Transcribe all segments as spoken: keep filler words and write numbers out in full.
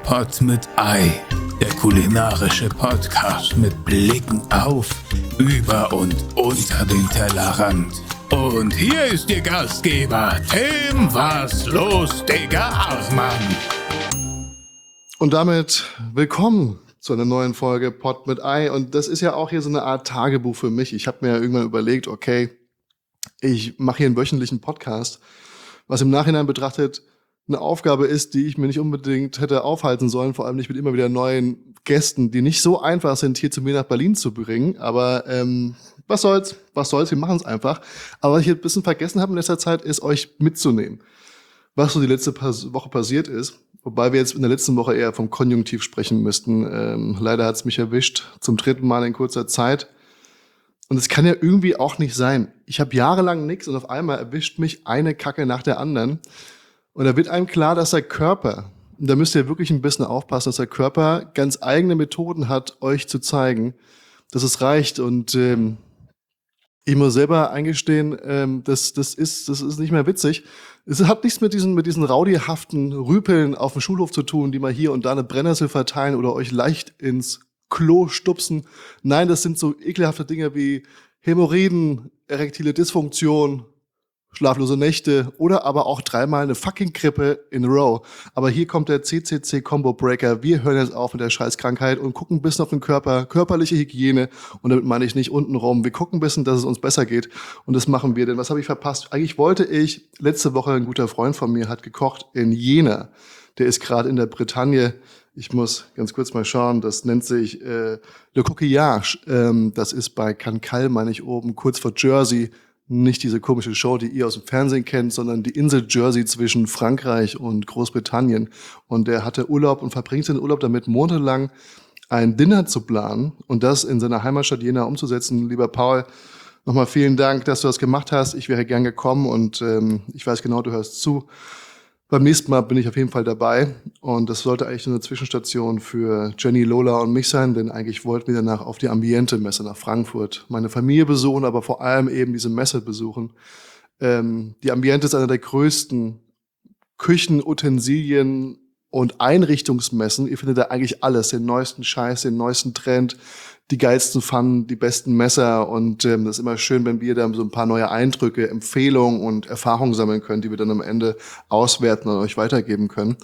Pod mit Ei, der kulinarische Podcast mit Blicken auf, über und unter den Tellerrand. Und hier ist Ihr Gastgeber, Tim Was los, Digga Hartmann. Und damit willkommen zu einer neuen Folge Pod mit Ei. Und das ist ja auch hier so eine Art Tagebuch für mich. Ich habe mir ja irgendwann überlegt, okay, ich mache hier einen wöchentlichen Podcast, was im Nachhinein betrachtet eine Aufgabe ist, die ich mir nicht unbedingt hätte aufhalten sollen, vor allem nicht mit immer wieder neuen Gästen, die nicht so einfach sind, hier zu mir nach Berlin zu bringen. Aber ähm, was soll's, was soll's, wir machen es einfach. Aber was ich ein bisschen vergessen habe in letzter Zeit, ist euch mitzunehmen, was so die letzte Woche passiert ist. Wobei wir jetzt in der letzten Woche eher vom Konjunktiv sprechen müssten. Ähm, leider hat's mich erwischt, zum dritten Mal in kurzer Zeit. Und es kann ja irgendwie auch nicht sein. Ich habe jahrelang nichts und auf einmal erwischt mich eine Kacke nach der anderen. Und da wird einem klar, dass der Körper, und da müsst ihr wirklich ein bisschen aufpassen, dass der Körper ganz eigene Methoden hat, euch zu zeigen, dass es reicht. Und ähm, ich muss selber eingestehen, ähm, das, das, ist, das ist nicht mehr witzig. Es hat nichts mit diesen, mit diesen raudihaften Rüpeln auf dem Schulhof zu tun, die mal hier und da eine Brennnessel verteilen oder euch leicht ins Klo stupsen. Nein, das sind so ekelhafte Dinge wie Hämorrhoiden, erektile Dysfunktion, schlaflose Nächte oder aber auch dreimal eine fucking Grippe in a row. Aber hier kommt der C C C Combo Breaker. Wir hören jetzt auf mit der Scheißkrankheit und gucken ein bisschen auf den Körper, körperliche Hygiene. Und damit meine ich nicht untenrum. Wir gucken ein bisschen, dass es uns besser geht. Und das machen wir. Denn was habe ich verpasst? Eigentlich wollte ich, letzte Woche ein guter Freund von mir hat gekocht in Jena. Der ist gerade in der Bretagne. Ich muss ganz kurz mal schauen. Das nennt sich äh, Le Coquillage. Ähm, das ist bei Cancale, meine ich, oben, kurz vor Jersey. Nicht diese komische Show, die ihr aus dem Fernsehen kennt, sondern die Insel Jersey zwischen Frankreich und Großbritannien. Und der hatte Urlaub und verbringt den Urlaub damit, monatelang ein Dinner zu planen und das in seiner Heimatstadt Jena umzusetzen. Lieber Paul, nochmal vielen Dank, dass du das gemacht hast. Ich wäre gern gekommen und ähm, ich weiß genau, du hörst zu. Beim nächsten Mal bin ich auf jeden Fall dabei und das sollte eigentlich eine Zwischenstation für Jenny, Lola und mich sein, denn eigentlich wollten wir danach auf die Ambiente-Messe nach Frankfurt meine Familie besuchen, aber vor allem eben diese Messe besuchen. Ähm, die Ambiente ist einer der größten Küchen, Utensilien und Einrichtungsmessen. Ihr findet da eigentlich alles, den neuesten Scheiß, den neuesten Trend, die geilsten Pfannen, die besten Messer und ähm, das ist immer schön, wenn wir da so ein paar neue Eindrücke, Empfehlungen und Erfahrungen sammeln können, die wir dann am Ende auswerten und euch weitergeben können.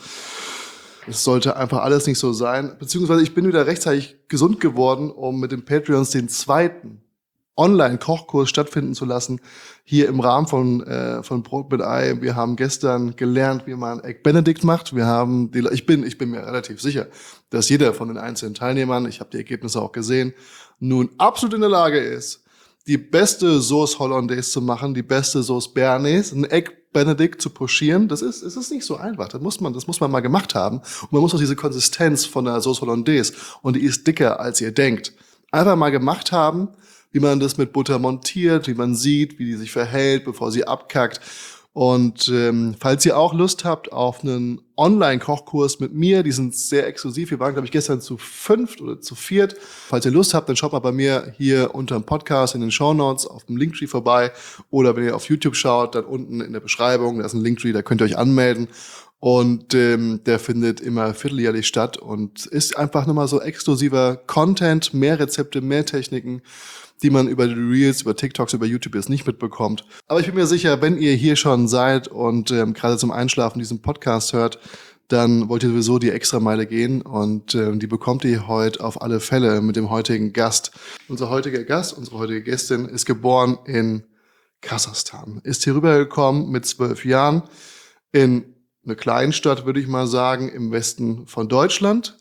Es sollte einfach alles nicht so sein, beziehungsweise ich bin wieder rechtzeitig gesund geworden, um mit den Patreons den zweiten Online-Kochkurs stattfinden zu lassen, hier im Rahmen von äh, von Brot mit Ei. Wir haben gestern gelernt, wie man Egg Benedict macht. Wir haben die, ich bin ich bin mir relativ sicher, dass jeder von den einzelnen Teilnehmern, ich habe die Ergebnisse auch gesehen, nun absolut in der Lage ist, die beste Sauce Hollandaise zu machen, die beste Sauce Bernays, ein Egg Benedict zu pochieren. Das ist es ist nicht so einfach. Das muss man das muss man mal gemacht haben. Und man muss auch diese Konsistenz von der Sauce Hollandaise, und die ist dicker, als ihr denkt, einfach mal gemacht haben, wie man das mit Butter montiert, wie man sieht, wie die sich verhält, bevor sie abkackt. Und ähm, falls ihr auch Lust habt auf einen Online-Kochkurs mit mir, die sind sehr exklusiv. Wir waren, glaube ich, gestern zu fünft oder zu viert. Falls ihr Lust habt, dann schaut mal bei mir hier unter dem Podcast in den Shownotes auf dem Linktree vorbei. Oder wenn ihr auf YouTube schaut, dann unten in der Beschreibung, da ist ein Linktree, da könnt ihr euch anmelden. Und ähm, der findet immer vierteljährlich statt und ist einfach nochmal so exklusiver Content, mehr Rezepte, mehr Techniken, die man über die Reels, über TikToks, über YouTube jetzt nicht mitbekommt. Aber ich bin mir sicher, wenn ihr hier schon seid und ähm, gerade zum Einschlafen diesen Podcast hört, dann wollt ihr sowieso die Extrameile gehen und ähm, die bekommt ihr heute auf alle Fälle mit dem heutigen Gast. Unser heutiger Gast, unsere heutige Gästin ist geboren in Kasachstan, ist hier rübergekommen mit zwölf Jahren in eine Kleinstadt, würde ich mal sagen, im Westen von Deutschland,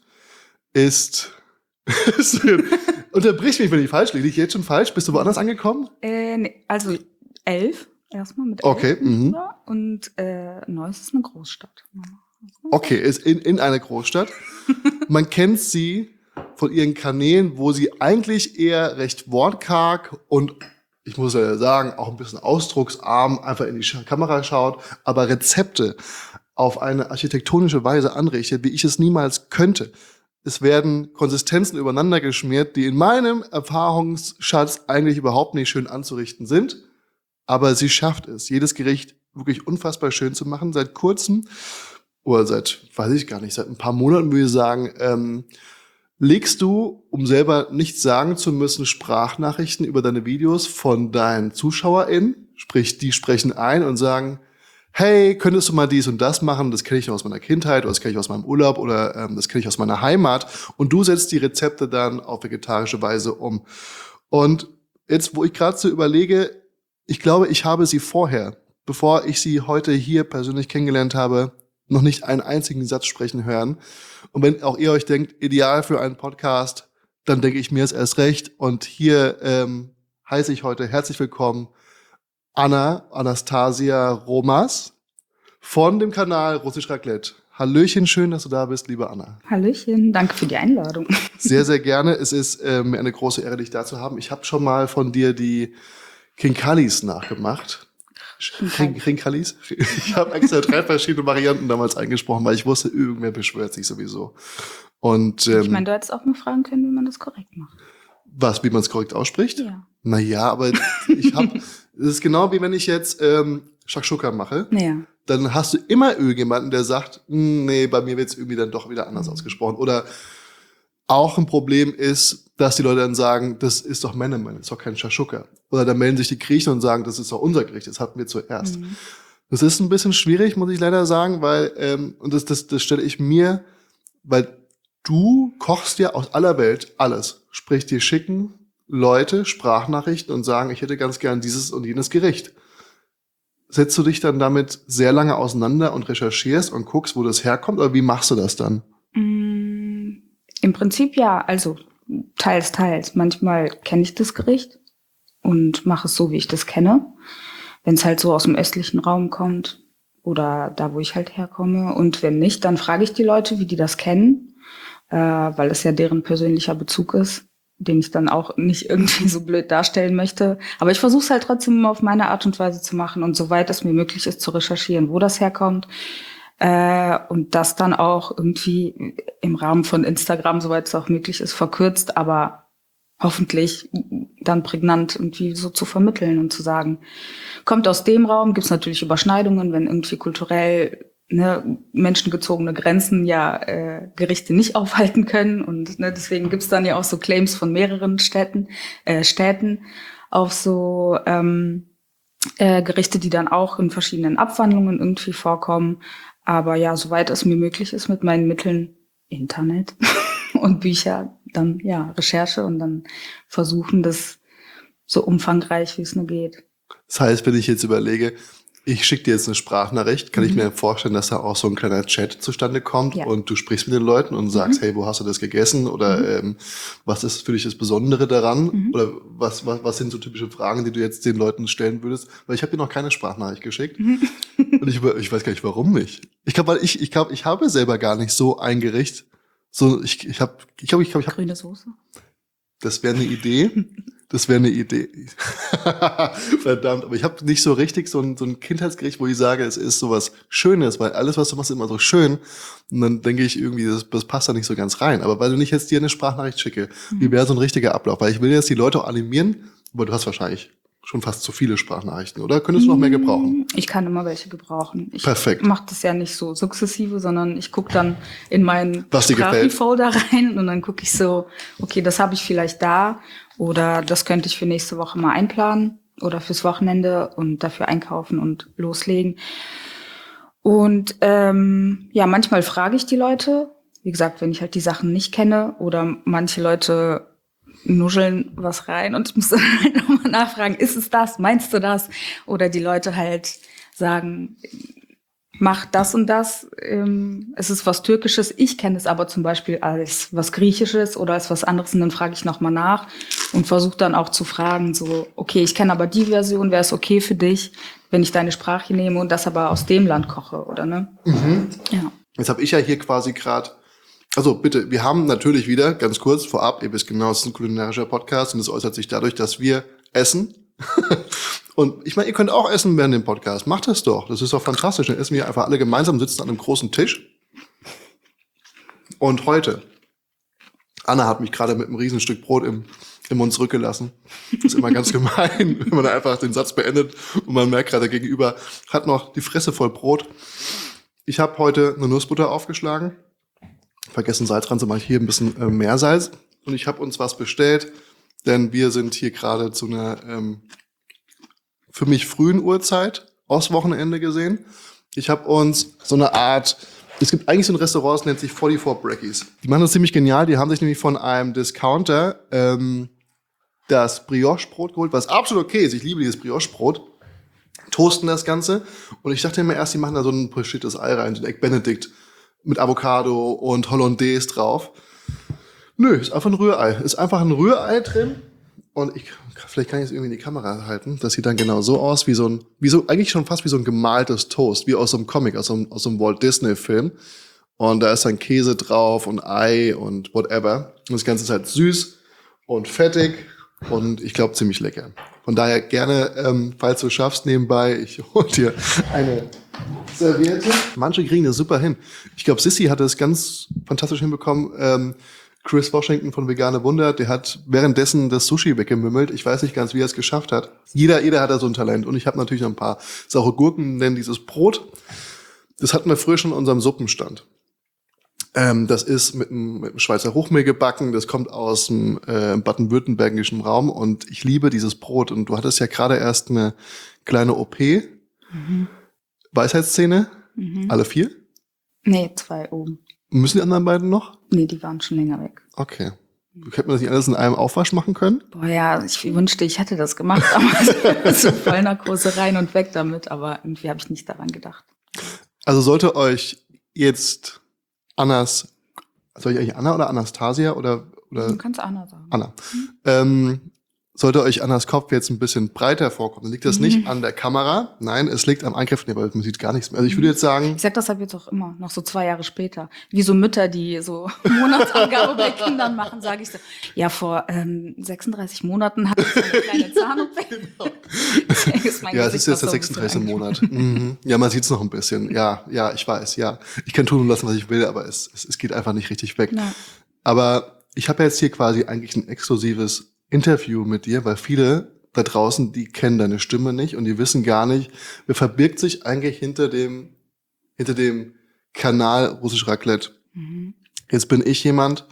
ist unterbrich mich, wenn ich falsch liege. Liege ich jetzt schon falsch? Bist du woanders angekommen? Äh, nee, also elf, erstmal mit elf. Okay. Mhm. Und äh, Neuss ist eine Großstadt. Okay, ist in, in einer Großstadt. Man kennt sie von ihren Kanälen, wo sie eigentlich eher recht wortkarg und, ich muss ja sagen, auch ein bisschen ausdrucksarm einfach in die Kamera schaut, aber Rezepte auf eine architektonische Weise anrichtet, wie ich es niemals könnte. Es werden Konsistenzen übereinander geschmiert, die in meinem Erfahrungsschatz eigentlich überhaupt nicht schön anzurichten sind. Aber sie schafft es, jedes Gericht wirklich unfassbar schön zu machen. Seit kurzem oder seit, weiß ich gar nicht, seit ein paar Monaten würde ich sagen, ähm, legst du, um selber nichts sagen zu müssen, Sprachnachrichten über deine Videos von deinen ZuschauerInnen, sprich, die sprechen ein und sagen, hey, könntest du mal dies und das machen? Das kenne ich noch aus meiner Kindheit oder das kenne ich aus meinem Urlaub oder ähm, das kenne ich aus meiner Heimat. Und du setzt die Rezepte dann auf vegetarische Weise um. Und jetzt, wo ich gerade so überlege, ich glaube, ich habe sie vorher, bevor ich sie heute hier persönlich kennengelernt habe, noch nicht einen einzigen Satz sprechen hören. Und wenn auch ihr euch denkt, ideal für einen Podcast, dann denke ich mir es erst recht. Und hier ähm, heiße ich heute herzlich willkommen Anna Anastasia Romas von dem Kanal Russisch Raclette. Hallöchen, schön, dass du da bist, liebe Anna. Hallöchen, danke für die Einladung. Sehr, sehr gerne. Es ist äh, mir eine große Ehre, dich da zu haben. Ich habe schon mal von dir die Kinkalis nachgemacht. Kinkalis? Ich habe extra drei verschiedene Varianten damals eingesprochen, weil ich wusste, irgendwer beschwört sich sowieso. Und ähm, ich meine, du hättest auch mal fragen können, wie man das korrekt macht. Was, wie man es korrekt ausspricht? Ja. Naja, aber ich habe, es ist genau wie wenn ich jetzt ähm, Shakshuka mache. Ja. Dann hast du immer irgendjemanden, der sagt, nee, bei mir wird es irgendwie dann doch wieder anders mhm. ausgesprochen. Oder auch ein Problem ist, dass die Leute dann sagen, das ist doch Menemen, das ist doch kein Shakshuka. Oder dann melden sich die Griechen und sagen, das ist doch unser Gericht, das hatten wir zuerst. Mhm. Das ist ein bisschen schwierig, muss ich leider sagen, weil, ähm, und das, das, das stelle ich mir, weil du kochst ja aus aller Welt alles. Sprich, dir schicken Leute Sprachnachrichten und sagen, ich hätte ganz gern dieses und jenes Gericht. Setzt du dich dann damit sehr lange auseinander und recherchierst und guckst, wo das herkommt, oder wie machst du das dann? Mm, im Prinzip ja, also teils, teils. Manchmal kenne ich das Gericht und mache es so, wie ich das kenne. Wenn es halt so aus dem östlichen Raum kommt oder da, wo ich halt herkomme. Und wenn nicht, dann frage ich die Leute, wie die das kennen, äh, weil es ja deren persönlicher Bezug ist, den ich dann auch nicht irgendwie so blöd darstellen möchte. Aber ich versuche es halt trotzdem immer auf meine Art und Weise zu machen und soweit es mir möglich ist, zu recherchieren, wo das herkommt. Äh, und das dann auch irgendwie im Rahmen von Instagram, soweit es auch möglich ist, verkürzt, aber hoffentlich dann prägnant irgendwie so zu vermitteln und zu sagen, kommt aus dem Raum, gibt es natürlich Überschneidungen, wenn irgendwie kulturell ne, menschengezogene Grenzen ja äh, Gerichte nicht aufhalten können. Und ne, deswegen gibt's dann ja auch so Claims von mehreren Städten, äh, Städten auf so ähm, äh, Gerichte, die dann auch in verschiedenen Abwandlungen irgendwie vorkommen. Aber ja, soweit es mir möglich ist mit meinen Mitteln, Internet und Bücher, dann ja, Recherche und dann versuchen, das so umfangreich, wie es nur geht. Das heißt, wenn ich jetzt überlege, ich schicke dir jetzt eine Sprachnachricht, kann mhm. ich mir vorstellen, dass da auch so ein kleiner Chat zustande kommt ja. und du sprichst mit den Leuten und sagst, mhm. hey, wo hast du das gegessen? Oder mhm. ähm, was ist für dich das Besondere daran? Mhm. Oder was, was was sind so typische Fragen, die du jetzt den Leuten stellen würdest? Weil ich habe dir noch keine Sprachnachricht geschickt mhm. und ich, ich weiß gar nicht, warum nicht. Ich glaube, weil ich ich glaube, ich habe selber gar nicht so ein Gericht. So, ich ich habe ich glaube, ich glaube, ich habe grüne Soße. Das wäre eine Idee. Das wäre eine Idee. Verdammt, aber ich habe nicht so richtig so ein, so ein Kindheitsgericht, wo ich sage, es ist sowas Schönes, weil alles, was du machst, ist immer so schön. Und dann denke ich irgendwie, das, das passt da nicht so ganz rein. Aber weil du nicht jetzt dir eine Sprachnachricht schicke, mhm. wie wäre so ein richtiger Ablauf? Weil ich will jetzt die Leute auch animieren, aber du hast wahrscheinlich schon fast zu viele Sprachnachrichten, oder? Könntest du noch mehr gebrauchen? Ich kann immer welche gebrauchen. Ich Perfekt. mache das ja nicht so sukzessive, sondern ich gucke dann in meinen Was Sprachenfolder rein und dann gucke ich so, okay, das habe ich vielleicht da oder das könnte ich für nächste Woche mal einplanen oder fürs Wochenende und dafür einkaufen und loslegen. Und ähm, ja, manchmal frage ich die Leute, wie gesagt, wenn ich halt die Sachen nicht kenne oder manche Leute nuscheln was rein und ich muss dann halt nochmal nachfragen, ist es das, meinst du das? Oder die Leute halt sagen, mach das und das, ähm, es ist was Türkisches, ich kenne es aber zum Beispiel als was Griechisches oder als was anderes und dann frage ich nochmal nach und versuche dann auch zu fragen, so, okay, ich kenne aber die Version, wäre es okay für dich, wenn ich deine Sprache nehme und das aber aus dem Land koche, oder ne? Mhm. Ja. Jetzt habe ich ja hier quasi gerade Also bitte, wir haben natürlich wieder, ganz kurz vorab, ihr wisst genau, es ist ein kulinarischer Podcast und es äußert sich dadurch, dass wir essen. Und ich meine, ihr könnt auch essen während dem Podcast. Macht das doch, das ist doch fantastisch. Dann essen wir einfach alle gemeinsam, sitzen an einem großen Tisch. Und heute, Anna hat mich gerade mit einem Riesenstück Brot im, im Mund zurückgelassen. Das ist immer ganz gemein, wenn man einfach den Satz beendet und man merkt gerade, gegenüber hat noch die Fresse voll Brot. Ich habe heute eine Nussbutter aufgeschlagen. Vergessen Salz dran, so mache ich hier ein bisschen äh, mehr Salz. Und ich habe uns was bestellt, denn wir sind hier gerade zu einer ähm, für mich frühen Uhrzeit aufs Wochenende gesehen. Ich habe uns so eine Art, es gibt eigentlich so ein Restaurant, das nennt sich forty-four Brackies. Die machen das ziemlich genial, die haben sich nämlich von einem Discounter ähm, das Brioche-Brot geholt, was absolut okay ist. Ich liebe dieses Brioche-Brot. Toasten das Ganze. Und ich dachte mir erst, die machen da so ein pochiertes Ei rein, so ein Egg Benedict mit Avocado und Hollandaise drauf. Nö, ist einfach ein Rührei. Ist einfach ein Rührei drin. Und ich, vielleicht kann ich es irgendwie in die Kamera halten. Das sieht dann genau so aus, wie so ein, wie so, eigentlich schon fast wie so ein gemaltes Toast, wie aus so einem Comic, aus so einem, aus so einem Walt Disney Film. Und da ist dann Käse drauf und Ei und whatever. Und das Ganze ist halt süß und fettig. Und ich glaube, ziemlich lecker. Von daher gerne, ähm, falls du schaffst, nebenbei, ich hol dir eine Serviette. Manche kriegen das super hin. Ich glaube, Sissy hat das ganz fantastisch hinbekommen. Ähm, Chris Washington von Vegane Wunder, der hat währenddessen das Sushi weggemümmelt. Ich weiß nicht ganz, wie er es geschafft hat. Jeder, jeder hat da so ein Talent. Und ich habe natürlich noch ein paar saure Gurken, denn dieses Brot, das hatten wir früher schon in unserem Suppenstand. Ähm, das ist mit einem, mit einem Schweizer Hochmehl gebacken. Das kommt aus dem äh, baden-württembergischen Raum. Und ich liebe dieses Brot. Und du hattest ja gerade erst eine kleine O P. Mhm. Weisheitszähne. Mhm. Alle vier? Nee, zwei oben. Müssen die anderen beiden noch? Nee, die waren schon länger weg. Okay. Hätte man das nicht alles in einem Aufwasch machen können? Boah, ja, ich wünschte, ich hätte das gemacht. Aber so Vollnarkose rein und weg damit. Aber irgendwie habe ich nicht daran gedacht. Also sollte euch jetzt Annas, soll ich eigentlich Anna oder Anastasia oder, oder? Du kannst Anna sagen. Anna. Mhm. Ähm, sollte euch Annas Kopf jetzt ein bisschen breiter vorkommen, dann liegt das mhm. nicht an der Kamera. Nein, es liegt am Eingriff, nee, weil man sieht gar nichts mehr. Also ich würde jetzt sagen. Ich sag das halt jetzt auch immer, noch so zwei Jahre später. Wie so Mütter, die so Monatsangabe bei Kindern machen, sage ich so. Ja, vor ähm, sechsunddreißig Monaten hatte ich so eine kleine Zahn-O P. Genau. Ja, es ist jetzt der sechsunddreißigste Monat. Mhm. Ja, man sieht's noch ein bisschen. Ja, ja, ich weiß, ja. Ich kann tun und lassen, was ich will, aber es, es, es geht einfach nicht richtig weg. Ja. Aber ich habe jetzt hier quasi eigentlich ein exklusives Interview mit dir, weil viele da draußen, die kennen deine Stimme nicht und die wissen gar nicht, wer verbirgt sich eigentlich hinter dem, hinter dem Kanal Russisch Raclette. Mhm. Jetzt bin ich jemand,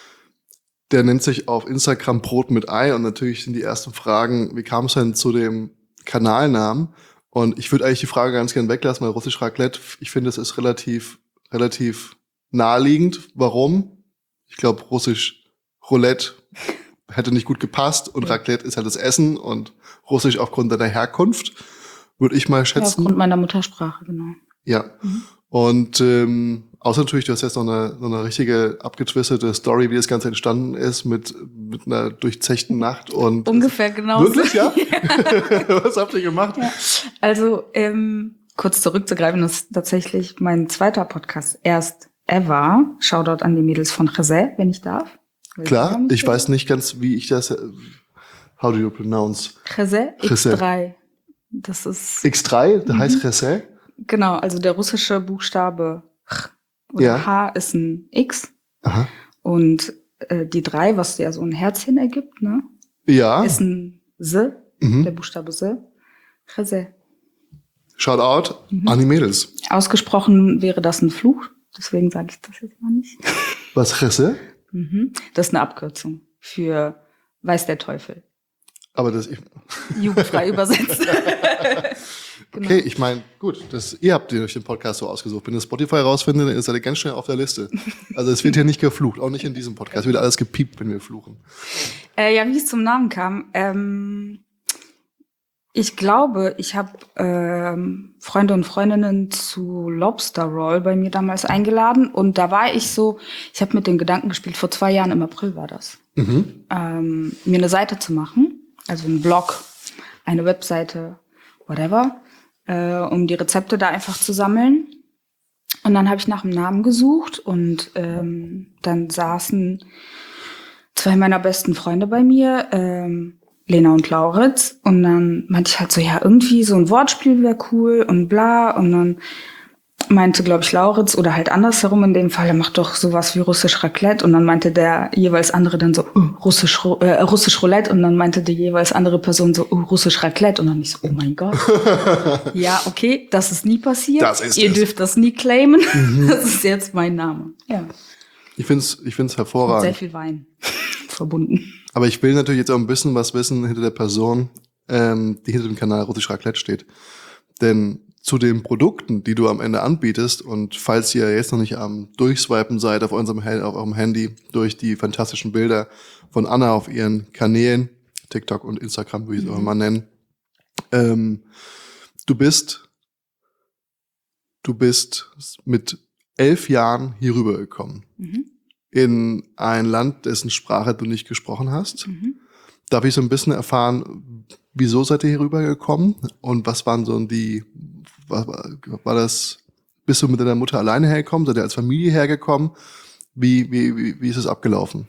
der nennt sich auf Instagram Brot mit Ei und natürlich sind die ersten Fragen, wie kam es denn zu dem Kanalnamen? Und ich würde eigentlich die Frage ganz gern weglassen, weil Russisch Raclette, ich finde, es ist relativ, relativ naheliegend. Warum? Ich glaube, Russisch Roulette hätte nicht gut gepasst und ja. Raclette ist halt das Essen und Russisch aufgrund deiner Herkunft, würde ich mal schätzen. Ja, aufgrund meiner Muttersprache, genau. Ja, mhm. und ähm, außer natürlich, du hast jetzt noch eine, noch eine richtige abgetwistete Story, wie das Ganze entstanden ist, mit mit einer durchzechten Nacht und ungefähr genau. Wirklich, ja? ja. Was habt ihr gemacht? Ja. Also, ähm, kurz zurückzugreifen, das ist tatsächlich mein zweiter Podcast, erst ever. Shoutout an die Mädels von Chesé, wenn ich darf. Klar, ich weiß nicht ganz, wie ich das, how do you pronounce? Chesé, X drei. Das ist X drei, das mhm. heißt Chesé? Genau, also der russische Buchstabe Ch oder ja. H ist ein X. Aha. Und äh, die drei, was ja so ein Herzchen ergibt, ne? Ja. Ist ein S, mhm. der Buchstabe S. Chesé. Shout out mhm. an die Mädels. Ausgesprochen wäre das ein Fluch, deswegen sage ich das jetzt mal nicht. Was, Chesé? Mhm. Das ist eine Abkürzung für weiß der Teufel. Aber das ich jugendfrei übersetzt. Genau. Okay, ich meine, gut, das, ihr habt euch den Podcast so ausgesucht. Wenn ihr Spotify rausfindet, dann ist er ganz schnell auf der Liste. Also es wird hier nicht geflucht, auch nicht in diesem Podcast. Es wird alles gepiept, wenn wir fluchen. Äh, ja, wie es zum Namen kam. Ähm, ich glaube, ich habe ähm, Freunde und Freundinnen zu Lobster Roll bei mir damals eingeladen. Und da war ich so, ich habe mit den Gedanken gespielt, vor zwei Jahren, im April war das, mhm. ähm, mir eine Seite zu machen. Also einen Blog, eine Webseite, whatever, äh, um die Rezepte da einfach zu sammeln. Und dann habe ich nach einem Namen gesucht und ähm, dann saßen zwei meiner besten Freunde bei mir, ähm, Lena und Lauritz. Und dann meinte ich halt so, ja, irgendwie so ein Wortspiel wäre cool und bla. Und dann meinte, glaube ich, Lauritz oder halt andersherum in dem Fall, er macht doch sowas wie russisch Raclette und dann meinte der jeweils andere dann so, oh, russisch, äh, russisch Roulette und dann meinte die jeweils andere Person so, oh, russisch Raclette und dann ich so, oh mein Gott. Ja, okay, das ist nie passiert. Das ist Ihr es. dürft das nie claimen. Mhm. Das ist jetzt mein Name. Ja. Ich find's, ich find's Mit hervorragend. sehr viel Wein verbunden. Aber ich will natürlich jetzt auch ein bisschen was wissen hinter der Person, ähm, die hinter dem Kanal Russisch Raclette steht. Denn zu den Produkten, die du am Ende anbietest, und falls ihr jetzt noch nicht am Durchswipen seid auf unserem auf eurem Handy durch die fantastischen Bilder von Anna auf ihren Kanälen, TikTok und Instagram, wie ich es auch mal nennen, ähm, du bist, du bist mit elf Jahren hier rübergekommen. Mhm. In ein Land, dessen Sprache du nicht gesprochen hast. Mhm. Darf ich so ein bisschen erfahren, wieso seid ihr hier rübergekommen und was waren so die, war, war das, bist du mit deiner Mutter alleine hergekommen, seid ihr als Familie hergekommen? Wie, wie, wie, wie ist es abgelaufen?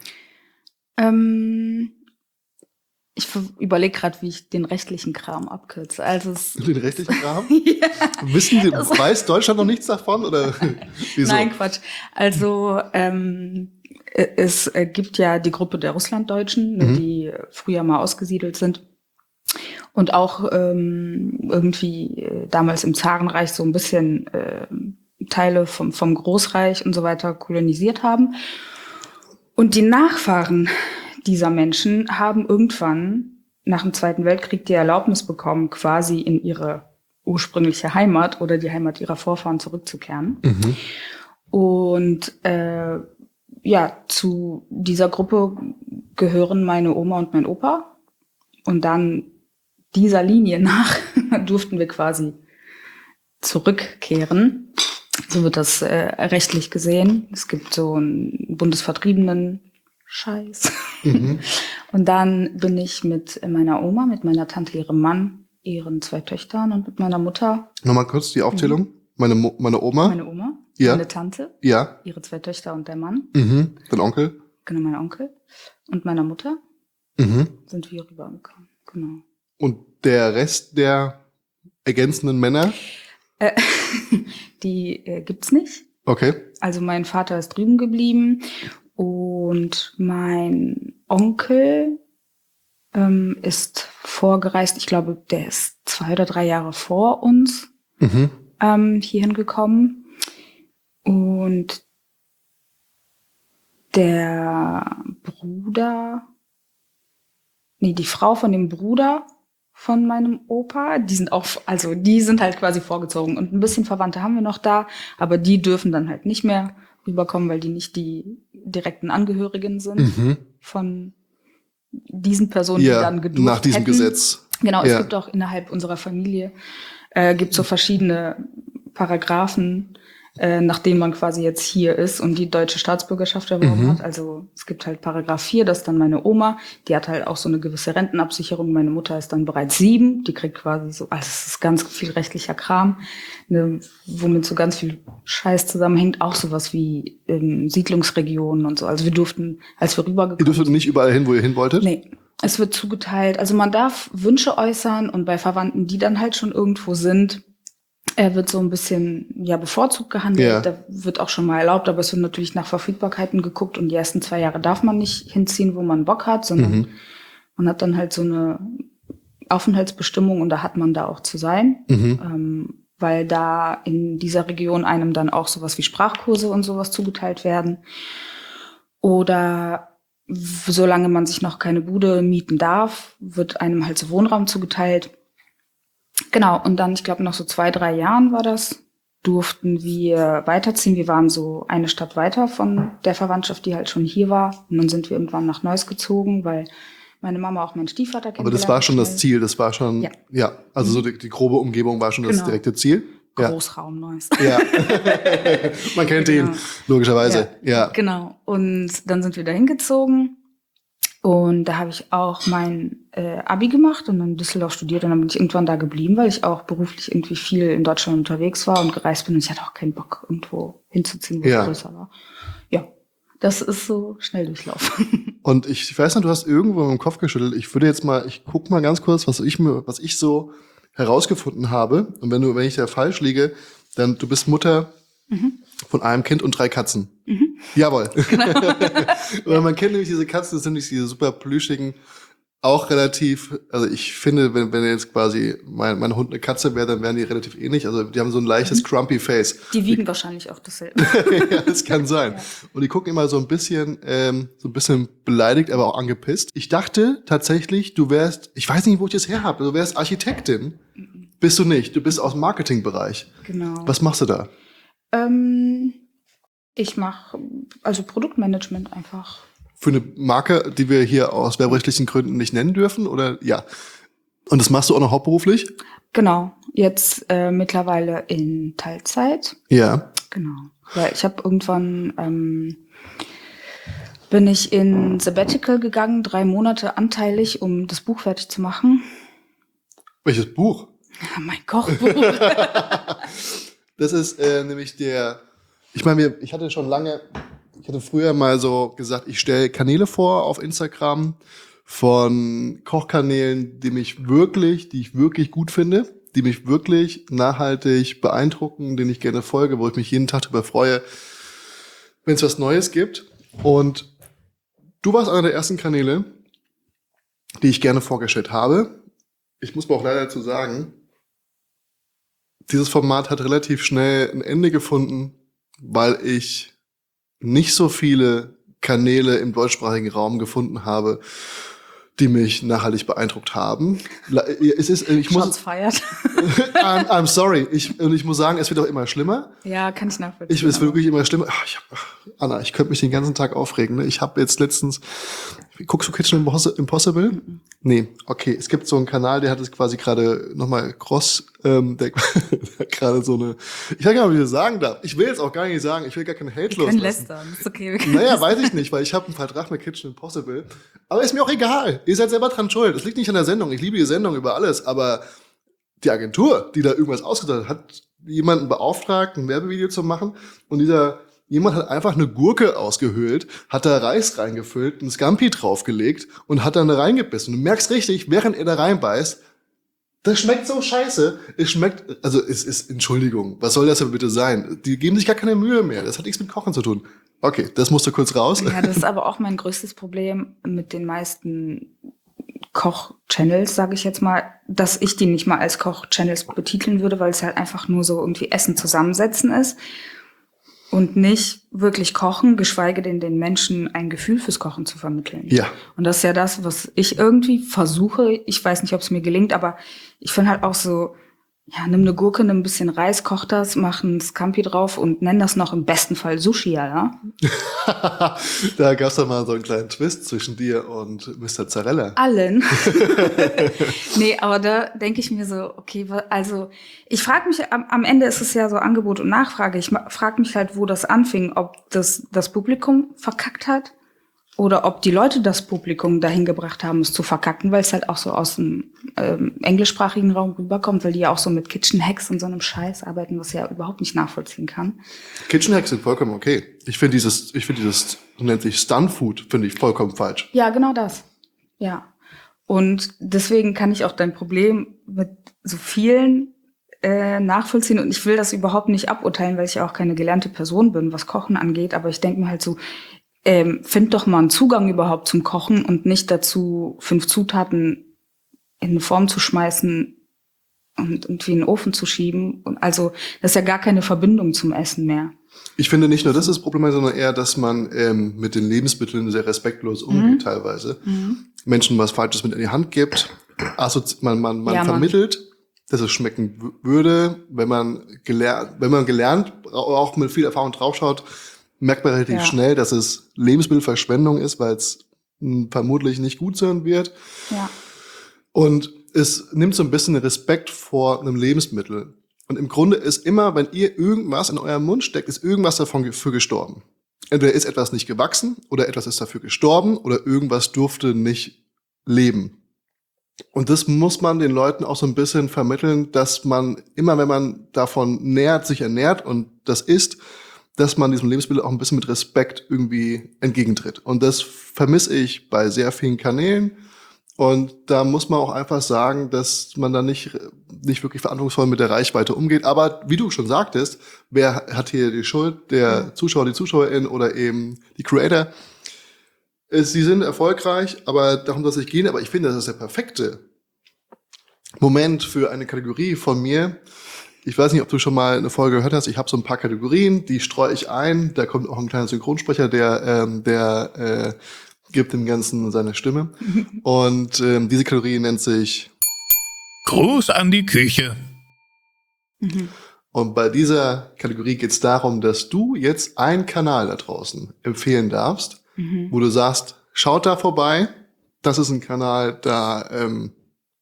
Ähm, ich überlege gerade, wie ich den rechtlichen Kram abkürze. Also es, den rechtlichen Kram? Ja. Wissen die, weiß Deutschland noch nichts davon oder wieso? Nein, Quatsch. Also ähm, es gibt ja die Gruppe der Russlanddeutschen, mhm. die früher mal ausgesiedelt sind und auch ähm, irgendwie äh, damals im Zarenreich so ein bisschen äh, Teile vom, vom Großreich und so weiter kolonisiert haben. Und die Nachfahren dieser Menschen haben irgendwann nach dem Zweiten Weltkrieg die Erlaubnis bekommen, quasi in ihre ursprüngliche Heimat oder die Heimat ihrer Vorfahren zurückzukehren. Mhm. Und äh, ja, zu dieser Gruppe gehören meine Oma und mein Opa. Und dann dieser Linie nach durften wir quasi zurückkehren. So wird das äh, rechtlich gesehen. Es gibt so einen bundesvertriebenen Scheiß. Mhm. Und dann bin ich mit meiner Oma, mit meiner Tante, ihrem Mann, ihren zwei Töchtern und mit meiner Mutter. Nochmal kurz die Aufzählung. Mhm. Meine, Mo- meine Oma. Meine Oma. Ja. Meine Tante. Ja. Ihre zwei Töchter und der Mann. Mhm. Dein Onkel. Genau, mein Onkel. Und meiner Mutter. Mhm. Sind wir rübergekommen. Genau. Und der Rest der ergänzenden Männer? Äh, die äh, gibt's nicht. Okay. Also mein Vater ist drüben geblieben und mein Onkel ähm, ist vorgereist. Ich glaube, der ist zwei oder drei Jahre vor uns mhm. ähm, hierhin gekommen. Und der Bruder, nee, die Frau von dem Bruder von meinem Opa, die sind auch, also die sind halt quasi vorgezogen und ein bisschen Verwandte haben wir noch da, aber die dürfen dann halt nicht mehr rüberkommen, weil die nicht die direkten Angehörigen sind mhm. von diesen Personen, ja, die dann gedurft nach diesem hätten. Gesetz. Genau, ja. Es gibt auch innerhalb unserer Familie, äh, gibt so verschiedene Paragraphen, äh, nachdem man quasi jetzt hier ist und die deutsche Staatsbürgerschaft erworben mhm. hat. Also es gibt halt Paragraph vier, das ist dann meine Oma, die hat halt auch so eine gewisse Rentenabsicherung. Meine Mutter ist dann bereits sieben, die kriegt quasi so, also es ist ganz viel rechtlicher Kram, ne, womit so ganz viel Scheiß zusammenhängt, auch sowas wie ähm, Siedlungsregionen und so. Also wir durften, als wir rübergekommen sind. Ihr durftet nicht überall hin, wo ihr hin wolltet? Nee. Es wird zugeteilt. Also man darf Wünsche äußern und bei Verwandten, die dann halt schon irgendwo sind, er wird so ein bisschen ja bevorzugt gehandelt. Ja. Da wird auch schon mal erlaubt, aber es wird natürlich nach Verfügbarkeiten geguckt und die ersten zwei Jahre darf man nicht hinziehen, wo man Bock hat, sondern mhm. man hat dann halt so eine Aufenthaltsbestimmung und da hat man da auch zu sein, mhm. ähm, weil da in dieser Region einem dann auch sowas wie Sprachkurse und sowas zugeteilt werden. Oder solange man sich noch keine Bude mieten darf, wird einem halt so Wohnraum zugeteilt. Genau, und dann, ich glaube, nach so zwei, drei Jahren war das, durften wir weiterziehen. Wir waren so eine Stadt weiter von der Verwandtschaft, die halt schon hier war. Und dann sind wir irgendwann nach Neuss gezogen, weil meine Mama auch meinen Stiefvater kennengelernt. Aber das war schon das Ziel, das war schon, ja, ja also so die, die grobe Umgebung war schon das genau. direkte Ziel. Großraum Neuss. Ja, man kennt genau. ihn, logischerweise. Ja. ja, genau. Und dann sind wir da hingezogen. Und da habe ich auch mein äh, Abi gemacht und dann in Düsseldorf studiert und dann bin ich irgendwann da geblieben, weil ich auch beruflich irgendwie viel in Deutschland unterwegs war und gereist bin und ich hatte auch keinen Bock, irgendwo hinzuziehen, wo ja. es größer war. Ja, das ist so Schnelldurchlauf. Und ich, ich weiß nicht, du hast irgendwo im Kopf geschüttelt. Ich würde jetzt mal, ich guck mal ganz kurz, was ich mir, was ich so herausgefunden habe. Und wenn du, wenn ich da falsch liege, Dann, du bist Mutter Mhm. von einem Kind und drei Katzen. Mhm. Jawohl. Genau. Weil man kennt nämlich diese Katzen, das sind nämlich diese super plüschigen, auch relativ, also ich finde, wenn, wenn jetzt quasi mein, mein Hund eine Katze wäre, dann wären die relativ ähnlich. Also die haben so ein leichtes, Mhm. crumpy Face. Die wiegen wahrscheinlich auch dasselbe. Ja, das kann sein. Ja. Und die gucken immer so ein bisschen, ähm, so ein bisschen beleidigt, aber auch angepisst. Ich dachte tatsächlich, du wärst, ich weiß nicht, wo ich das her habe, du wärst Architektin. Mhm. Bist du nicht. Du bist aus dem Marketingbereich. Genau. Was machst du da? Ähm, ich mache also Produktmanagement einfach. Für eine Marke, die wir hier aus werberechtlichen Gründen nicht nennen dürfen, oder? Ja. Und das machst du auch noch hauptberuflich? Genau. Jetzt äh, mittlerweile in Teilzeit. Ja. Genau. Weil ich habe irgendwann ähm, bin ich in Sabbatical gegangen, drei Monate anteilig, um das Buch fertig zu machen. Welches Buch? Ja, mein Kochbuch. Das ist äh, nämlich der, ich meine, wir- ich hatte schon lange, ich hatte früher mal so gesagt, ich stelle Kanäle vor auf Instagram von Kochkanälen, die mich wirklich, die ich wirklich gut finde, die mich wirklich nachhaltig beeindrucken, denen ich gerne folge, wo ich mich jeden Tag darüber freue, wenn es was Neues gibt. Und du warst einer der ersten Kanäle, die ich gerne vorgestellt habe. Ich muss aber auch leider dazu sagen, dieses Format hat relativ schnell ein Ende gefunden, weil ich nicht so viele Kanäle im deutschsprachigen Raum gefunden habe, die mich nachhaltig beeindruckt haben. La- Es ist, ich Shots muss, feiert. I'm, I'm sorry, ich, und ich muss sagen, es wird auch immer schlimmer. Ja, kann ich nachvollziehen. Ich, es wird aber- wirklich immer schlimmer. Ach, ich hab, ach, Anna, ich könnte mich den ganzen Tag aufregen. Ne? Ich habe jetzt letztens, guckst du Kitchen Impos- Impossible? Mhm. Nee, okay. Es gibt so einen Kanal, der hat es quasi gerade nochmal cross, ähm, der, der hat gerade so eine, ich weiß gar nicht, ob ich das sagen darf. Ich will jetzt auch gar nicht sagen, ich will gar keinen Hate Wir können loslassen. lästern. Ist okay. wir können Naja, lästern. weiß ich nicht, weil ich habe einen Vertrag mit Kitchen Impossible. Aber ist mir auch egal. Ihr seid selber dran schuld. Es liegt nicht an der Sendung. Ich liebe die Sendung über alles. Aber die Agentur, die da irgendwas ausgedacht hat, hat jemanden beauftragt, ein Werbevideo zu machen. Und dieser jemand hat einfach eine Gurke ausgehöhlt, hat da Reis reingefüllt, ein Scampi draufgelegt und hat dann da reingebissen. Du merkst richtig, während er da reinbeißt, das schmeckt so scheiße. Es schmeckt, also es ist, Entschuldigung, was soll das denn bitte sein? Die geben sich gar keine Mühe mehr. Das hat nichts mit Kochen zu tun. Okay, das musste kurz raus. Ja, das ist aber auch mein größtes Problem mit den meisten Koch-Channels, sage ich jetzt mal, dass ich die nicht mal als Koch-Channels betiteln würde, weil es halt einfach nur so irgendwie Essen zusammensetzen ist und nicht wirklich kochen, geschweige denn den Menschen ein Gefühl fürs Kochen zu vermitteln. Ja. Und das ist ja das, was ich irgendwie versuche. Ich weiß nicht, ob es mir gelingt, aber ich finde halt auch so, ja, nimm eine Gurke, nimm ein bisschen Reis, koch das, mach ein Scampi drauf und nenn das noch im besten Fall Sushi, ja. Da gab's doch mal so einen kleinen Twist zwischen dir und Mister Zarella. Allen. Nee, aber da denke ich mir so, okay, wa- also ich frage mich, am, am Ende ist es ja so Angebot und Nachfrage. Ich frage mich halt, wo das anfing, ob das das Publikum verkackt hat oder ob die Leute das Publikum dahin gebracht haben, es zu verkacken, weil es halt auch so aus dem ähm, englischsprachigen Raum rüberkommt, weil die ja auch so mit Kitchen Hacks und so einem Scheiß arbeiten, was ich ja überhaupt nicht nachvollziehen kann. Kitchen Hacks sind vollkommen okay. Ich finde dieses, ich finde dieses, nennt sich Stunt Food, finde ich vollkommen falsch. Ja, genau das. Ja. Und deswegen kann ich auch dein Problem mit so vielen äh, nachvollziehen. Und ich will das überhaupt nicht aburteilen, weil ich ja auch keine gelernte Person bin, was Kochen angeht. Aber ich denke mir halt so, ähm, find doch mal einen Zugang überhaupt zum Kochen und nicht dazu, fünf Zutaten in eine Form zu schmeißen und irgendwie in den Ofen zu schieben. Und also das ist ja gar keine Verbindung zum Essen mehr. Ich finde nicht nur das ist das Problem, sondern eher, dass man ähm, mit den Lebensmitteln sehr respektlos umgeht Mhm. teilweise. Mhm. Menschen was Falsches mit in die Hand gibt. Assozi man man, man Ja, Mann. vermittelt, dass es schmecken w- würde. Wenn man gelernt, wenn man gelernt, auch mit viel Erfahrung draufschaut, merkt man relativ Ja. schnell, dass es Lebensmittelverschwendung ist, weil es mh, vermutlich nicht gut sein wird. Ja. Und es nimmt so ein bisschen Respekt vor einem Lebensmittel. Und im Grunde ist immer, wenn ihr irgendwas in eurem Mund steckt, ist irgendwas davon ge- für gestorben. Entweder ist etwas nicht gewachsen oder etwas ist dafür gestorben oder irgendwas durfte nicht leben. Und das muss man den Leuten auch so ein bisschen vermitteln, dass man immer, wenn man davon nährt, sich ernährt und das isst, dass man diesem Lebensmittel auch ein bisschen mit Respekt irgendwie entgegentritt. Und das vermisse ich bei sehr vielen Kanälen. Und da muss man auch einfach sagen, dass man da nicht, nicht wirklich verantwortungsvoll mit der Reichweite umgeht. Aber wie du schon sagtest, wer hat hier die Schuld? Der Zuschauer, die Zuschauerin oder eben die Creator. Sie sind erfolgreich, aber darum soll es nicht gehen. Aber ich finde, das ist der perfekte Moment für eine Kategorie von mir. Ich weiß nicht, ob du schon mal eine Folge gehört hast. Ich habe so ein paar Kategorien, die streue ich ein. Da kommt auch ein kleiner Synchronsprecher, der, ähm, der äh, gibt dem Ganzen seine Stimme. Und ähm, diese Kategorie nennt sich Gruß an die Küche. Mhm. Und bei dieser Kategorie geht es darum, dass du jetzt einen Kanal da draußen empfehlen darfst, Mhm. wo du sagst, schaut da vorbei. Das ist ein Kanal, da ähm,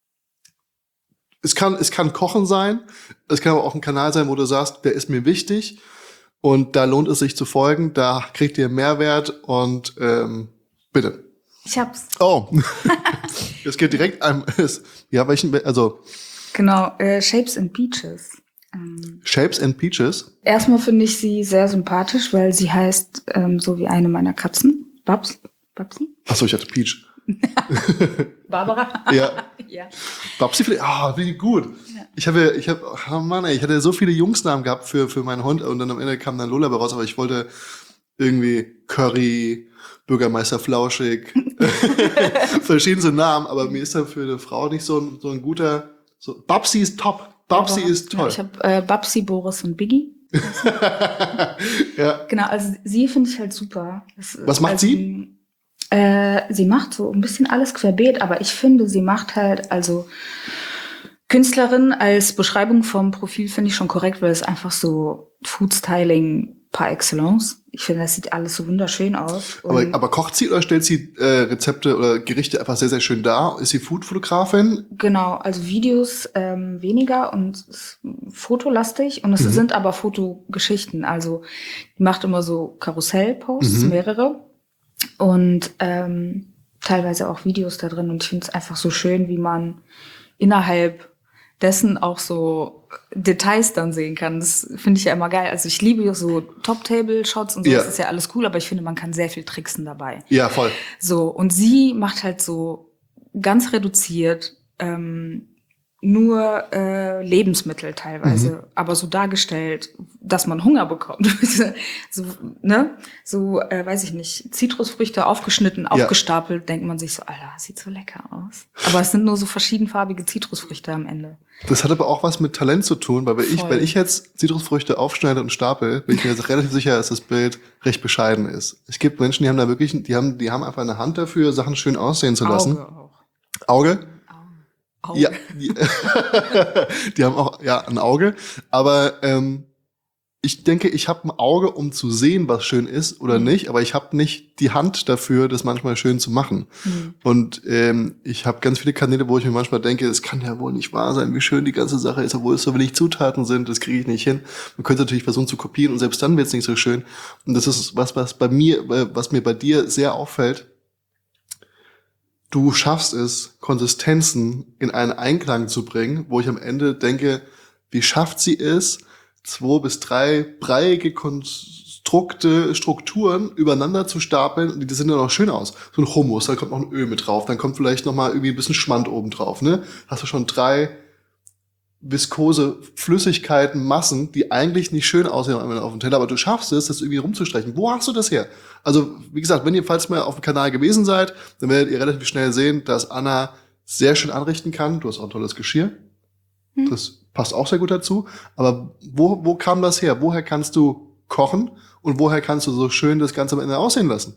es kann es kann Kochen sein. Es kann aber auch ein Kanal sein, wo du sagst, der ist mir wichtig und da lohnt es sich zu folgen. Da kriegt ihr Mehrwert und ähm, bitte. Ich hab's. Oh, es geht direkt an. Ja, welchen? Also Genau, äh, Shapes and Peaches. Ähm, Shapes and Peaches. erstmal finde ich sie sehr sympathisch, weil sie heißt ähm, so wie eine meiner Katzen. Babs? Babsi? Achso, ich hatte Peach. Barbara? Ja. Ja. Babsi, ah, wie gut. Ja. Ich habe, ich habe, oh Mann, ey, ich hatte so viele Jungsnamen gehabt für für meinen Hund und dann am Ende kam dann Lola raus, aber ich wollte irgendwie Curry, Bürgermeister Flauschig, verschiedenste Namen, aber mir ist dann für eine Frau nicht so ein so ein guter. So, Babsi ist top. Babsi Aber, ist toll. Ja, ich habe äh, Babsi, Boris und Biggie. Ja. Genau, also sie finde ich halt super. Das, Was macht also, sie? Äh, sie macht so ein bisschen alles querbeet, aber ich finde, sie macht halt, also Künstlerin als Beschreibung vom Profil finde ich schon korrekt, weil es einfach so Food-Styling par excellence. Ich finde, das sieht alles so wunderschön aus. Aber, Und aber kocht sie oder stellt sie äh, Rezepte oder Gerichte einfach sehr, sehr schön dar? Ist sie Food-Fotografin? genau, also Videos ähm, weniger und s- fotolastig und es Mhm. sind aber Fotogeschichten. Also die macht immer so Karussell-Posts, Mhm. mehrere und ähm, teilweise auch Videos da drin und ich finde es einfach so schön, wie man innerhalb dessen auch so Details dann sehen kann. Das finde ich ja immer geil. Also ich liebe so Top-Table-Shots und so, Ja. das ist ja alles cool, aber ich finde, man kann sehr viel tricksen dabei. Ja, voll. So, und sie macht halt so ganz reduziert ähm, nur äh, Lebensmittel teilweise, Mhm. aber so dargestellt, dass man Hunger bekommt. so, ne? So, äh, weiß ich nicht, Zitrusfrüchte aufgeschnitten, aufgestapelt, denkt man sich so, Alter, das sieht so lecker aus. Aber es sind nur so verschiedenfarbige Zitrusfrüchte am Ende. Das hat aber auch was mit Talent zu tun, weil wenn ich, Voll. wenn ich jetzt Zitrusfrüchte aufschneide und stapel, bin ich mir jetzt relativ sicher, dass das Bild recht bescheiden ist. Es gibt Menschen, die haben da wirklich, die haben, die haben einfach eine Hand dafür, Sachen schön aussehen zu lassen. Auge auch. Auge? Auge. Auge. Ja, die, die haben auch ja ein Auge, aber ähm, ich denke, ich habe ein Auge, um zu sehen, was schön ist oder Mhm. nicht, aber ich habe nicht die Hand dafür, das manchmal schön zu machen. Mhm. Und ähm, ich habe ganz viele Kanäle, wo ich mir manchmal denke, es kann ja wohl nicht wahr sein, wie schön die ganze Sache ist, obwohl es so wenig Zutaten sind, das kriege ich nicht hin. Man könnte natürlich versuchen zu kopieren und selbst dann wird es nicht so schön. Und das ist was, was bei mir, äh, was mir bei dir sehr auffällt. Du schaffst es, Konsistenzen in einen Einklang zu bringen, wo ich am Ende denke, wie schafft sie es, zwei bis drei breiige Konstrukte, Strukturen übereinander zu stapeln und die sehen dann auch schön aus. So ein Hummus, da kommt noch ein Öl mit drauf, dann kommt vielleicht noch mal irgendwie ein bisschen Schmand oben drauf, ne? Hast du schon drei viskose Flüssigkeiten, Massen, die eigentlich nicht schön aussehen auf dem Teller, aber du schaffst es, das irgendwie rumzustreichen. Wo hast du das her? Also, wie gesagt, wenn ihr falls mal auf dem Kanal gewesen seid, dann werdet ihr relativ schnell sehen, dass Anna sehr schön anrichten kann. Du hast auch ein tolles Geschirr. Hm. Das passt auch sehr gut dazu. Aber wo, wo kam das her? Woher kannst du kochen und woher kannst du so schön das Ganze am Ende aussehen lassen?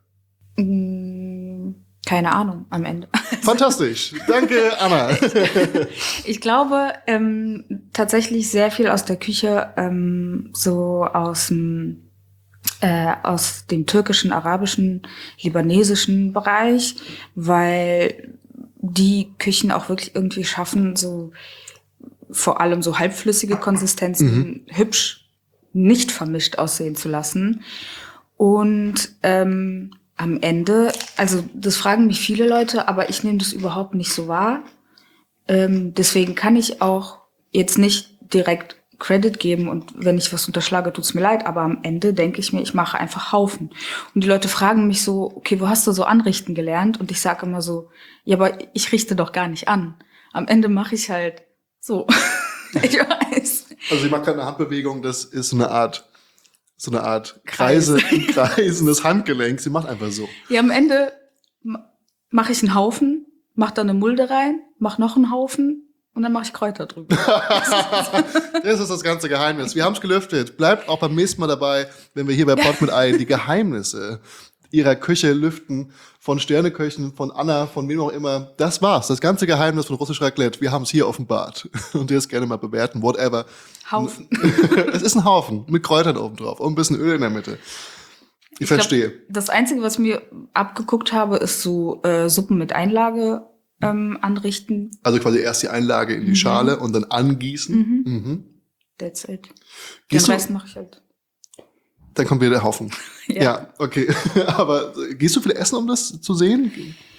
Mm, Keine Ahnung am Ende. Fantastisch. Danke, Anna. Ich glaube ähm, tatsächlich sehr viel aus der Küche, ähm, so aus dem äh, aus dem türkischen, arabischen, libanesischen Bereich, weil die Küchen auch wirklich irgendwie schaffen, so vor allem so halbflüssige Konsistenzen hübsch nicht vermischt aussehen zu lassen. Und ähm, am Ende, also das fragen mich viele Leute, aber ich nehme das überhaupt nicht so wahr. Ähm, deswegen kann ich auch jetzt nicht direkt Credit geben und wenn ich was unterschlage, tut's mir leid, aber am Ende denke ich mir, ich mache einfach Haufen. Und die Leute fragen mich so, okay, wo hast du so anrichten gelernt? Und ich sage immer so, ja, aber ich richte doch gar nicht an. Am Ende mache ich halt so. Ich weiß. Also sie macht keine Handbewegung, das ist so eine Art, so eine Art Kreise, kreisendes Handgelenk. Sie macht einfach so. Ja, am Ende mache ich einen Haufen, mache dann eine Mulde rein, mache noch einen Haufen und dann mache ich Kräuter drüber. Das ist das ganze Geheimnis. Wir haben es gelüftet. Bleibt auch beim nächsten Mal dabei, wenn wir hier bei Pod mit Ei die Geheimnisse ihrer Küche lüften. Von Sterneköchen, von Anna, von wem auch immer. Das war's. Das ganze Geheimnis von russisch Raclette. Wir haben es hier offenbart. Und ihr es gerne mal bewerten. Whatever. Haufen. Es ist ein Haufen mit Kräutern oben drauf und ein bisschen Öl in der Mitte. Ich, ich verstehe. Glaub, das Einzige, was ich mir abgeguckt habe, ist so äh, Suppen mit Einlage ähm, anrichten. Also quasi erst die Einlage in die mhm. Schale und dann angießen. Mhm. Mhm. That's it. Gehst Den du, Rest mache ich halt. Dann kommt wieder der Haufen. Ja. Ja, okay. Aber gehst du viel essen, um das zu sehen?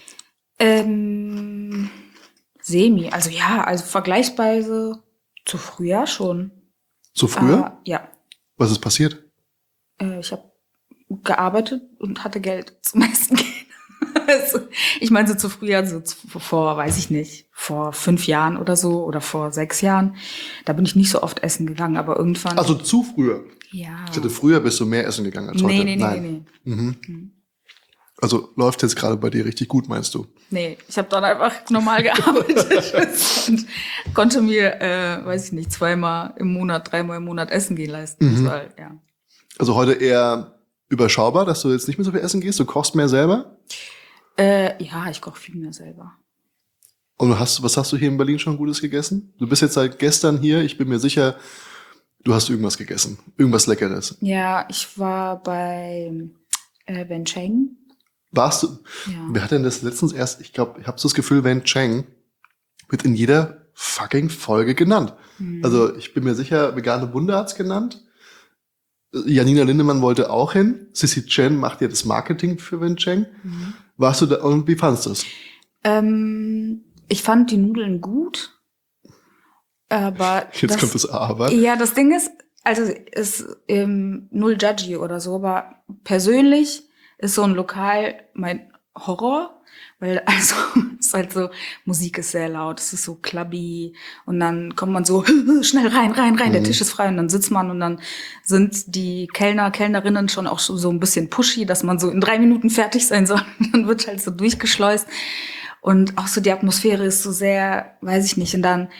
Ähm, semi. Also ja, also vergleichsweise zu früher schon. Zu früher? Äh, ja. Was ist passiert? Äh, ich habe gearbeitet und hatte Geld zum Essen gehen. Also, ich meine, so zu früher, so zu, vor, weiß ich nicht, vor fünf Jahren oder so oder vor sechs Jahren, da bin ich nicht so oft essen gegangen, aber irgendwann. Also zu früher? Ja. Ich hatte früher bist du mehr essen gegangen als heute. Nee, nee, nee, Nein. nee. nee. Mhm. Mhm. Also läuft jetzt gerade bei dir richtig gut, meinst du? Nee, ich habe dann einfach normal gearbeitet und konnte mir, äh, weiß ich nicht, zweimal im Monat, dreimal im Monat Essen gehen leisten. Mhm. Das war, ja. Also heute eher überschaubar, dass du jetzt nicht mehr so viel essen gehst? Du kochst mehr selber? Äh, ja, ich koche viel mehr selber. Und hast, was hast du hier in Berlin schon Gutes gegessen? Du bist jetzt seit gestern hier. Ich bin mir sicher, du hast irgendwas gegessen. Irgendwas Leckeres. Ja, ich war bei äh, Wen Cheng. Warst du? Ja. Wer hat denn das letztens erst? Ich glaube, ich habe so das Gefühl, Wen Cheng wird in jeder fucking Folge genannt. Mhm. Also ich bin mir sicher, Vegane Wunder hat's genannt. Janina Lindemann wollte auch hin. Sissy Chen macht ja das Marketing für Wen Cheng. Mhm. Warst du da und wie fandest du es? Ähm, ich fand die Nudeln gut. Aber jetzt das, kommt das Aber. Ja, das Ding ist, also ist ähm, null Judgy oder so, aber persönlich ist so ein Lokal mein Horror, weil also es ist halt so, Musik ist sehr laut, es ist so clubby und dann kommt man so schnell rein, rein, rein, mhm. der Tisch ist frei und dann sitzt man und dann sind die Kellner, Kellnerinnen schon auch so ein bisschen pushy, dass man so in drei Minuten fertig sein soll und dann wird halt so durchgeschleust und auch so die Atmosphäre ist so sehr, weiß ich nicht, und dann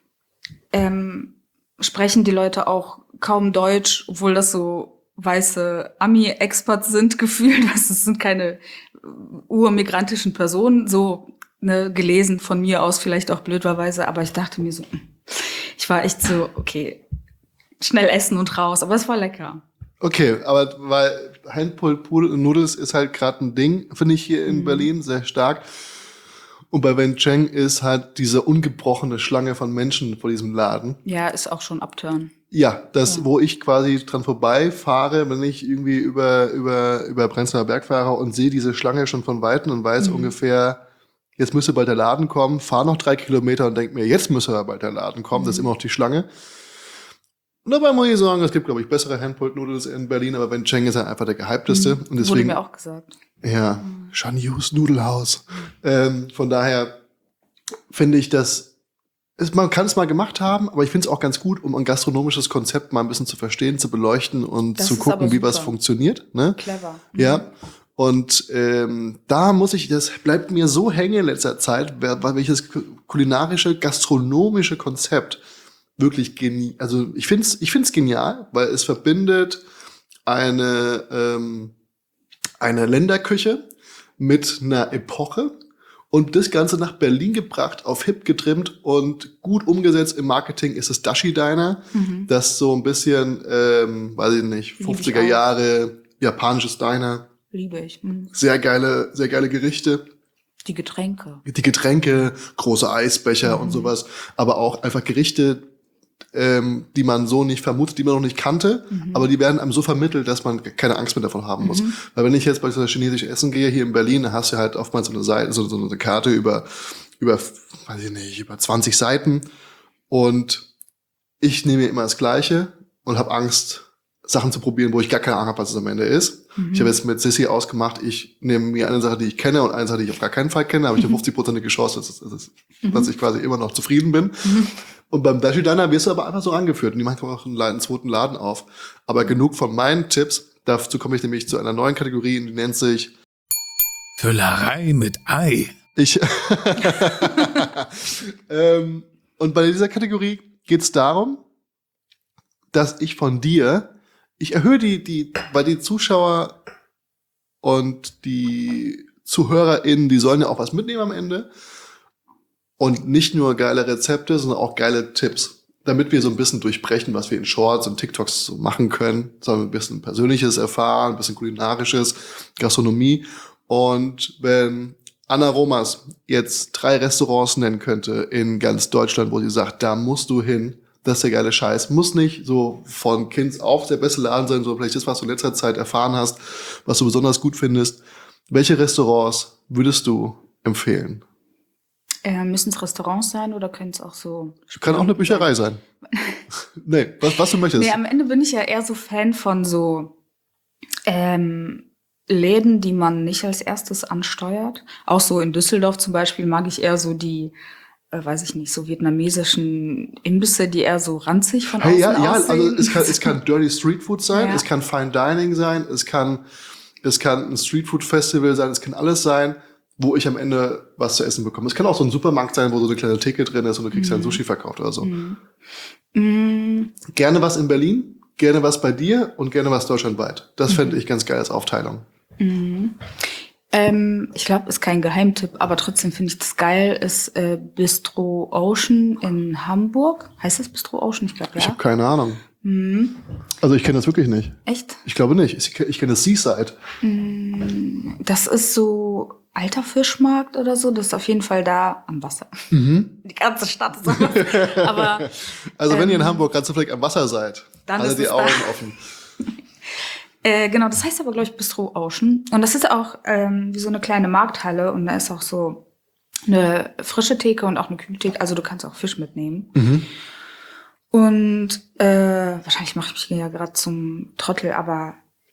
ähm, sprechen die Leute auch kaum Deutsch, obwohl das so weiße Ami-Experts sind gefühlt, das sind keine urmigrantischen Personen, so ne, gelesen von mir aus, vielleicht auch blöderweise, aber ich dachte mir so, ich war echt so, okay, schnell essen und raus, aber es war lecker. Okay, aber weil Handpulled Noodles ist halt gerade ein Ding, finde ich hier in mhm. Berlin, sehr stark. Und bei Wen Cheng ist halt diese ungebrochene Schlange von Menschen vor diesem Laden. Ja, ist auch schon Upturn. Ja, das, ja. wo ich quasi dran vorbeifahre, wenn ich irgendwie über, über, über Prenzlauer Berg fahre und sehe diese Schlange schon von Weitem und weiß mhm. ungefähr, jetzt müsste bald der Laden kommen, fahre noch drei Kilometer und denke mir, jetzt müsste bald der Laden kommen, mhm. das ist immer noch die Schlange. Und dabei muss ich sagen, es gibt, glaube ich, bessere Handpulled Noodles in Berlin, aber Wen Cheng ist halt einfach der gehypteste. Mhm. Und deswegen, wurde mir auch gesagt. Ja, mhm. Shan Yus Nudelhaus. Mhm. Ähm, von daher finde ich, dass es, man kann es mal gemacht haben, aber ich finde es auch ganz gut, um ein gastronomisches Konzept mal ein bisschen zu verstehen, zu beleuchten und das zu gucken, wie was funktioniert. Ne? Clever. Mhm. Ja. Und ähm, da muss ich, das bleibt mir so hängen in letzter Zeit, weil welches kulinarische, gastronomische Konzept wirklich genial, also ich finde es ich find's genial, weil es verbindet eine, ähm, eine Länderküche mit einer Epoche und das Ganze nach Berlin gebracht, auf hip getrimmt und gut umgesetzt im Marketing ist das Dashi Diner, mhm. das so ein bisschen, ähm, weiß ich nicht, fünfziger Jahre japanisches Diner. Liebe ich. Mhm. Sehr geile, sehr geile Gerichte. Die Getränke. Die Getränke, große Eisbecher mhm. und sowas, aber auch einfach Gerichte, ähm, die man so nicht vermutet, die man noch nicht kannte, mhm. aber die werden einem so vermittelt, dass man keine Angst mehr davon haben muss. Mhm. Weil wenn ich jetzt bei so chinesisch essen gehe, hier in Berlin, dann hast du halt oftmals so eine Seite, so, so eine Karte über, über, weiß ich nicht, über zwanzig Seiten und ich nehme mir immer das Gleiche und habe Angst, Sachen zu probieren, wo ich gar keine Ahnung habe, was es am Ende ist. Mhm. Ich habe jetzt mit Sissy ausgemacht, ich nehme mir eine Sache, die ich kenne und eine Sache, die ich auf gar keinen Fall kenne, habe ich eine fünfzig-prozentige Chance, dass, dass, mhm. dass ich quasi immer noch zufrieden bin. Mhm. Und beim Dashi Diner wirst du aber einfach so angeführt und die machen auch einen, einen zweiten Laden auf. Aber genug von meinen Tipps, dazu komme ich nämlich zu einer neuen Kategorie, die nennt sich Füllerei mit Ei. Ich ähm, und bei dieser Kategorie geht es darum, dass ich von dir, ich erhöhe die, die, weil die Zuschauer und die ZuhörerInnen, die sollen ja auch was mitnehmen am Ende. Und nicht nur geile Rezepte, sondern auch geile Tipps. Damit wir so ein bisschen durchbrechen, was wir in Shorts und TikToks so machen können. Sollen wir ein bisschen Persönliches erfahren, ein bisschen Kulinarisches, Gastronomie. Und wenn Anna Romas jetzt drei Restaurants nennen könnte in ganz Deutschland, wo sie sagt, da musst du hin, das ist der geile Scheiß. Muss nicht so von Kind auf der beste Laden sein, sondern vielleicht das, was du in letzter Zeit erfahren hast, was du besonders gut findest. Welche Restaurants würdest du empfehlen? Äh, müssen es Restaurants sein oder können es auch so... Kann auch eine Bücherei sein. Nee, was, was du möchtest. Nee, am Ende bin ich ja eher so Fan von so ähm, Läden, die man nicht als erstes ansteuert. Auch so in Düsseldorf zum Beispiel mag ich eher so die, äh, weiß ich nicht, so vietnamesischen Imbisse, die eher so ranzig von hey, außen ja, ja, aussehen. also es kann, es kann Dirty Street Food sein, Ja. es kann Fine Dining sein, es kann, es kann ein Street Food Festival sein, es kann alles sein, wo ich am Ende was zu essen bekomme. Es kann auch so ein Supermarkt sein, wo so eine kleine Theke drin ist und du kriegst dann Mhm. Sushi verkauft oder so. Mhm. Mhm. Gerne was in Berlin, gerne was bei dir und gerne was deutschlandweit. Das Mhm. fände ich ganz geil als Aufteilung. Mhm. Ähm, ich glaube, ist kein Geheimtipp, aber trotzdem finde ich das geil, ist äh, Bistro Ocean in Hamburg. Heißt das Bistro Ocean? Ich glaube, ja. Ich habe keine Ahnung. Mhm. Also ich kenne das wirklich nicht. Echt? Ich glaube nicht. Ich, ich kenne das Seaside. Mhm. Das ist so alter Fischmarkt oder so. Das ist auf jeden Fall da am Wasser. Mhm. Die ganze Stadt ist am Wasser. Aber Also wenn ihr in Ähm, Hamburg ganz zufällig am Wasser seid, dann alle ist die es Augen da. offen. Äh, genau, das heißt aber, glaube ich, Bistro Ocean. Und das ist auch ähm, wie so eine kleine Markthalle. Und da ist auch so eine frische Theke und auch eine Kühltheke. Also du kannst auch Fisch mitnehmen. Mhm. Und äh, wahrscheinlich mache ich mich ja gerade zum Trottel, aber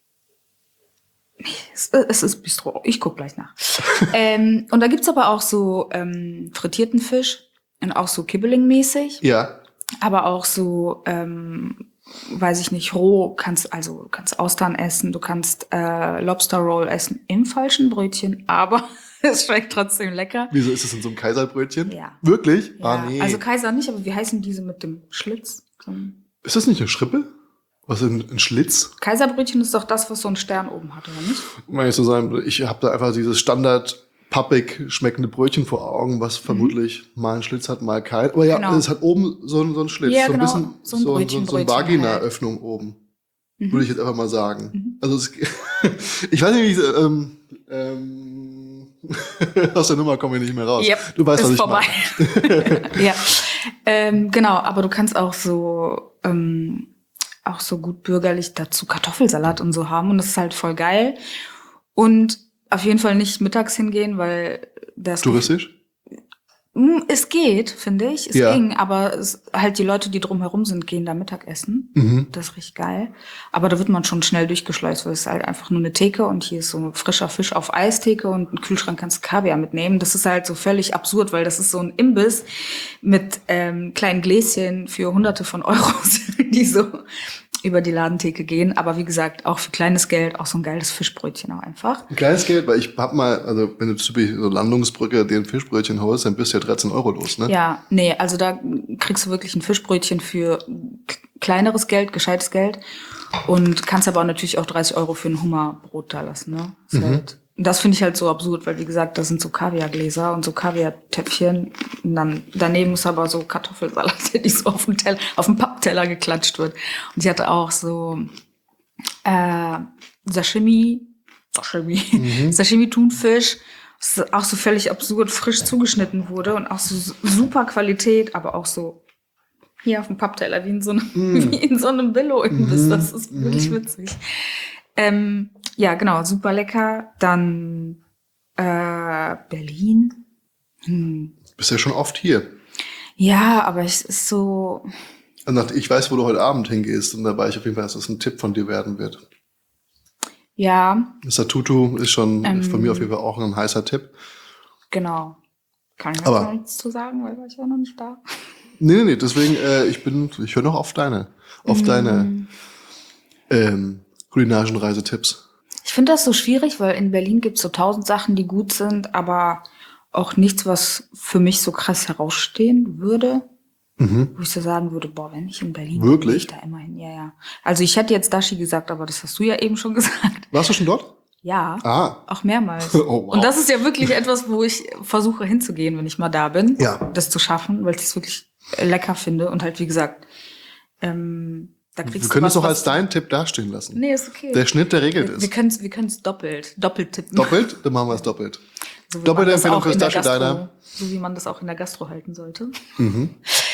nee, es, es ist Bistro. Ich guck gleich nach. ähm, und da gibt's aber auch so ähm, frittierten Fisch und auch so Kibbeling-mäßig. Ja. Aber auch so, ähm, weiß ich nicht, roh kannst, also du kannst Austern essen, du kannst äh, Lobster Roll essen im falschen Brötchen, aber es schmeckt trotzdem lecker. Wieso ist es in so einem Kaiserbrötchen? Ja. Wirklich? Ja, Ah, nee. also Kaiser nicht, aber wie heißen diese mit dem Schlitz? So ein Ist das nicht eine Schrippe? Was, ein, ein Schlitz? Kaiserbrötchen ist doch das, was so einen Stern oben hat, oder nicht? Um ehrlich zu sein, ich habe da einfach dieses Standard pappig schmeckende Brötchen vor Augen, was vermutlich mal einen Schlitz hat, mal keinen. Aber ja, Genau. es hat oben so, einen- so einen Schlitz. Ja, so ein genau. bisschen So ein so, Brötchen, so, so eine Brötchen Vagina-Öffnung oben. Mhm. Würde ich jetzt einfach mal sagen. Mhm. Also es, ich weiß nicht, wie ich, ähm, ähm, aus der Nummer kommen wir nicht mehr raus. Yep, Du weißt, ist was ich vorbei. meine. Ja, ähm, genau, aber du kannst auch so ähm, auch so gut bürgerlich dazu Kartoffelsalat und so haben und das ist halt voll geil. Und auf jeden Fall nicht mittags hingehen, weil das Touristisch? Mm, Es geht, finde ich. Es Ja. ging, aber es, halt die Leute, die drumherum sind, gehen da Mittagessen. Mhm. Das ist richtig geil. Aber da wird man schon schnell durchgeschleust, weil es ist halt einfach nur eine Theke und hier ist so frischer Fisch auf Eistheke und im Kühlschrank kannst du Kaviar mitnehmen. Das ist halt so völlig absurd, weil das ist so ein Imbiss mit ähm, kleinen Gläschen für Hunderte von Euros, die so über die Ladentheke gehen. Aber wie gesagt, auch für kleines Geld auch so ein geiles Fischbrötchen auch einfach. Ein kleines Geld, weil ich hab mal, also wenn du typisch so Landungsbrücke dir ein Fischbrötchen holst, dann bist du ja dreizehn Euro los, ne? Ja, nee, also da kriegst du wirklich ein Fischbrötchen für k- kleineres Geld, gescheites Geld und kannst aber auch natürlich auch dreißig Euro für ein Hummerbrot da lassen, ne? Ist Mhm. halt, das finde ich halt so absurd, weil wie gesagt, das sind so Kaviargläser und so Kaviartöpfchen und dann daneben ist aber so Kartoffelsalat, die so auf dem Teller, auf dem Pappteller geklatscht wird. Und sie hatte auch so äh, Sashimi, Sashimi, Mhm. Sashimi-Thunfisch, das auch so völlig absurd frisch zugeschnitten wurde und auch so super Qualität, aber auch so hier auf dem Pappteller, wie in so einem, Mm. wie in so einem Billo-Imbiss. Mhm. Das ist wirklich Mhm. witzig. Ähm, ja, genau, super lecker. Dann äh, Berlin. Hm. Bist ja schon oft hier. Ja, aber es ist so, Und ich weiß, wo du heute Abend hingehst. Und da war ich auf jeden Fall, dass das ein Tipp von dir werden wird. Ja. Mister Tutu ist schon Ähm, von mir auf jeden Fall auch ein heißer Tipp. Genau. Kann ich jetzt Aber- noch nichts zu sagen, weil war ich ja noch nicht da. Nee, nee, nee, deswegen, äh, ich bin, ich höre noch auf deine, auf Mm. deine ähm, kulinarischen Reisetipps. Ich finde das so schwierig, weil in Berlin gibt es so tausend Sachen, die gut sind, aber auch nichts, was für mich so krass herausstehen würde. Mhm. Wo ich so sagen würde, boah, wenn ich in Berlin Wirklich? bin, gehe ich da immer hin. Ja, ja. Also ich hätte jetzt Dashi gesagt, aber das hast du ja eben schon gesagt. Warst du schon dort? Ja, Ah, auch mehrmals. Oh, wow. Und das ist ja wirklich etwas, wo ich versuche hinzugehen, wenn ich mal da bin. Ja. Das zu schaffen, weil ich es wirklich lecker finde. Und halt, wie gesagt, ähm, da kriegst wir du können es was, auch als was- deinen Tipp dastehen lassen. Nee, ist okay. Der Schnitt, der regelt wir wir ist. können es wir können's doppelt, doppelt tippen. Doppelt? Dann machen wir es doppelt. So wie Doppelte man das Empfehlung auch fürs in der Dashi Gastro- Diner. So wie man das auch in der Gastro halten sollte. Mhm.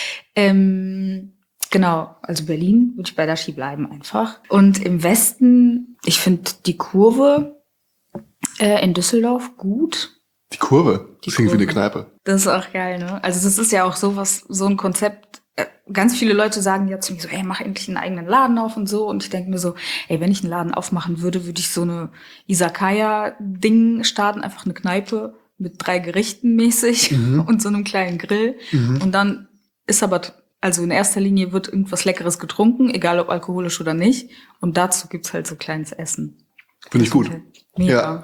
Ähm, genau, also Berlin würde ich bei Dashi bleiben einfach. Und im Westen, ich finde die Kurve äh, in Düsseldorf gut. Die Kurve. Die Das klingt wie eine Kurve. Kneipe. Das ist auch geil, ne? Also das ist ja auch sowas, so ein Konzept. äh, Ganz viele Leute sagen ja zu mir so, ey, mach endlich einen eigenen Laden auf und so. Und ich denke mir so, ey, wenn ich einen Laden aufmachen würde, würde ich so eine Izakaya-Ding starten, einfach eine Kneipe mit drei Gerichten mäßig Mhm. und so einem kleinen Grill. Mhm. Und dann ist aber, t- also in erster Linie wird irgendwas Leckeres getrunken, egal ob alkoholisch oder nicht. Und dazu gibt's halt so kleines Essen. Finde ich gut. Mega. Ja.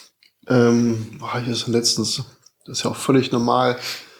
Ähm, boah, ich das letztens, das ist ja auch völlig normal.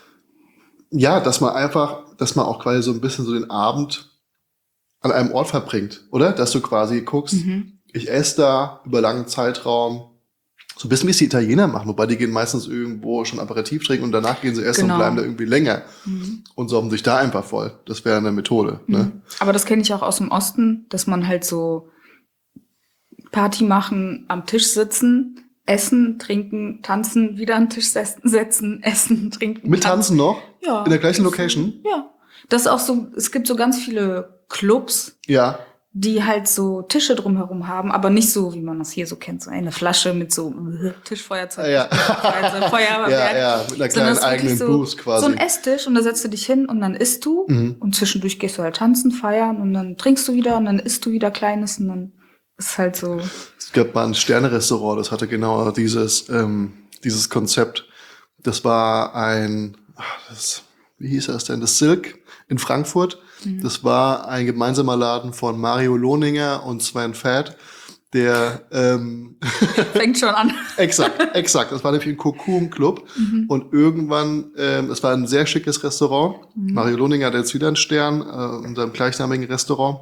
Ja, dass man einfach, dass man auch quasi so ein bisschen so den Abend an einem Ort verbringt, oder? Dass du quasi guckst, Mhm. ich esse da über langen Zeitraum, so ein bisschen wie es die Italiener machen, wobei die gehen meistens irgendwo schon Aperitif trinken und danach gehen sie essen Genau. und bleiben da irgendwie länger Mhm. und saufen sich da einfach voll. Das wäre eine Methode, ne? Mhm. Aber das kenne ich auch aus dem Osten, dass man halt so Party machen, am Tisch sitzen, essen, trinken, tanzen, wieder an den Tisch setzen, setzen essen, trinken. Mit Tanzen noch? Ja. In der gleichen Das- Location? Ja. Das ist auch so, es gibt so ganz viele Clubs, Ja. die halt so Tische drumherum haben, aber nicht so, wie man das hier so kennt, so eine Flasche mit so Tischfeuerzeug, Ah, ja. Tischfeuerzeug, Feuerwerk. Ja, ja, mit einer Sondern kleinen es ist eigenen wirklich so, Booth quasi. so ein Esstisch und da setzt du dich hin und dann isst du Mhm. und zwischendurch gehst du halt tanzen, feiern und dann trinkst du wieder und dann isst du wieder Kleines und dann ist halt so. Es gab mal ein Sterne-Restaurant, das hatte genau dieses, ähm, dieses Konzept. Das war ein, ach, das, wie hieß das denn? Das Silk in Frankfurt. Mhm. Das war ein gemeinsamer Laden von Mario Lohninger und Sven Fett, der, ähm, Fängt schon an. exakt, exakt. Das war nämlich ein Cocoon-Club. Mhm. Und irgendwann, ähm, es war ein sehr schickes Restaurant. Mhm. Mario Lohninger hat jetzt wieder einen Stern äh, in seinem gleichnamigen Restaurant.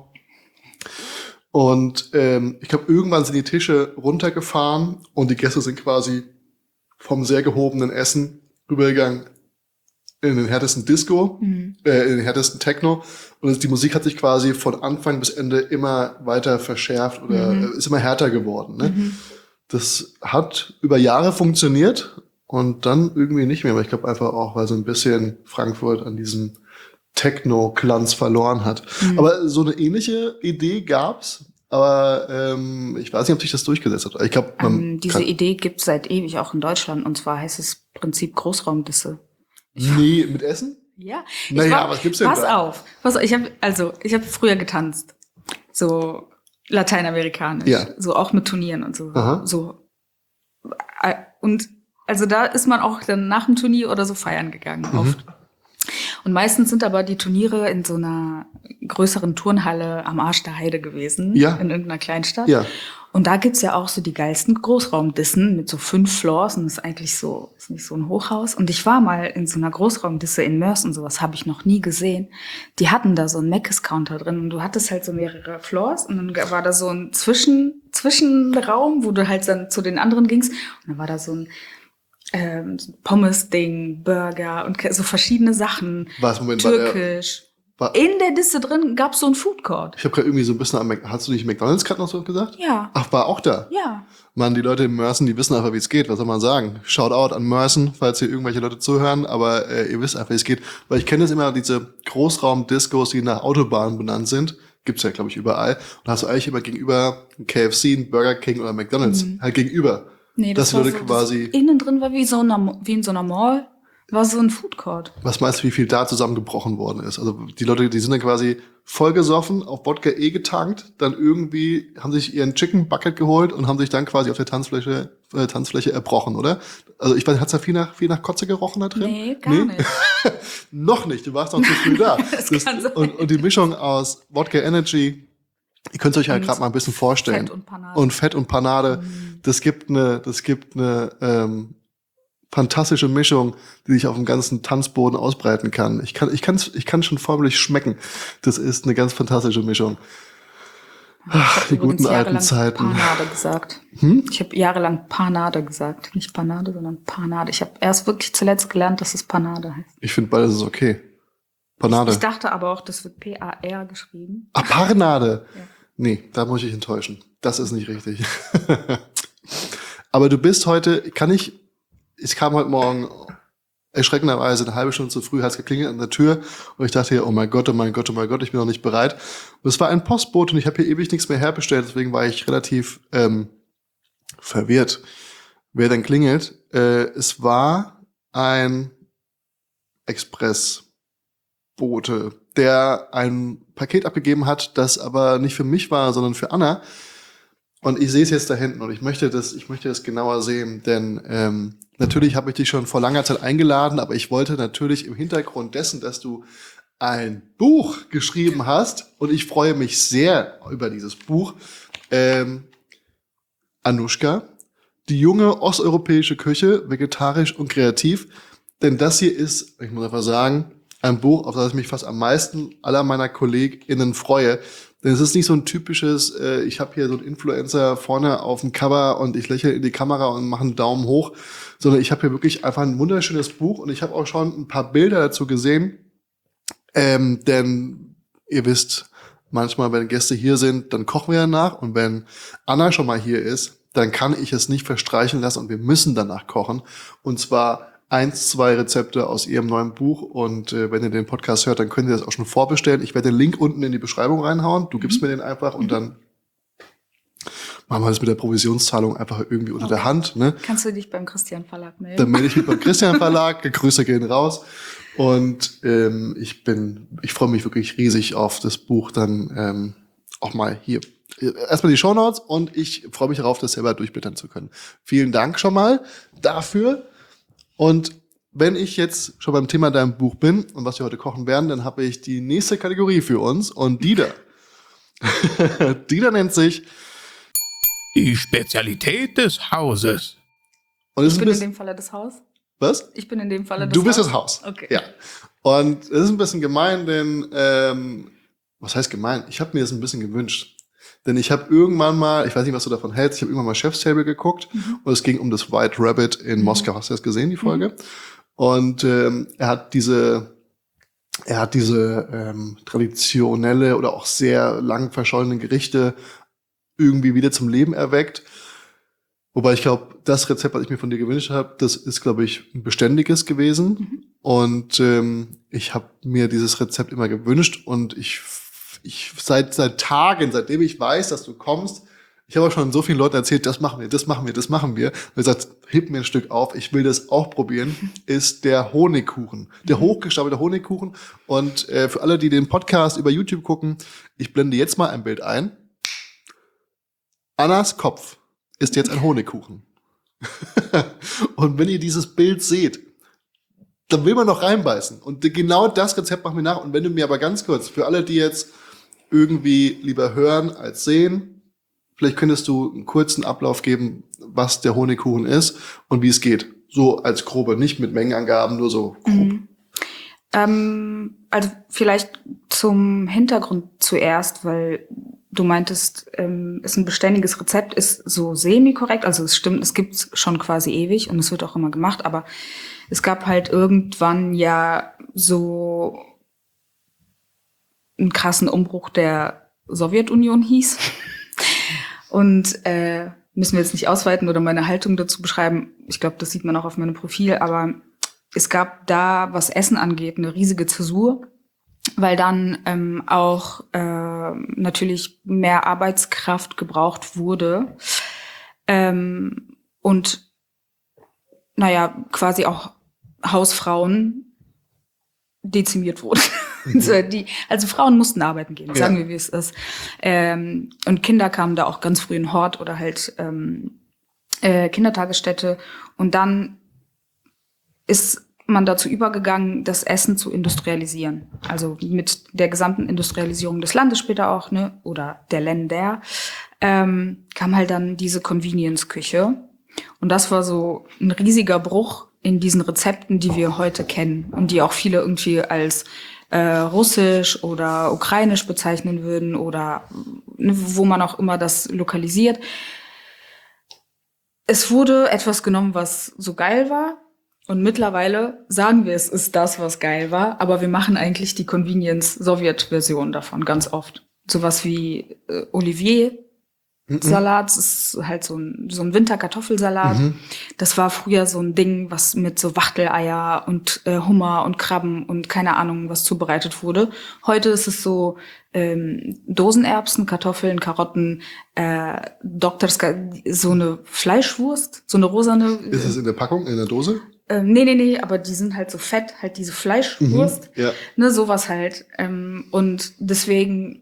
Und ähm, ich glaube, irgendwann sind die Tische runtergefahren und die Gäste sind quasi vom sehr gehobenen Essen rübergegangen in den härtesten Disco, Mhm. äh, in den härtesten Techno. Und es- die Musik hat sich quasi von Anfang bis Ende immer weiter verschärft oder Mhm. äh, ist immer härter geworden. Ne? Mhm. Das hat über Jahre funktioniert und dann irgendwie nicht mehr. Aber ich glaube einfach auch, weil so ein bisschen Frankfurt an diesem Techno-Glanz verloren hat. Mhm. Aber so eine ähnliche Idee gab's. Aber ähm, ich weiß nicht, ob sich das durchgesetzt hat. Ich glaube, man Ähm, diese kann Idee gibt's seit ewig auch in Deutschland und zwar heißt es Prinzip Großraumdisse. nie mit Essen. Ja. Naja, Ich war- was gibt's denn Pass da? auf. Pass auf. Ich habe also, ich habe früher getanzt. So lateinamerikanisch. Ja. So auch mit Turnieren und so. Aha. So. Äh, Und also da ist man auch dann nach dem Turnier oder so feiern gegangen Mhm. oft. Und meistens sind aber die Turniere in so einer größeren Turnhalle am Arsch der Heide gewesen. Ja. In irgendeiner Kleinstadt. Ja. Und da gibt's ja auch so die geilsten Großraumdissen mit so fünf Floors und das ist eigentlich so, ist nicht so ein Hochhaus. Und ich war mal in so einer Großraumdisse in Mörs und sowas habe ich noch nie gesehen. Die hatten da so einen Mc's-Counter drin und du hattest halt so mehrere Floors und dann war da so ein Zwischen, Zwischenraum, wo du halt dann zu den anderen gingst und dann war da so ein ähm, so ein Pommes-Ding, Burger und so verschiedene Sachen. Was, Moment, war der- Türkisch. War, In der Disse drin gab's so ein Food Court. ich habe gerade irgendwie so ein bisschen an Mac hast du nicht McDonald's gerade noch so gesagt? Ja. Ach, war auch da. Ja. Mann, die Leute in Mörsen, die wissen einfach, wie es geht. Was soll man sagen? Shoutout an Mörsen, falls hier irgendwelche Leute zuhören. Aber äh, ihr wisst einfach, wie es geht. Weil ich kenne das immer, diese Großraum-Discos, die nach Autobahnen benannt sind. Gibt's ja, glaube ich, überall. Und da hast du eigentlich immer gegenüber ein K F C, ein Burger King oder McDonald's. Mhm. Halt gegenüber. Nee, Dass das die war Leute so, quasi- das innen drin war wie so einer, wie in so einer Mall War so ein Food Court. Was meinst du, wie viel da zusammengebrochen worden ist? Also die Leute, die sind dann quasi vollgesoffen, auf Wodka eh getankt, dann irgendwie haben sich ihren Chicken Bucket geholt und haben sich dann quasi auf der Tanzfläche, äh, Tanzfläche erbrochen, oder? Also ich weiß, hat's da viel nach, viel nach Kotze gerochen da drin? Nee, gar nee? nicht. Noch nicht, du warst noch zu früh da. das das, kann sein. Und, und die Mischung aus Wodka Energy, ihr könnt es euch ja gerade mal ein bisschen vorstellen. Fett und Panade. Und Fett und Panade, mm. das gibt eine, das gibt eine ähm, fantastische Mischung, die sich auf dem ganzen Tanzboden ausbreiten kann. Ich kann, ich kann's, ich kann schon förmlich schmecken. Das ist eine ganz fantastische Mischung. Ach, die guten alten Zeiten. Panade gesagt. Hm? Ich habe jahrelang Panade gesagt. Nicht Panade, sondern Panade. Ich habe erst wirklich zuletzt gelernt, dass es Panade heißt. Ich finde beides ist okay. Panade. Ich, ich dachte aber auch, das wird P A R geschrieben. Ah, Panade. Ja. Nee, da muss ich enttäuschen. Das ist nicht richtig. Aber du bist heute, kann ich, ich kam heute Morgen erschreckenderweise eine halbe Stunde zu früh, hat es geklingelt an der Tür und ich dachte, oh mein Gott, oh mein Gott, oh mein Gott, ich bin noch nicht bereit. Und es war ein Postbote und ich habe hier ewig nichts mehr herbestellt, deswegen war ich relativ ähm, verwirrt, wer denn klingelt. Äh, es war ein Expressbote, der ein Paket abgegeben hat, das aber nicht für mich war, sondern für Anna. Und ich sehe es jetzt da hinten und ich möchte das, ich möchte das genauer sehen, denn ähm, natürlich habe ich dich schon vor langer Zeit eingeladen, aber ich wollte natürlich im Hintergrund dessen, dass du ein Buch geschrieben hast und ich freue mich sehr über dieses Buch. Ähm, Anuschka, die junge osteuropäische Küche, vegetarisch und kreativ. Denn das hier ist, ich muss einfach sagen, ein Buch, auf das ich mich fast am meisten aller meiner KollegInnen freue. Denn es ist nicht so ein typisches, äh, ich habe hier so einen Influencer vorne auf dem Cover und ich lächle in die Kamera und mache einen Daumen hoch, sondern ich habe hier wirklich einfach ein wunderschönes Buch und ich habe auch schon ein paar Bilder dazu gesehen. Ähm, denn ihr wisst, manchmal, wenn Gäste hier sind, dann kochen wir danach und wenn Anna schon mal hier ist, dann kann ich es nicht verstreichen lassen und wir müssen danach kochen. Und zwar eins, zwei Rezepte aus ihrem neuen Buch und äh, wenn ihr den Podcast hört, dann könnt ihr das auch schon vorbestellen. Ich werde den Link unten in die Beschreibung reinhauen. Du gibst mhm. mir den einfach und dann machen wir das mit der Provisionszahlung einfach irgendwie unter okay. der Hand. Ne? Kannst du dich beim Christian Verlag melden? Dann melde ich mich beim Christian Verlag. Grüße gehen raus. Und ähm, ich bin, ich freue mich wirklich riesig auf das Buch dann ähm, auch mal hier. Erstmal die Shownotes und ich freue mich darauf, das selber durchblättern zu können. Vielen Dank schon mal dafür. Und wenn ich jetzt schon beim Thema deinem Buch bin und was wir heute kochen werden, dann habe ich die nächste Kategorie für uns und die da. die da nennt sich die Spezialität des Hauses. Und ich bin bisschen, in dem Falle das Haus. Was? Ich bin in dem Falle das du Haus. Du bist das Haus. Okay. Ja. Und es ist ein bisschen gemein, denn ähm, was heißt gemein? Ich habe mir das ein bisschen gewünscht. Denn ich habe irgendwann mal, ich weiß nicht, was du davon hältst, ich habe irgendwann mal Chef's Table geguckt mhm. und es ging um das White Rabbit in mhm. Moskau. Hast du das gesehen, die Folge? Mhm. Und ähm, er hat diese, er hat diese ähm, traditionelle oder auch sehr lang verschollenen Gerichte irgendwie wieder zum Leben erweckt. Wobei ich glaube, das Rezept, was ich mir von dir gewünscht habe, das ist, glaube ich, ein beständiges gewesen. Mhm. Und ähm, ich habe mir dieses Rezept immer gewünscht und ich Ich seit seit Tagen, seitdem ich weiß, dass du kommst, ich habe auch schon so vielen Leuten erzählt, das machen wir, das machen wir, das machen wir. Und ich gesagt, heb mir ein Stück auf, ich will das auch probieren, ist der Honigkuchen. Der hochgestapelte Honigkuchen. Und äh, für alle, die den Podcast über YouTube gucken, ich blende jetzt mal ein Bild ein. Annas Kopf ist jetzt ein Honigkuchen. Und wenn ihr dieses Bild seht, dann will man noch reinbeißen. Und genau das Rezept machen wir nach. Und wenn du mir aber ganz kurz, für alle, die jetzt irgendwie lieber hören als sehen, vielleicht könntest du einen kurzen Ablauf geben, was der Honigkuchen ist und wie es geht. So als grobe, nicht mit Mengenangaben, nur so grob. Mhm. Ähm, also vielleicht zum Hintergrund zuerst, weil du meintest, ähm, ist ein beständiges Rezept, ist so semi-korrekt. Also es stimmt, es gibt's schon quasi ewig und es wird auch immer gemacht, aber es gab halt irgendwann ja so einen krassen Umbruch der Sowjetunion hieß. Und äh, müssen wir jetzt nicht ausweiten oder meine Haltung dazu beschreiben. Ich glaube, das sieht man auch auf meinem Profil. Aber es gab da, was Essen angeht, eine riesige Zäsur, weil dann ähm, auch äh, natürlich mehr Arbeitskraft gebraucht wurde. Ähm, und naja, quasi auch Hausfrauen dezimiert wurde. Mhm. Also, die, also Frauen mussten arbeiten gehen, sagen ja. wir, wie es ist. Ähm, und Kinder kamen da auch ganz früh in Hort oder halt ähm, äh, Kindertagesstätte. Und dann ist man dazu übergegangen, das Essen zu industrialisieren. Also mit der gesamten Industrialisierung des Landes später auch, ne, oder der Länder, ähm, kam halt dann diese Convenience-Küche. Und das war so ein riesiger Bruch in diesen Rezepten, die wir heute kennen und die auch viele irgendwie als äh, russisch oder ukrainisch bezeichnen würden oder ne, wo man auch immer das lokalisiert. Es wurde etwas genommen, was so geil war. Und mittlerweile sagen wir, es ist das, was geil war, aber wir machen eigentlich die Convenience-Sowjet-Version davon ganz oft. Sowas wie äh, Olivier. Salat, das ist halt so ein, so ein Winterkartoffelsalat. Mhm. Das war früher so ein Ding, was mit so Wachteleier und äh, Hummer und Krabben und keine Ahnung was zubereitet wurde. Heute ist es so ähm, Dosenerbsen, Kartoffeln, Karotten, äh, Doktorska, so eine Fleischwurst, so eine rosane. Ist es in der Packung, in der Dose? Ähm, nee, nee, nee, aber die sind halt so fett, halt diese Fleischwurst. Mhm, ja. Ne, sowas halt. Ähm, und deswegen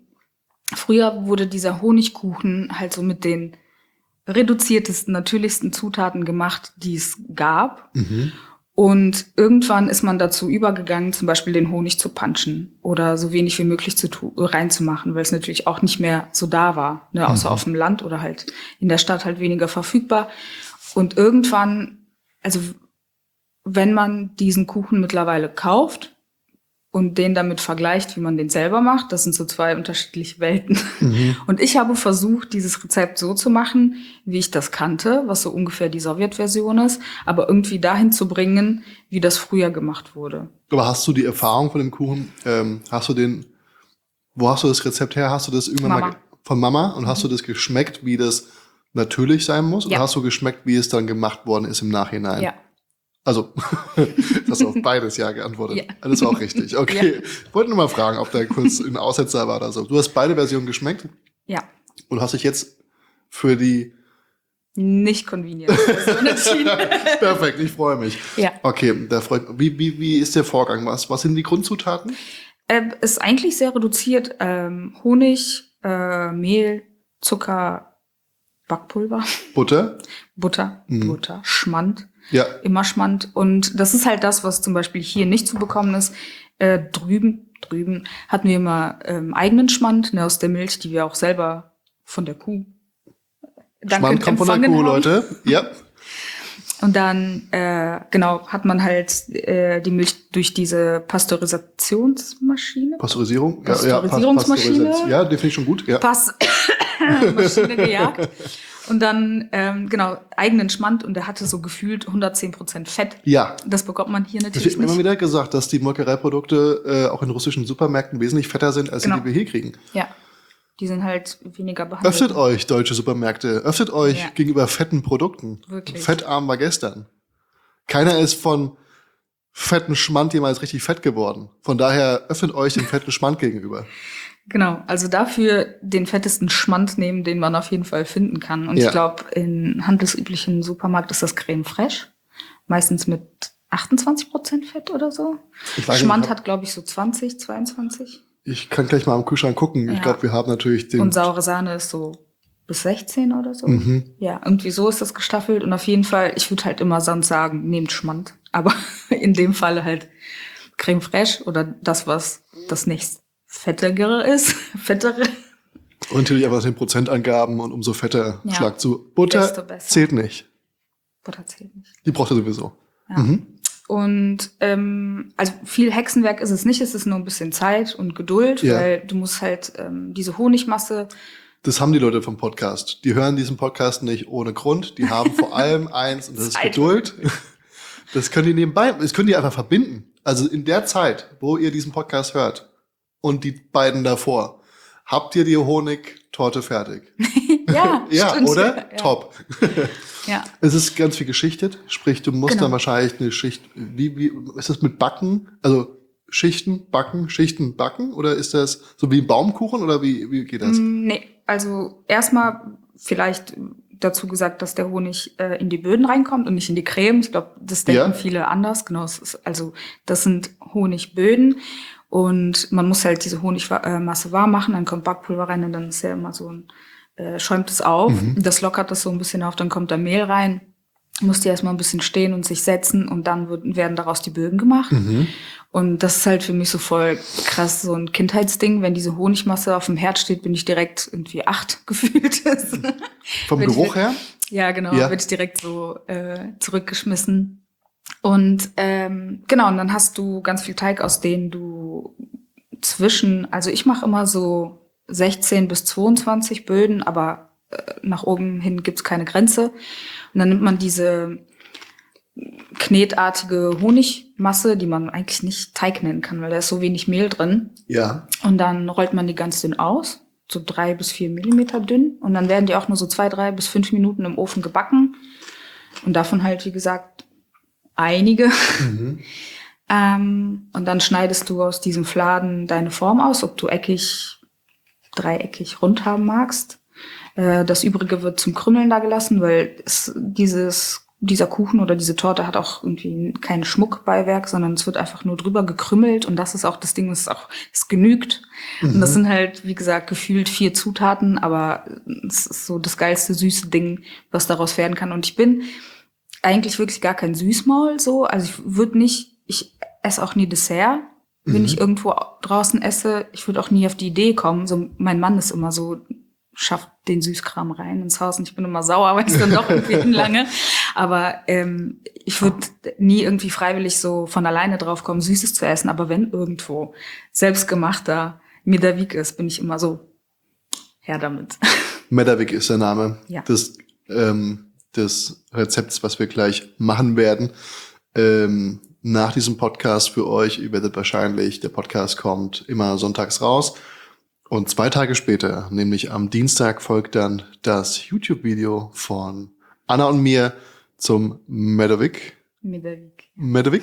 früher wurde dieser Honigkuchen halt so mit den reduziertesten, natürlichsten Zutaten gemacht, die es gab. Mhm. Und irgendwann ist man dazu übergegangen, zum Beispiel den Honig zu punchen oder so wenig wie möglich zu tu- reinzumachen, weil es natürlich auch nicht mehr so da war, ne, außer mhm. auf dem Land oder halt in der Stadt halt weniger verfügbar. Und irgendwann, also wenn man diesen Kuchen mittlerweile kauft, und den damit vergleicht, wie man den selber macht. Das sind so zwei unterschiedliche Welten. Mhm. Und ich habe versucht, dieses Rezept so zu machen, wie ich das kannte, was so ungefähr die Sowjetversion ist, aber irgendwie dahin zu bringen, wie das früher gemacht wurde. Aber hast du die Erfahrung von dem Kuchen, ähm, hast du den, wo hast du das Rezept her? Hast du das irgendwann Mama. mal von Mama? Und mhm. hast du das geschmeckt, wie das natürlich sein muss? Ja. Oder hast du geschmeckt, wie es dann gemacht worden ist im Nachhinein? Ja. Also, das auf beides ja geantwortet. Ja. Das war auch richtig. Okay. Ja. Ich wollte nur mal fragen, ob da kurz ein Aussetzer war oder so. Du hast beide Versionen geschmeckt? Ja. Und hast dich jetzt für die nicht Convenience-Version entschieden. Perfekt, ich freue mich. Ja. Okay, da freut wie, wie, wie ist der Vorgang? Was, was sind die Grundzutaten? Äh, ist eigentlich sehr reduziert. Ähm, Honig, äh, Mehl, Zucker, Backpulver. Butter? Butter, mhm. Butter, Schmand. Ja. Immer Schmand. Und das ist halt das, was zum Beispiel hier nicht zu bekommen ist. Äh, drüben, drüben hatten wir immer ähm, eigenen Schmand, ne, aus der Milch, die wir auch selber von der Kuh Schmand kommt von der Kuh, haben. Leute. Ja. Und dann, äh, genau, hat man halt äh, die Milch durch diese Pasteurisationsmaschine. Pasteurisierung? Pasteurisierungsmaschine. Ja, ja, ja, die finde ich schon gut. Ja. Pass Maschine gejagt. Und dann, ähm, genau, eigenen Schmand. Und der hatte so gefühlt hundertzehn Prozent Fett. Ja. Das bekommt man hier natürlich nicht. Es wird nicht. immer wieder gesagt, dass die Molkereiprodukte äh, auch in russischen Supermärkten wesentlich fetter sind, als genau. die, die wir hier kriegen. Ja. Die sind halt weniger behandelt. Öffnet euch, deutsche Supermärkte. Öffnet euch ja. gegenüber fetten Produkten. Wirklich. Fettarm war gestern. Keiner ist von fetten Schmand jemals richtig fett geworden. Von daher öffnet euch dem fetten Schmand gegenüber. Genau, also dafür den fettesten Schmand nehmen, den man auf jeden Fall finden kann. Und ja. ich glaube, in handelsüblichen Supermarkt ist das Creme Fraiche. Meistens mit achtundzwanzig Prozent Fett oder so. Ich weiß Schmand nicht, hat, glaube ich, so zwanzig, zweiundzwanzig. Ich kann gleich mal am Kühlschrank gucken. Ja. Ich glaube, wir haben natürlich den... Und saure Sahne ist so bis sechzehn oder so. Mhm. Ja, irgendwie so ist das gestaffelt. Und auf jeden Fall, ich würde halt immer sonst sagen, nehmt Schmand. Aber in dem Falle halt Creme Fraiche oder das, was das nächste fettigere ist. Fettere. Und natürlich einfach den Prozentangaben und umso fetter ja. Schlag zu. Butter zählt nicht. Butter zählt nicht. Die braucht ihr sowieso. Ja. Mhm. Und ähm, also viel Hexenwerk ist es nicht, es ist nur ein bisschen Zeit und Geduld, ja. weil du musst halt ähm, diese Honigmasse. Das haben die Leute vom Podcast. Die hören diesen Podcast nicht ohne Grund. Die haben vor allem eins, und das ist Geduld. Das können die nebenbei, das können die einfach verbinden. Also in der Zeit, wo ihr diesen Podcast hört und die beiden davor, habt ihr die Honigtorte fertig. ja, ja, stimmt. oder? Ja. Top. Ja. Es ist ganz viel geschichtet, sprich, du musst genau. dann wahrscheinlich eine Schicht, wie, wie, ist das mit Backen? Also, Schichten, Backen, Schichten, Backen? Oder ist das so wie ein Baumkuchen oder wie, wie geht das? Nee, also erstmal vielleicht dazu gesagt, dass der Honig äh, in die Böden reinkommt und nicht in die Creme. Ich glaube, das denken Ja. viele anders. Genau, es ist, also das sind Honigböden und man muss halt diese Honigmasse warm machen, dann kommt Backpulver rein und dann ist ja immer so ein, äh, schäumt es auf. Mhm. Das lockert das so ein bisschen auf, dann kommt da Mehl rein. Muss die erstmal ein bisschen stehen und sich setzen und dann wird, werden daraus die Böden gemacht. Mhm. Und das ist halt für mich so voll krass, so ein Kindheitsding. Wenn diese Honigmasse auf dem Herd steht, bin ich direkt irgendwie acht gefühlt. Vom Wenn Geruch ich, her? Ja, genau, Ja. werde ich direkt so äh, zurückgeschmissen. Und ähm, genau, und dann hast du ganz viel Teig, aus denen du zwischen, also ich mache immer so sechzehn bis zweiundzwanzig Böden, aber äh, nach oben hin gibt's keine Grenze. Und dann nimmt man diese knetartige Honigmasse, die man eigentlich nicht Teig nennen kann, weil da ist so wenig Mehl drin. Ja. Und dann rollt man die ganz dünn aus, so drei bis vier Millimeter dünn. Und dann werden die auch nur so zwei, drei bis fünf Minuten im Ofen gebacken. Und davon halt, wie gesagt, einige. Mhm. ähm, und dann schneidest du aus diesem Fladen deine Form aus, ob du eckig, dreieckig, rund haben magst. Äh, das Übrige wird zum Krümmeln da gelassen, weil es, dieses dieser Kuchen oder diese Torte hat auch irgendwie kein Schmuckbeiwerk, sondern es wird einfach nur drüber gekrümmelt und das ist auch das Ding, das ist auch, es genügt. Mhm. Und das sind halt, wie gesagt, gefühlt vier Zutaten, aber es ist so das geilste, süße Ding, was daraus werden kann. Und ich bin eigentlich wirklich gar kein Süßmaul, so. Also ich würde nicht, ich esse auch nie Dessert, wenn Mhm. ich irgendwo draußen esse. Ich würde auch nie auf die Idee kommen. So, mein Mann ist immer so, schafft den Süßkram rein ins Haus und ich bin immer sauer, weil es dann doch irgendwie lange. Aber ähm, ich würde nie irgendwie freiwillig so von alleine drauf kommen, Süßes zu essen. Aber wenn irgendwo selbstgemachter Medavik ist, bin ich immer so, her damit. Medavik ist der Name Ja. des, ähm, des Rezepts, was wir gleich machen werden. Ähm, nach diesem Podcast für euch, ihr werdet wahrscheinlich, der Podcast kommt immer sonntags raus. Und zwei Tage später, nämlich am Dienstag, folgt dann das YouTube-Video von Anna und mir zum Medavik. Medavik. Medavik.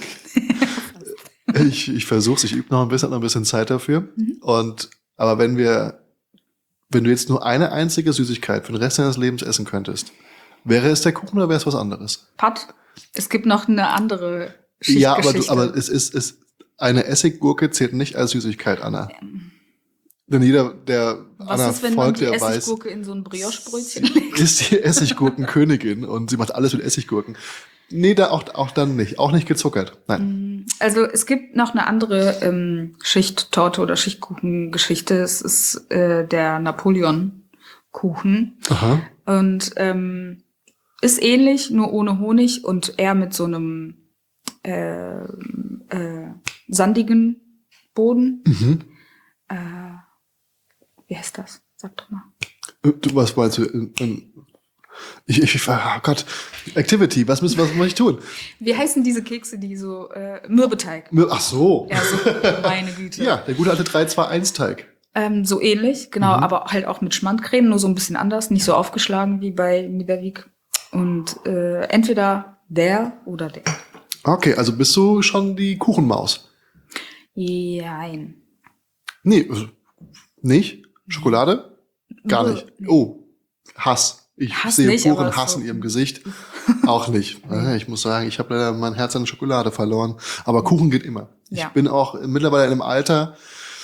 ich ich versuch's, ich übe noch ein bisschen, noch ein bisschen Zeit dafür. Mhm. Und aber wenn wir, wenn du jetzt nur eine einzige Süßigkeit für den Rest deines Lebens essen könntest, wäre es der Kuchen oder wäre es was anderes? Pat, es gibt noch eine andere Schicht. Ja, aber du, aber es ist, es eine Essiggurke zählt nicht als Süßigkeit, Anna. Denn jeder, der Was Anna ist, wenn folgt, man die der weiß, Essiggurke in so ein Brioche-Brötchen legt? ist die Essiggurkenkönigin und sie macht alles mit Essiggurken. Nee, da auch, auch dann nicht. Auch nicht gezuckert. Nein. Also es gibt noch eine andere ähm, Schichttorte oder Schichtkuchengeschichte. Es ist äh, der Napoleon-Kuchen. Aha. Und ähm, ist ähnlich, nur ohne Honig und eher mit so einem äh, äh, sandigen Boden. Mhm. Äh, wie heißt das? Sag doch mal. Du, was meinst du? Ich, ich, oh Gott. Activity. Was muss, was muss ich tun? Wie heißen diese Kekse, die so äh, Mürbeteig? Ach so. Ja, so, meine Güte. Ja, der gute alte drei zwei eins Teig. Ähm, so ähnlich, genau, Mhm. aber halt auch mit Schmandcreme, nur so ein bisschen anders, nicht so aufgeschlagen wie bei Medavik. Und äh, entweder der oder der. Okay, also bist du schon die Kuchenmaus? Jein. Nee, also nicht? Schokolade? Gar Nur- nicht. Oh, Hass. Ich Hass sehe nicht, puren aber Hass so- in ihrem Gesicht. Auch nicht. Äh, Ich muss sagen, ich habe leider mein Herz an Schokolade verloren. Aber Kuchen geht immer. Ich Ja. bin auch mittlerweile in einem Alter,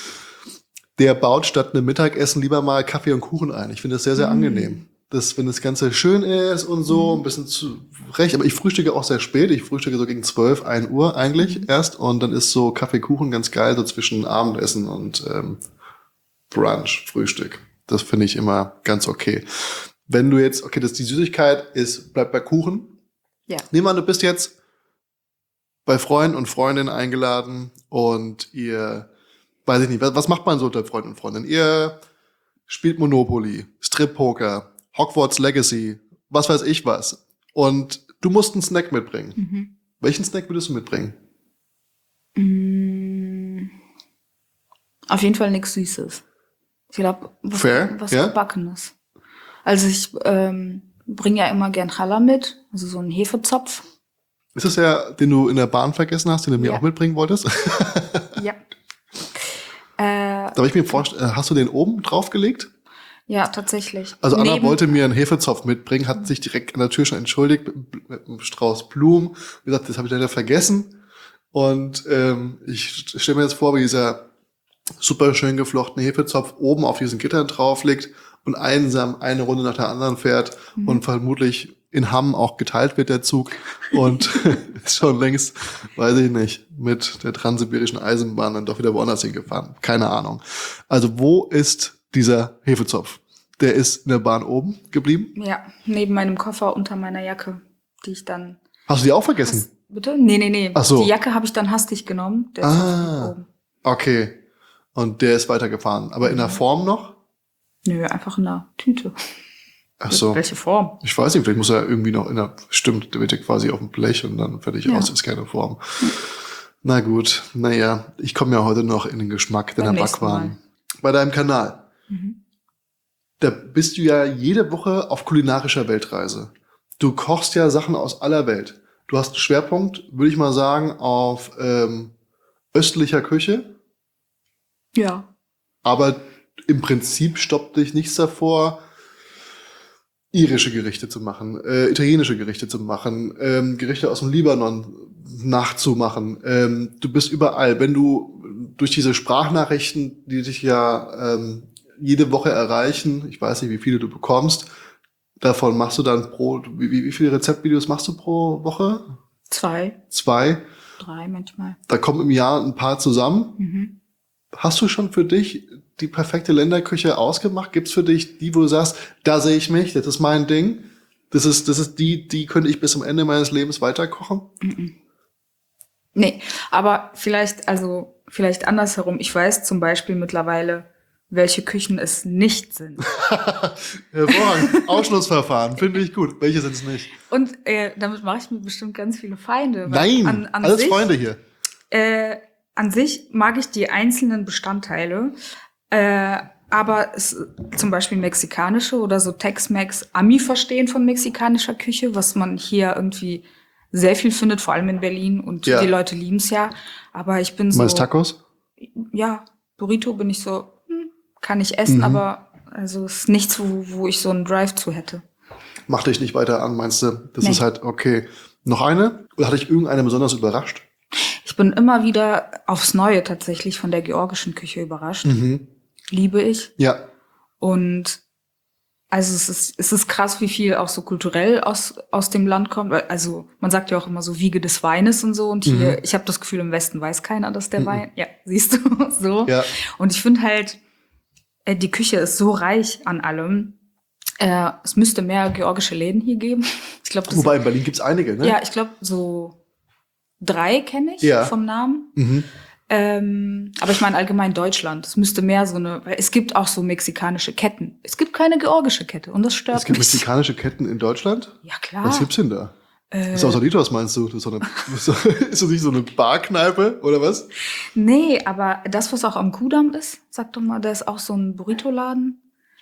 der baut statt einem Mittagessen lieber mal Kaffee und Kuchen ein. Ich finde das sehr, sehr Mm. angenehm. Das, wenn das Ganze schön ist und so, ein bisschen zu recht. Aber ich frühstücke auch sehr spät. Ich frühstücke so gegen zwölf, ein Uhr eigentlich Mhm. erst. Und dann ist so Kaffee, Kuchen ganz geil, so zwischen Abendessen und ähm, Brunch, Frühstück. Das finde ich immer ganz okay. Wenn du jetzt, okay, das die Süßigkeit ist, bleibt bei Kuchen. Ja. Nehmen wir an, du bist jetzt bei Freunden und Freundinnen eingeladen und ihr, weiß ich nicht, was, was macht man so unter Freunden und Freundinnen? Ihr spielt Monopoly, Strip-Poker, Hogwarts Legacy, was weiß ich was. Und du musst einen Snack mitbringen. Mhm. Welchen Snack würdest du mitbringen? Mm, auf jeden Fall nichts Süßes. Ich glaube, was, Fair, was ja. Gebackenes. Also ich ähm, bringe ja immer gern Challah mit, also so einen Hefezopf. Ist das der, den du in der Bahn vergessen hast, den du mir Ja. auch mitbringen wolltest? Ja. Äh, Darf ich mir vorstellen, hast du den oben draufgelegt? Ja, tatsächlich. Also Anna Neben- wollte mir einen Hefezopf mitbringen, hat sich direkt an der Tür schon entschuldigt mit, mit einem Strauß Blumen. Wie gesagt, das habe ich leider vergessen. Und ähm, ich stelle mir jetzt vor, wie dieser super schön geflochtene Hefezopf oben auf diesen Gittern drauf liegt und einsam eine Runde nach der anderen fährt Mhm. und vermutlich in Hamm auch geteilt wird, der Zug. Und ist schon längst, weiß ich nicht, mit der transsibirischen Eisenbahn dann doch wieder woanders hingefahren. Keine Ahnung. Also wo ist dieser Hefezopf? Der ist in der Bahn oben geblieben. Ja, neben meinem Koffer unter meiner Jacke, die ich dann... Hast du die auch vergessen? Hast, bitte? Nee, nee, nee. Ach so. Die Jacke habe ich dann hastig genommen. Der Ah. Zopf blieb oben. Okay. Und der ist weitergefahren. Aber in der Form noch? Nö, einfach in einer Tüte. Ach so. Welche Form? Ich weiß nicht, vielleicht muss er irgendwie noch in der, stimmt, der wird ja quasi auf dem Blech und dann fertig Ja. aus, ist keine Form. Na gut, naja, ich komme ja heute noch in den Geschmack deiner Beim nächsten Backwaren. Bei deinem Kanal. Mhm. Da bist du ja jede Woche auf kulinarischer Weltreise. Du kochst ja Sachen aus aller Welt. Du hast einen Schwerpunkt, würde ich mal sagen, auf ähm, östlicher Küche, Ja. aber im Prinzip stoppt dich nichts davor, irische Gerichte zu machen, äh, italienische Gerichte zu machen, ähm, Gerichte aus dem Libanon nachzumachen. Ähm, du bist überall. Wenn du durch diese Sprachnachrichten, die dich ja ähm, jede Woche erreichen, ich weiß nicht, wie viele du bekommst, davon machst du dann pro, wie, wie viele Rezeptvideos machst du pro Woche? Zwei, Zwei. drei manchmal. Da kommen im Jahr ein paar zusammen. Mhm. Hast du schon für dich die perfekte Länderküche ausgemacht? Gibt's für dich die, wo du sagst, da sehe ich mich, das ist mein Ding, das ist, das ist die, die könnte ich bis zum Ende meines Lebens weiterkochen? Mhm. Nee, aber vielleicht, also vielleicht andersherum. Ich weiß zum Beispiel mittlerweile, welche Küchen es nicht sind. Hervorragend. Ausschlussverfahren, finde ich gut. Welche sind es nicht? Und äh, damit mache ich mir bestimmt ganz viele Feinde. weil Nein, an, an alles sich, Freunde hier. Äh, an sich mag ich die einzelnen Bestandteile, äh, aber es, zum Beispiel mexikanische oder so Tex-Mex, Ami-Verstehen von mexikanischer Küche, was man hier irgendwie sehr viel findet, vor allem in Berlin. Und Ja. die Leute lieben es ja. Aber ich bin Du so... meinst Tacos? Ja, Burrito bin ich so, hm, kann ich essen, Mhm. aber also ist nichts, wo, wo ich so einen Drive zu hätte. Mach dich nicht weiter an, meinst du? Das Nee. ist halt okay. Noch eine? Oder hat dich irgendeine besonders überrascht? Ich bin immer wieder aufs Neue tatsächlich von der georgischen Küche überrascht. Mhm. Liebe ich. Ja. Und also es ist, es ist krass, wie viel auch so kulturell aus, aus dem Land kommt. Also man sagt ja auch immer so Wiege des Weines und so. Und hier, Mhm. ich habe das Gefühl, im Westen weiß keiner, dass der Mhm. Wein. Ja, siehst du, so. Ja. Und ich finde halt, äh, die Küche ist so reich an allem. Äh, es müsste mehr georgische Läden hier geben. Ich glaube, das Wobei in Berlin gibt's einige, ne? ja, ich glaube, so drei kenne ich Ja. vom Namen. Mhm. Ähm, aber ich meine allgemein Deutschland. Es müsste mehr so eine, weil es gibt auch so mexikanische Ketten. Es gibt keine georgische Kette und das stört Es gibt mich. mexikanische Ketten in Deutschland? Ja, klar. Was gibt's denn da? Äh, Das Sausalitos meinst du? Das ist, so eine, ist das nicht so eine Barkneipe oder was? nee, aber das, was auch am Kudamm ist, sag doch mal, da ist auch so ein Burrito-Laden.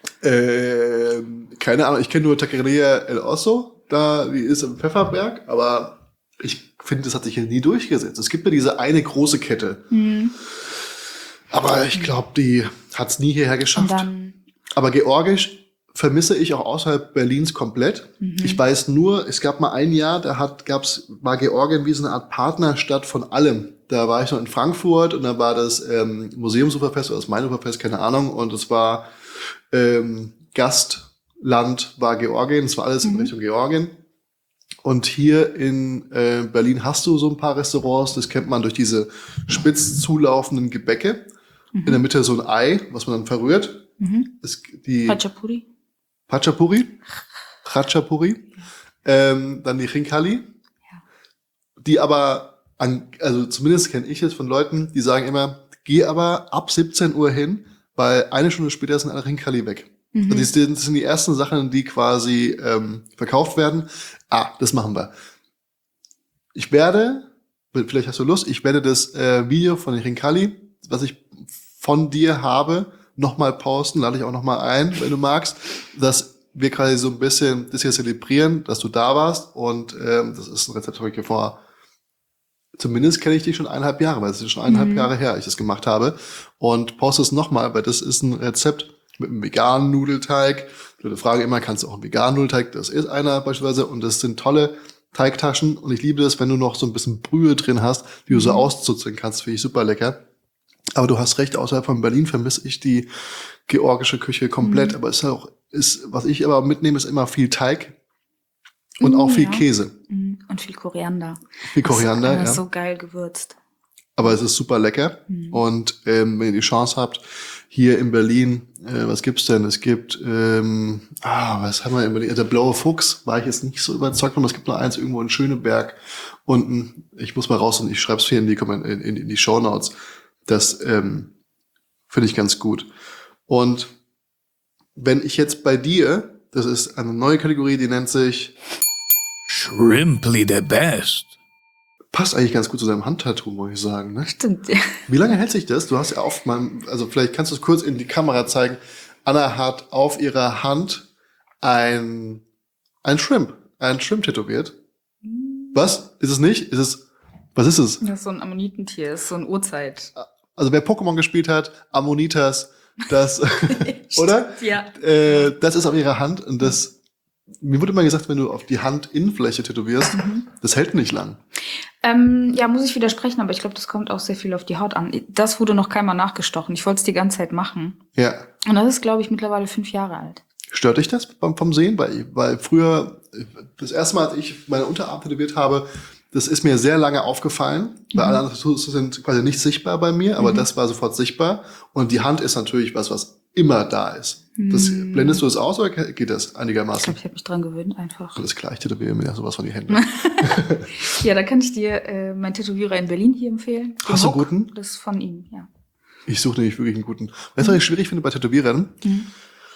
Ähm, keine Ahnung, ich kenne nur Taqueria El Oso, da, die ist im Pfefferberg, aber ich finde, das hat sich hier nie durchgesetzt. Es gibt ja diese eine große Kette, Hm. aber ich glaube, die hat's nie hierher Und geschafft. dann, Aber Georgisch vermisse ich auch außerhalb Berlins komplett. Mhm. Ich weiß nur, es gab mal ein Jahr, da hat, gab's, war Georgien wie so eine Art Partnerstadt von allem. Da war ich noch in Frankfurt und da war das ähm, Museumsuferfest oder das Mainuferfest, keine Ahnung. Und es war ähm, Gastland war Georgien, es war alles in Mhm. Richtung Georgien. Und hier in äh, Berlin hast du so ein paar Restaurants, das kennt man durch diese spitz zulaufenden Gebäcke. In der Mitte so ein Ei, was man dann verrührt. mhm. Es, die Khachapuri. Pachapuri, Khachapuri, ähm, dann die Khinkali, die aber, an, also zumindest kenne ich es von Leuten, die sagen immer, geh aber ab siebzehn Uhr hin, weil eine Stunde später sind alle Khinkali weg. Mhm. Also das sind- das sind die ersten Sachen, die quasi ähm, verkauft werden. Ah, das machen wir. Ich werde, vielleicht hast du Lust, ich werde das äh, Video von den Khinkali, was ich von dir habe, nochmal posten, lade ich auch nochmal ein, wenn du magst, dass wir quasi so ein bisschen das hier zelebrieren, dass du da warst und ähm, das ist ein Rezept, das ich vor, zumindest kenne ich dich schon eineinhalb Jahre, weil es ist schon eineinhalb Mhm. Jahre her, ich das gemacht habe und poste es nochmal, weil das ist ein Rezept, mit einem veganen Nudelteig. Ich frage immer, kannst du auch einen veganen Nudelteig? Das ist einer beispielsweise. Und das sind tolle Teigtaschen. Und ich liebe das, wenn du noch so ein bisschen Brühe drin hast, die du so Mhm. auszuzeln kannst. Finde ich super lecker. Aber du hast recht, außerhalb von Berlin vermisse ich die georgische Küche komplett. Mhm. Aber es ist auch, ist, was ich aber mitnehme, ist immer viel Teig und auch viel Ja. Käse. Mhm. Und viel Koriander. Viel Koriander, das ist, äh, ja. so geil gewürzt. Aber es ist super lecker. Mhm. Und ähm, wenn ihr die Chance habt, hier in Berlin, äh, was gibt's denn? Es gibt, ähm, ah, was haben wir in Berlin? Der Blaue Fuchs, war ich jetzt nicht so überzeugt von. Es gibt noch eins irgendwo in Schöneberg unten. Ich muss mal raus und ich schreibe es hier in die, Komment- in, in, in die Shownotes. Das ähm, finde ich ganz gut. Und wenn ich jetzt bei dir, das ist eine neue Kategorie, die nennt sich, Shrimply the best. passt eigentlich ganz gut zu deinem Handtattoo, muss ich sagen, ne? Stimmt, ja. Wie lange hält sich das? Du hast ja oft mal, also vielleicht kannst du es kurz in die Kamera zeigen. Anna hat auf ihrer Hand ein, ein Shrimp, ein Shrimp tätowiert. Was? Ist es nicht? Ist es, was ist es? Das ist so ein Ammonitentier, das ist so ein Urzeit. Also wer Pokémon gespielt hat, Ammonitas, das, oder? Ja. Äh, das ist auf ihrer Hand und das, mir wurde immer gesagt, wenn du auf die Handinnenfläche tätowierst, Mhm. das hält nicht lang. Ähm, ja, muss ich widersprechen, aber ich glaube, das kommt auch sehr viel auf die Haut an. Das wurde noch keinmal nachgestochen. Ich wollte es die ganze Zeit machen. Ja. Und das ist, glaube ich, mittlerweile fünf Jahre alt. Stört dich das beim, vom Sehen? Weil, weil früher, das erste Mal, als ich meine Unterarm tätowiert habe, das ist mir sehr lange aufgefallen. Weil Mhm. alle anderen Tattoos sind quasi nicht sichtbar bei mir, aber Mhm. das war sofort sichtbar. Und die Hand ist natürlich was, was immer da ist. Das, Mhm. blendest du das aus oder geht das Ich einigermaßen? glaube, ich habe mich dran gewöhnt einfach. Alles klar, ich tätowiere mir ja sowas von die Hände. Ja, da kann ich dir äh, meinen Tätowierer in Berlin hier empfehlen. Den Hast du einen Hook. guten? Das ist von ihm, ja. Ich suche nämlich wirklich einen guten. Weißt du, was ich schwierig finde bei Tätowierern? Mhm.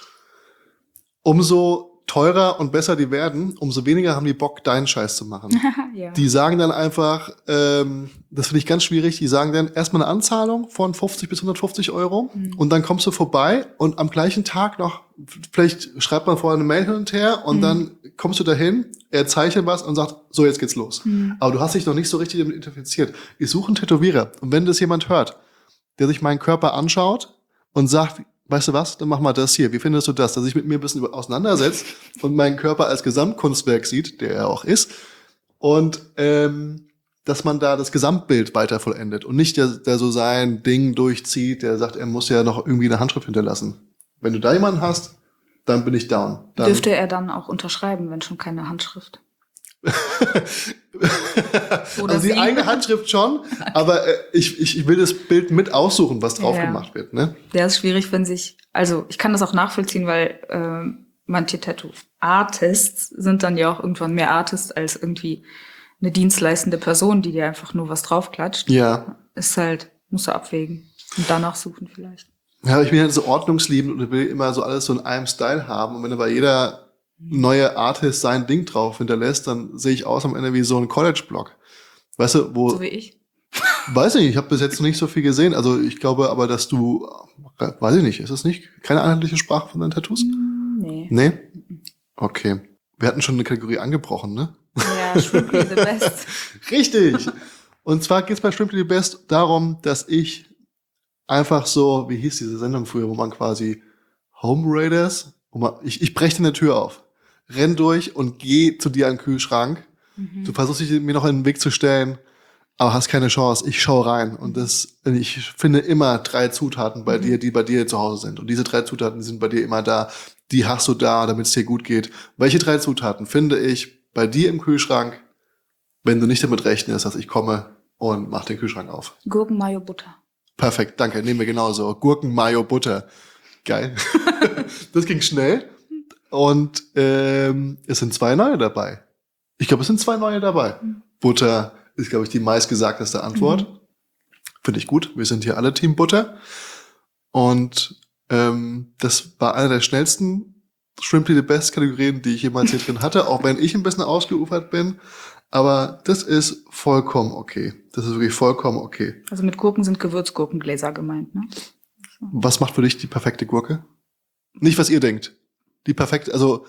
Umso teurer und besser die werden, umso weniger haben die Bock, deinen Scheiß zu machen. Ja. Die sagen dann einfach, ähm, das finde ich ganz schwierig, die sagen dann erstmal eine Anzahlung von fünfzig bis hundertfünfzig Euro Mhm. und dann kommst du vorbei und am gleichen Tag noch, vielleicht schreibt man vorher eine Mail hin und her und Mhm. dann kommst du dahin, er zeichnet was und sagt, so jetzt geht's los. Mhm. Aber du hast dich noch nicht so richtig damit identifiziert. Ich suche einen Tätowierer und wenn das jemand hört, der sich meinen Körper anschaut und sagt, weißt du was, dann mach mal das hier. Wie findest du das? Dass sich mit mir ein bisschen auseinandersetzt und meinen Körper als Gesamtkunstwerk sieht, der er auch ist. Und ähm, dass man da das Gesamtbild weiter vollendet und nicht der, der so sein Ding durchzieht, der sagt, er muss ja noch irgendwie eine Handschrift hinterlassen. Wenn du da jemanden hast, dann bin ich down. Dann Dürfte er dann auch unterschreiben, wenn schon keine Handschrift? Oder also die sie. eigene Handschrift schon, aber äh, ich, ich, ich will das Bild mit aussuchen, was drauf Ja, ja. gemacht wird. Ne? Der ist schwierig, wenn sich, also ich kann das auch nachvollziehen, weil ähm, manche Tattoo-Artists sind dann ja auch irgendwann mehr Artist als irgendwie eine dienstleistende Person, die dir einfach nur was draufklatscht. Ja. Ist halt, musst du abwägen und danach suchen vielleicht. Ja, ich bin halt so ordnungsliebend und will immer so alles so in einem Style haben. Und wenn bei jeder neue Artist sein Ding drauf hinterlässt, dann sehe ich aus am Ende wie so ein College-Blog. Weißt du, wo, So wie ich. weiß ich nicht, ich habe bis jetzt noch nicht so viel gesehen. Also ich glaube aber, dass du, weiß ich nicht, ist es nicht keine einheitliche Sprache von deinen Tattoos? Nee. Nee? Okay. Wir hatten schon eine Kategorie angebrochen, ne? Ja, Shrimply the best. Richtig! Und zwar geht's bei Shrimply the Best darum, dass ich einfach so, wie hieß diese Sendung früher, wo man quasi Home Raiders, wo man, ich, ich breche eine Tür auf, renn durch und geh zu dir an den Kühlschrank. Mhm. Du versuchst dich mir noch in den Weg zu stellen, aber hast keine Chance. Ich schau rein und das, ich finde immer drei Zutaten bei Mhm. dir, die bei dir zu Hause sind. Und diese drei Zutaten sind bei dir immer da. Die hast du da, damit es dir gut geht. Welche drei Zutaten finde ich bei dir im Kühlschrank, wenn du nicht damit rechnest, dass ich komme und mach den Kühlschrank auf? Gurken, Mayo, Butter. Perfekt, danke. Nehmen wir genauso. Gurken, Mayo, Butter. Geil. Das ging schnell. Und ähm, es sind zwei neue dabei. Ich glaube, es sind zwei neue dabei. Mhm. Butter ist, glaube ich, die meistgesagteste Antwort. Mhm. Finde ich gut. Wir sind hier alle Team Butter. Und ähm, das war einer der schnellsten Shrimply the Best Kategorien, die ich jemals hier drin hatte, auch wenn ich ein bisschen ausgeufert bin. Aber das ist vollkommen okay. Das ist wirklich vollkommen okay. Also mit Gurken sind Gewürzgurkengläser gemeint, ne? Was macht für dich die perfekte Gurke? Nicht, was ihr denkt. Die perfekte, also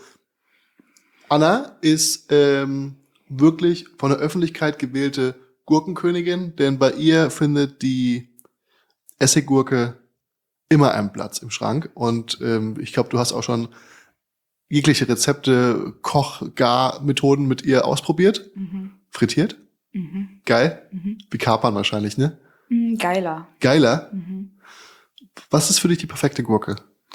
Anna ist ähm, wirklich von der Öffentlichkeit gewählte Gurkenkönigin, denn bei ihr findet die Essiggurke immer einen Platz im Schrank. Und ähm, ich glaube, du hast auch schon jegliche Rezepte, Koch-, Gar-Methoden mit ihr ausprobiert. Mhm. Frittiert? Mhm. Geil? Mhm. Wie Kapern wahrscheinlich, ne? Mhm, geiler. Geiler? Mhm. Was ist für dich die perfekte Gurke?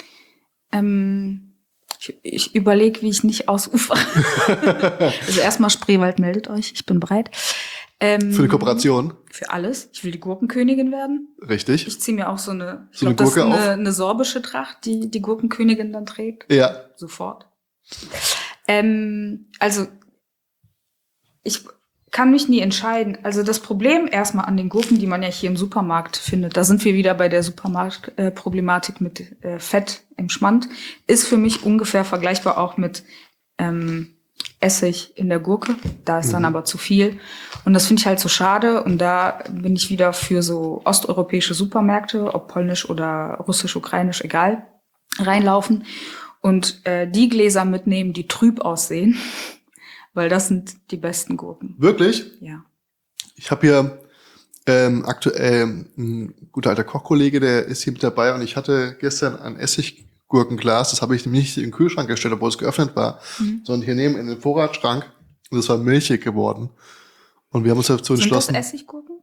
Ähm, ich ich überlege, wie ich nicht ausufere. Also erstmal Spreewald, meldet euch, ich bin bereit. Ähm, Für eine Kooperation? Für alles. Ich will die Gurkenkönigin werden. Richtig. Ich ziehe mir auch so eine, ich So eine glaube, das ist Gurke eine, auf? eine sorbische Tracht, die die Gurkenkönigin dann trägt. Ja. Sofort. Ähm, also, ich kann mich nie entscheiden. Also das Problem erstmal an den Gurken, die man ja hier im Supermarkt findet, da sind wir wieder bei der Supermarktproblematik äh, mit äh, Fett im Schmand, ist für mich ungefähr vergleichbar auch mit ähm, Essig in der Gurke. Da ist dann Mhm. aber zu viel. Und das finde ich halt so schade. Und da bin ich wieder für so osteuropäische Supermärkte, ob polnisch oder russisch, ukrainisch, egal, reinlaufen und äh, die Gläser mitnehmen, die trüb aussehen. Weil das sind die besten Gurken. Wirklich? Ja. Ich habe hier ähm, aktuell ein guter alter Kochkollege, der ist hier mit dabei und ich hatte gestern ein Essiggurkenglas, das habe ich nicht in den Kühlschrank gestellt, obwohl es geöffnet war, Mhm. sondern hier neben in den Vorratsschrank und es war milchig geworden. Und wir haben uns dazu Sind das entschlossen, Essiggurken?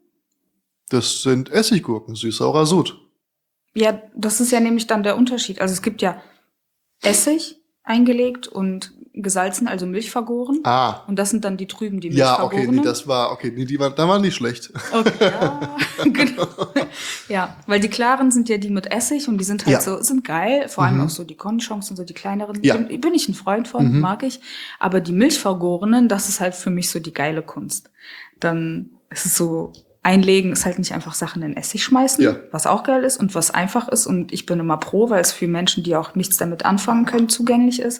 das sind Essiggurken, süß-saurer Sud. Ja, das ist ja nämlich dann der Unterschied. Also es gibt ja Essig eingelegt und gesalzen, also Milch vergoren. Ah, Und das sind dann die trüben, die Milch ja, okay, vergorenen. nee, das war, okay, nee, die waren, da waren nicht schlecht. Okay, ja, genau. Ja, weil die klaren sind ja die mit Essig und die sind halt Ja. so, sind geil. Vor allem Mhm. auch so die Cornichons und so die kleineren. Ja. Bin, bin ich ein Freund von, Mhm. mag ich. Aber die Milchvergorenen, das ist halt für mich so die geile Kunst. Dann ist es so, einlegen ist halt nicht einfach Sachen in Essig schmeißen, Ja. was auch geil ist und was einfach ist. Und ich bin immer pro, weil es für Menschen, die auch nichts damit anfangen können, zugänglich ist.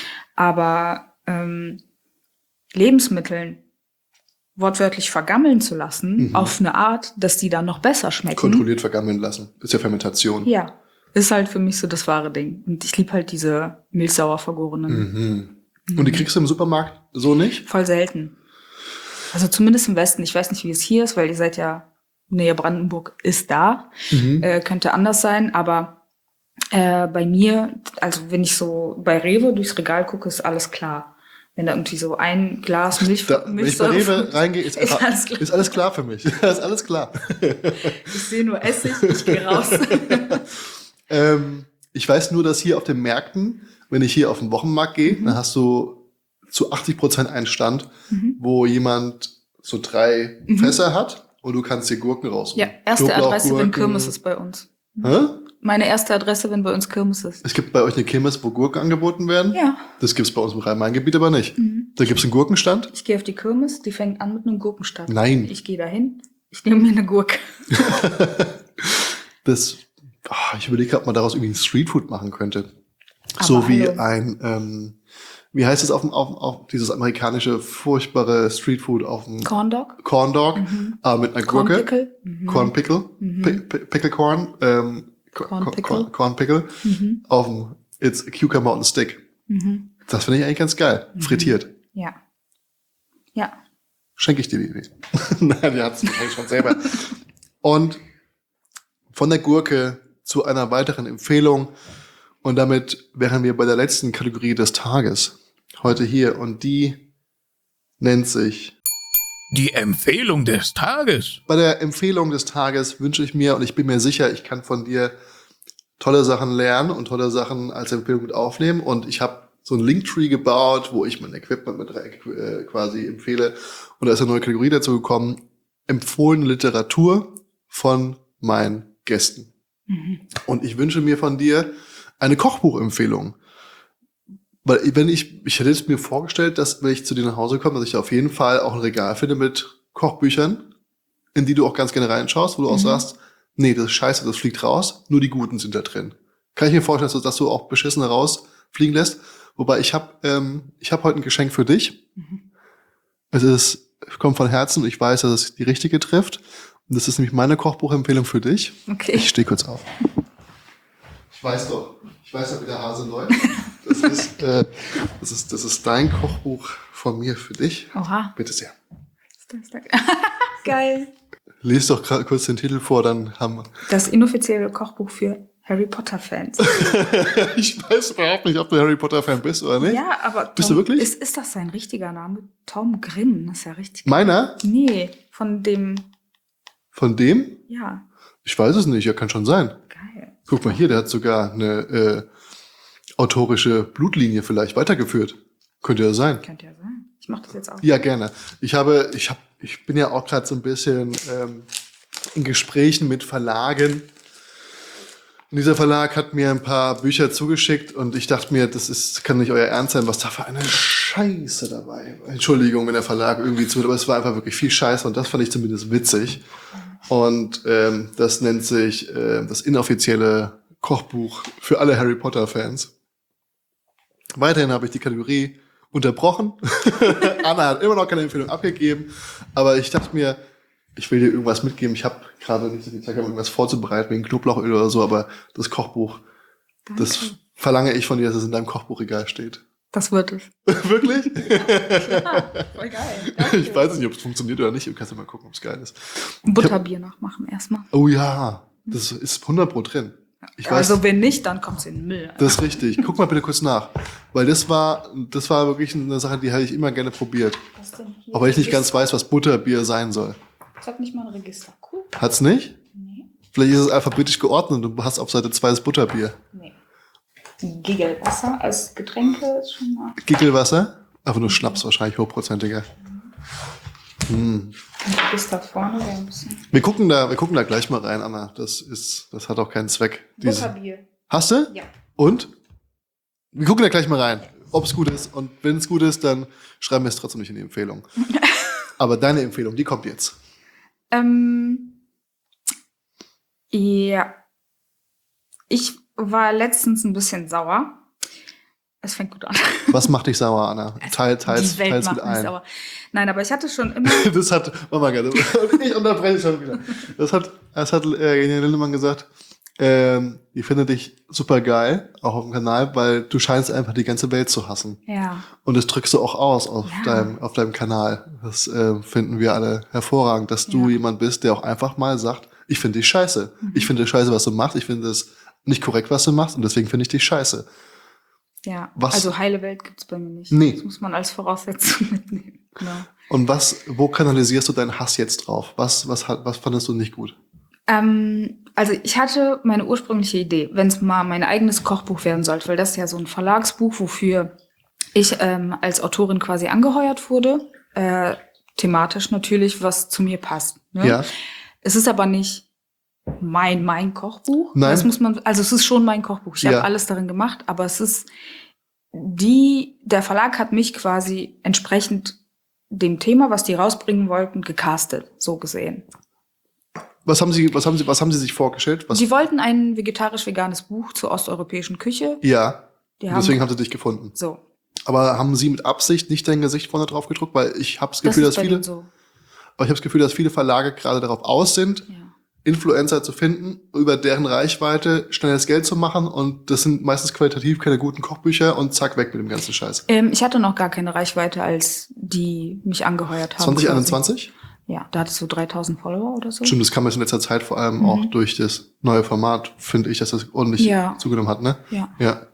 Aber ähm, Lebensmitteln wortwörtlich vergammeln zu lassen, Mhm. auf eine Art, dass die dann noch besser schmecken. Kontrolliert vergammeln lassen. Ist ja Fermentation. Ja, ist halt für mich so das wahre Ding. Und ich liebe halt diese milchsauer vergorenen. Mhm. Und die kriegst du im Supermarkt so nicht? Voll selten. Also zumindest im Westen. Ich weiß nicht, wie es hier ist, weil ihr seid ja, Nähe Brandenburg ist da. Mhm. Äh, könnte anders sein, aber äh, bei mir, also wenn ich so bei Rewe durchs Regal gucke, ist alles klar. Wenn da irgendwie so ein Glas Milch, Da, wenn ich bei Rewe reingehe, ist, ist ah, alles klar. ist alles klar für mich. ist alles klar. Ich sehe nur Essig, ich gehe raus. ähm, ich weiß nur, dass hier auf den Märkten, wenn ich hier auf den Wochenmarkt gehe, Mhm. dann hast du zu achtzig Prozent einen Stand, Mhm. wo jemand so drei Mhm. Fässer hat und du kannst dir Gurken rausholen. Ja, erste Adresse, wenn Knoblauchgurken. Kirmes ist bei uns. Hä? Meine erste Adresse, wenn bei uns Kirmes ist. Es gibt bei euch eine Kirmes, wo Gurken angeboten werden? Ja. Das gibt's bei uns im Rhein-Main-Gebiet aber nicht. Mhm. Da gibt's einen Gurkenstand? Ich gehe auf die Kirmes, die fängt an mit einem Gurkenstand. Nein. Ich gehe dahin, ich nehme mir eine Gurke. Das, ah, ich überlege, ob man daraus irgendwie ein Streetfood machen könnte. Aber so wie hallo. ein, ähm, wie heißt es auf dem, auf, auf dieses amerikanische, furchtbare Streetfood auf dem Corn Dog. Corn Dog, Mhm. äh, mit einer Corn Gurke. Pickle. Mhm. Corn Pickle. Mhm. Pi- Pi- Pickle Corn. Ähm, Co- Corn Co- Pickle. Corn, Corn Pickle. Mhm. Auf dem It's a Cucumber on a Stick. Mhm. Das finde ich eigentlich ganz geil. Mhm. Frittiert. Ja. Ja. Schenke ich dir die Idee. Nein, die hat es wahrscheinlich schon selber. Und von der Gurke zu einer weiteren Empfehlung. Und damit wären wir bei der letzten Kategorie des Tages. Heute hier. Und die nennt sich... Die Empfehlung des Tages. Bei der Empfehlung des Tages wünsche ich mir, und ich bin mir sicher, ich kann von dir tolle Sachen lernen und tolle Sachen als Empfehlung mit aufnehmen. Und ich habe so einen Linktree gebaut, wo ich mein Equipment mit äh, quasi empfehle. Und da ist eine neue Kategorie dazu gekommen. Empfohlene Literatur von meinen Gästen. Mhm. Und ich wünsche mir von dir eine Kochbuchempfehlung. Weil wenn ich, ich hätte es mir vorgestellt, dass wenn ich zu dir nach Hause komme, dass ich auf jeden Fall auch ein Regal finde mit Kochbüchern, in die du auch ganz gerne reinschaust, wo du auch Mhm. sagst, nee, das ist scheiße, das fliegt raus, nur die Guten sind da drin. Kann ich mir vorstellen, dass du, dass du auch Beschissene rausfliegen lässt. Wobei ich habe ähm, ich habe heute ein Geschenk für dich. Mhm. Es ist, kommt von Herzen und ich weiß, dass es die richtige trifft. Und das ist nämlich meine Kochbuchempfehlung für dich. Okay. Ich stehe kurz auf. Ich weiß doch, ich weiß doch, wie der Hase läuft. Das ist, äh, das ist, das ist dein Kochbuch von mir für dich. Oha. Bitte sehr. Geil. Lies doch gerade kurz den Titel vor, dann haben wir. Das inoffizielle Kochbuch für Harry Potter-Fans. Ich weiß überhaupt nicht, ob du Harry Potter-Fan bist oder nicht. Ja, aber Tom, Bist du wirklich? Ist, ist das sein richtiger Name? Tom Grimm, das ist ja richtig. Meiner? Nee, von dem, Von dem? ja, Ich weiß es nicht, ja, kann schon sein. geil. Guck mal hier, der hat sogar eine äh, autorische Blutlinie vielleicht weitergeführt. Könnte ja sein. Könnte ja sein. Ich mach das jetzt auch. Ja, gerne. Ich habe, ich habe, ich bin ja auch gerade so ein bisschen ähm, in Gesprächen mit Verlagen. Und dieser Verlag hat mir ein paar Bücher zugeschickt und ich dachte mir, das ist, kann nicht euer Ernst sein, was da für eine Scheiße dabei war. Entschuldigung, wenn der Verlag irgendwie zuhört, aber es war einfach wirklich viel Scheiße und das fand ich zumindest witzig. Und ähm, das nennt sich äh, das inoffizielle Kochbuch für alle Harry Potter-Fans. Weiterhin habe ich die Kategorie unterbrochen. Anna hat immer noch keine Empfehlung abgegeben, aber ich dachte mir, ich will dir irgendwas mitgeben. Ich habe gerade nicht so viel Zeit, um irgendwas vorzubereiten, wegen Knoblauchöl oder so, aber das Kochbuch, Danke. das verlange ich von dir, dass es in deinem Kochbuchregal steht. Das wird es. Wirklich? Ja, voll geil. Danke. Ich weiß nicht, ob es funktioniert oder nicht. Du kannst ja mal gucken, ob es geil ist. Butterbier nachmachen erstmal. Oh ja, das ist hundert Pro drin. Ich weiß, Also wenn nicht, dann kommt's in den Müll. das ist richtig. Guck mal bitte kurz nach. Weil das war, das war wirklich eine Sache, die hätte ich immer gerne probiert. Was denn hier? Auch weil ich nicht ganz Register? weiß, was Butterbier sein soll. Ich hab nicht mal ein Register. Cool. Hat's nicht? Nee. Vielleicht ist es alphabetisch geordnet und du hast auf Seite zwei das Butterbier. Nee. Gigelwasser als Getränke ist schon mal. Gickelwasser? Aber nur Schnaps wahrscheinlich, hochprozentiger. Hm. Ein Register vorne wäre ein bisschen. Wir gucken da, wir gucken da gleich mal rein, Anna. Das ist, das hat auch keinen Zweck. Diese- Butterbier. Hast du? Ja. Und? Wir gucken da gleich mal rein, ob es gut ist. Und wenn es gut ist, dann schreiben wir es trotzdem nicht in die Empfehlung. Aber deine Empfehlung, die kommt jetzt. Ähm, ja. Ich war letztens ein bisschen sauer. Es fängt gut an. Was macht dich sauer, Anna? Teil, teils, Die Welt teils macht mit mich ein. sauer. Nein, aber ich hatte schon immer. Das hat, Mama, ich unterbreche schon wieder. Das hat, das hat äh, Genia Lindemann gesagt. Ähm, die findet dich super geil, auch auf dem Kanal, weil du scheinst einfach die ganze Welt zu hassen. Ja. Und das drückst du auch aus auf Ja. deinem, auf deinem Kanal. Das äh, finden wir alle hervorragend, dass du Ja. jemand bist, der auch einfach mal sagt, ich finde dich scheiße. Mhm. Ich finde scheiße, was du machst. Ich finde es nicht korrekt, was du machst. Und deswegen finde ich dich scheiße. Ja. Was- Also heile Welt gibt's bei mir nicht. Nee. Das muss man als Voraussetzung mitnehmen. Genau. Und was, wo kanalisierst du deinen Hass jetzt drauf? Was, was, hat- was fandest du nicht gut? Ähm, also ich hatte meine ursprüngliche Idee, wenn es mal mein eigenes Kochbuch werden sollte, weil das ist ja so ein Verlagsbuch, wofür ich ähm, als Autorin quasi angeheuert wurde, äh, thematisch natürlich, was zu mir passt. Ne? Ja. Es ist aber nicht mein mein Kochbuch. Nein. Das muss man, also es ist schon mein Kochbuch. Ich Ja. habe alles darin gemacht, aber es ist die, der Verlag hat mich quasi entsprechend dem Thema, was die rausbringen wollten, gecastet, so gesehen. Was haben sie, was haben sie, was haben sie sich vorgestellt? Was, Sie wollten ein vegetarisch-veganes Buch zur osteuropäischen Küche. ja. Die Und deswegen haben, haben sie dich gefunden. so. Aber haben sie mit Absicht nicht dein Gesicht vorne drauf gedruckt? Weil ich habe das Das Gefühl, ist dass bei viele, denen so. aber ich habe das Gefühl, dass viele Verlage gerade darauf aus sind, Ja. Influencer zu finden, über deren Reichweite schnelles Geld zu machen. Und das sind meistens qualitativ keine guten Kochbücher und zack, weg mit dem ganzen Scheiß. Ähm, ich hatte noch gar keine Reichweite, als die mich angeheuert haben. zwanzig einundzwanzig? Ja, da hattest du dreitausend Follower oder so. Stimmt, das kam jetzt in letzter Zeit vor allem Mhm. auch durch das neue Format, finde ich, dass das ordentlich Ja. zugenommen hat, ne? Ja. Ja.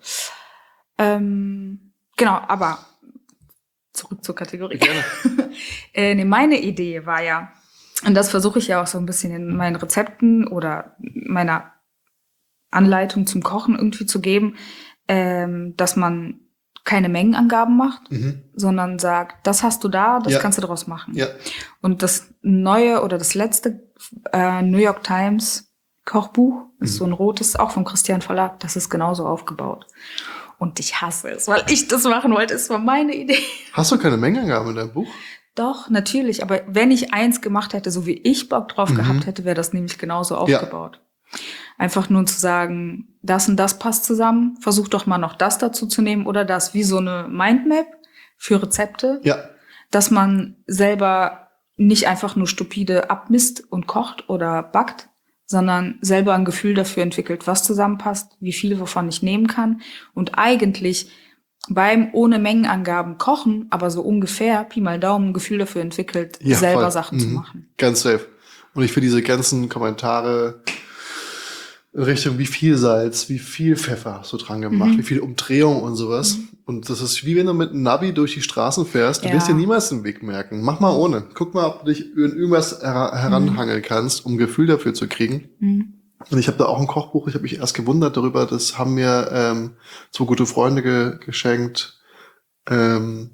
Ähm, genau, aber zurück zur Kategorie. Gerne. äh, nee, meine Idee war ja, und das versuche ich ja auch so ein bisschen in meinen Rezepten oder meiner Anleitung zum Kochen irgendwie zu geben, ähm, dass man keine Mengenangaben macht, Mhm. sondern sagt, das hast du da, das Ja. kannst du daraus machen. Ja. Und das neue oder das letzte äh, New York Times Kochbuch ist Mhm. so ein rotes, auch vom Christian Verlag, das ist genauso aufgebaut. Und ich hasse es, weil ich das machen wollte. Es war meine Idee. Hast du keine Mengenangaben in deinem Buch? Doch, natürlich. Aber wenn ich eins gemacht hätte, so wie ich Bock drauf Mhm. gehabt hätte, wäre das nämlich genauso Ja. aufgebaut. Einfach nur zu sagen, das und das passt zusammen. Versuch doch mal noch das dazu zu nehmen oder das, wie so eine Mindmap für Rezepte, Ja. dass man selber nicht einfach nur stupide abmisst und kocht oder backt, sondern selber ein Gefühl dafür entwickelt, was zusammenpasst, wie viel wovon ich nehmen kann und eigentlich beim ohne Mengenangaben kochen, aber so ungefähr Pi mal Daumen ein Gefühl dafür entwickelt, Ja, selber voll. Sachen zu Mhm. machen. Ganz safe. Und ich finde diese ganzen Kommentare in Richtung, wie viel Salz, wie viel Pfeffer hast du dran gemacht, Mhm. wie viel Umdrehung und sowas. Mhm. Und das ist wie wenn du mit einem Navi durch die Straßen fährst. Du Ja. wirst dir niemals den Weg merken. Mach mal ohne. Guck mal, ob du dich in irgendwas her heranhangeln kannst, um ein Gefühl dafür zu kriegen. Mhm. Und ich habe da auch ein Kochbuch. Ich habe mich erst gewundert darüber. Das haben mir ähm, zwei gute Freunde ge geschenkt. Ähm,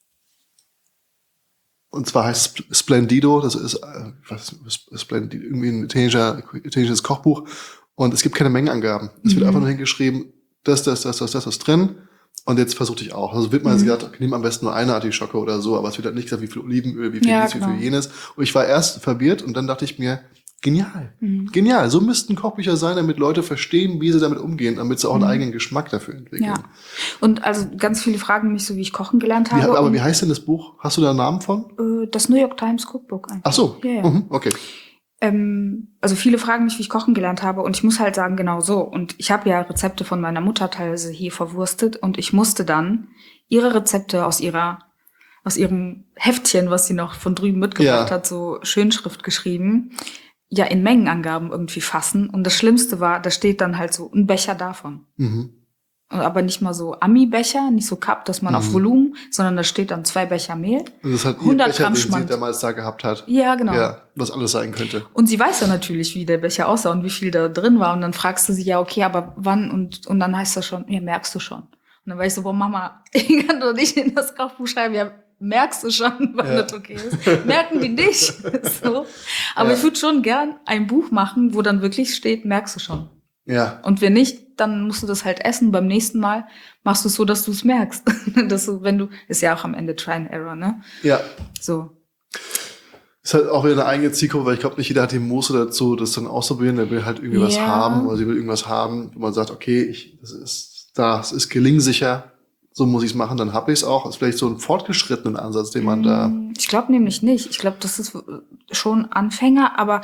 und zwar heißt es Splendido. Das ist äh, was Splendido, irgendwie ein italienischer, italienisches Kochbuch. Und es gibt keine Mengenangaben. Es wird Mhm. einfach nur hingeschrieben, das, das, das, das, das ist drin. Und jetzt versuche ich auch. Also wird mal Mhm. gesagt, okay, nimm am besten nur eine Artischocke oder so, aber es wird halt nicht gesagt, wie viel Olivenöl, wie viel Ja, dies, wie genau. viel jenes. Und ich war erst verwirrt und dann dachte ich mir, genial. Mhm. Genial. So müssten Kochbücher sein, damit Leute verstehen, wie sie damit umgehen, damit sie auch einen Mhm. eigenen Geschmack dafür entwickeln. Ja. Und also ganz viele fragen mich so, wie ich kochen gelernt Wie, habe. aber und, wie heißt denn das Buch? Hast du da einen Namen von? äh, das New York Times Cookbook eigentlich. Ach so. Ja, ja. Mhm, okay. Ähm, also viele fragen mich, wie ich kochen gelernt habe, und ich muss halt sagen, genau so. Und ich habe ja Rezepte von meiner Mutter teilweise hier verwurstet, und ich musste dann ihre Rezepte aus ihrer aus ihrem Heftchen, was sie noch von drüben mitgebracht Ja. hat, so Schönschrift geschrieben, ja in Mengenangaben irgendwie fassen. Und das Schlimmste war, da steht dann halt so ein Becher davon. Mhm. Aber nicht mal so Ami-Becher, nicht so Cup, dass man Mhm. auf Volumen, sondern da steht dann zwei Becher Mehl. Und das hat ihr hundert Becher, Gramm den sie Schmand. damals da gehabt hat. Ja, genau. Ja, was alles sein könnte. Und sie weiß ja natürlich, wie der Becher aussah und wie viel da drin war. Und dann fragst du sie, ja, okay, aber wann? Und, und dann heißt das schon, ja, merkst du schon. Und dann war ich so, boah, Mama, ich kann doch nicht in das Kochbuch schreiben, ja, merkst du schon, wann Ja. das okay ist. Merken die nicht. So. Aber Ja. ich würde schon gern ein Buch machen, wo dann wirklich steht, merkst du schon. Ja. Und wenn nicht, dann musst du das halt essen. Beim nächsten Mal machst du es so, dass du es merkst. dass du, wenn du, ist ja auch am Ende Try and Error, ne? Ja. So. Ist halt auch wieder eine eigene Zielgruppe, weil ich glaube, nicht jeder hat die Muße dazu, das dann auszuprobieren. Der will halt irgendwie was Ja. haben oder sie will irgendwas haben, wo man sagt, okay, ich, das ist, das ist gelingsicher, so muss ich es machen, dann habe ich es auch. Das ist vielleicht so ein fortgeschrittenen Ansatz, den man da. Ich glaube nämlich nicht. Ich glaube, das ist schon Anfänger, aber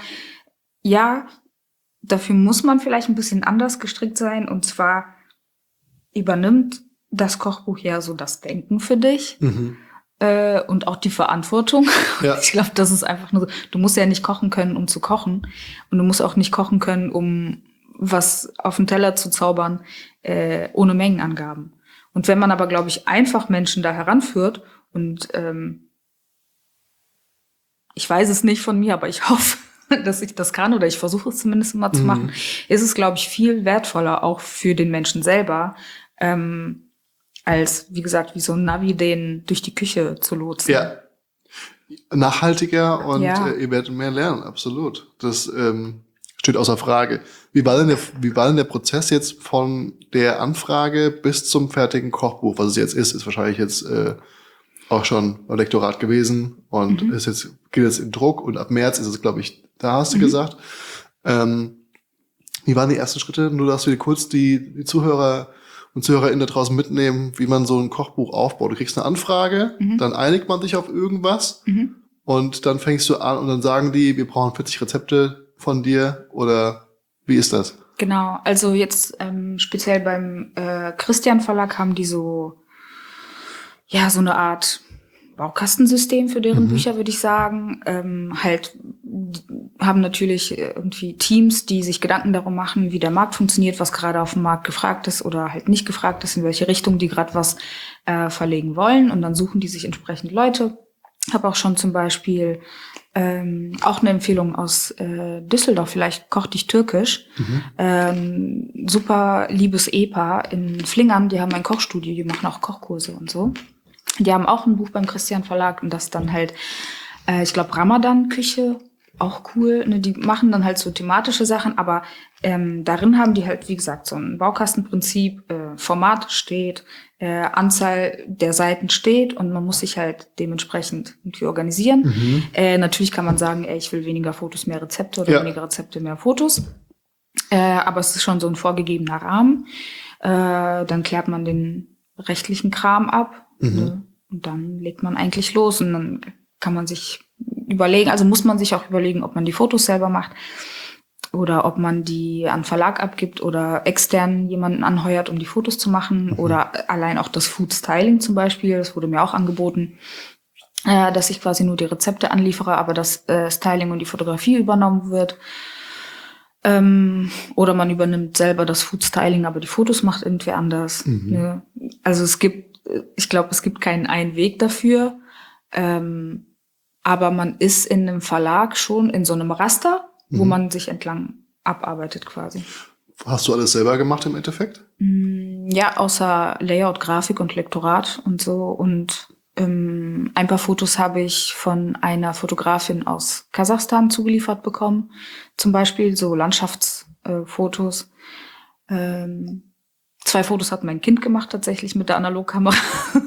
ja, dafür muss man vielleicht ein bisschen anders gestrickt sein. Und zwar übernimmt das Kochbuch ja so das Denken für dich. Mhm. Äh, und auch die Verantwortung. Ja. Ich glaube, das ist einfach nur so. Du musst ja nicht kochen können, um zu kochen. Und du musst auch nicht kochen können, um was auf den Teller zu zaubern, äh, ohne Mengenangaben. Und wenn man aber, glaube ich, einfach Menschen da heranführt und ähm, ich weiß es nicht von mir, aber ich hoffe, dass ich das kann oder ich versuche es zumindest mal zu Mhm. machen, ist es, glaube ich, viel wertvoller auch für den Menschen selber, ähm, als, wie gesagt, wie so ein Navi den durch die Küche zu lotsen. Ja. Nachhaltiger und Ja. äh, ihr werdet mehr lernen, absolut. Das ähm, steht außer Frage. Wie war denn der, wie war denn der Prozess jetzt von der Anfrage bis zum fertigen Kochbuch? Was es jetzt ist, ist wahrscheinlich jetzt äh, auch schon beim Lektorat gewesen und Mhm. ist jetzt, geht jetzt in Druck und ab März ist es, glaube ich, da hast du Mhm. gesagt. Ähm, wie waren die ersten Schritte? Nur, dass wir kurz die, die Zuhörer und ZuhörerInnen da draußen mitnehmen, wie man so ein Kochbuch aufbaut. Du kriegst eine Anfrage, Mhm. dann einigt man sich auf irgendwas Mhm. und dann fängst du an und dann sagen die, wir brauchen vierzig Rezepte von dir oder wie ist das? Genau, also jetzt ähm, speziell beim äh, Christian Verlag haben die so, ja, so eine Art Baukastensystem für deren Mhm. Bücher, würde ich sagen. Ähm, halt die haben natürlich irgendwie Teams, die sich Gedanken darum machen, wie der Markt funktioniert, was gerade auf dem Markt gefragt ist oder halt nicht gefragt ist, in welche Richtung die gerade was äh, verlegen wollen. Und dann suchen die sich entsprechend Leute. Habe auch schon zum Beispiel ähm, auch eine Empfehlung aus äh, Düsseldorf, vielleicht Koch dich türkisch. Mhm. Ähm, super liebes Ehepaar in Flingern, die haben ein Kochstudio, die machen auch Kochkurse und so. Die haben auch ein Buch beim Christian Verlag und das dann halt, äh, ich glaube, Ramadan-Küche, auch cool. Ne? Die machen dann halt so thematische Sachen, aber ähm, darin haben die halt, wie gesagt, so ein Baukastenprinzip, äh, Format steht, äh, Anzahl der Seiten steht und man muss sich halt dementsprechend irgendwie organisieren. Mhm. Äh, natürlich kann man sagen, ey, ich will weniger Fotos, mehr Rezepte oder Ja. weniger Rezepte, mehr Fotos. Äh, aber es ist schon so ein vorgegebener Rahmen. Äh, dann klärt man den rechtlichen Kram ab. Mhm. Ne? Und dann legt man eigentlich los und dann kann man sich überlegen, also muss man sich auch überlegen, ob man die Fotos selber macht oder ob man die an Verlag abgibt oder extern jemanden anheuert, um die Fotos zu machen. Mhm. Oder allein auch das Food Styling zum Beispiel, das wurde mir auch angeboten, äh, dass ich quasi nur die Rezepte anliefere, aber das äh, Styling und die Fotografie übernommen wird. Ähm, oder man übernimmt selber das Food-Styling, aber die Fotos macht irgendwer anders. Mhm. Ne? Also es gibt, ich glaube, es gibt keinen einen Weg dafür. Ähm, aber man ist in einem Verlag schon in so einem Raster, wo Mhm. man sich entlang abarbeitet quasi. Hast du alles selber gemacht im Endeffekt? Mm, Ja, außer Layout, Grafik und Lektorat und so. Und ähm, ein paar Fotos habe ich von einer Fotografin aus Kasachstan zugeliefert bekommen. Zum Beispiel so Landschaftsfotos. Ähm, zwei Fotos hat mein Kind gemacht tatsächlich mit der Analogkamera.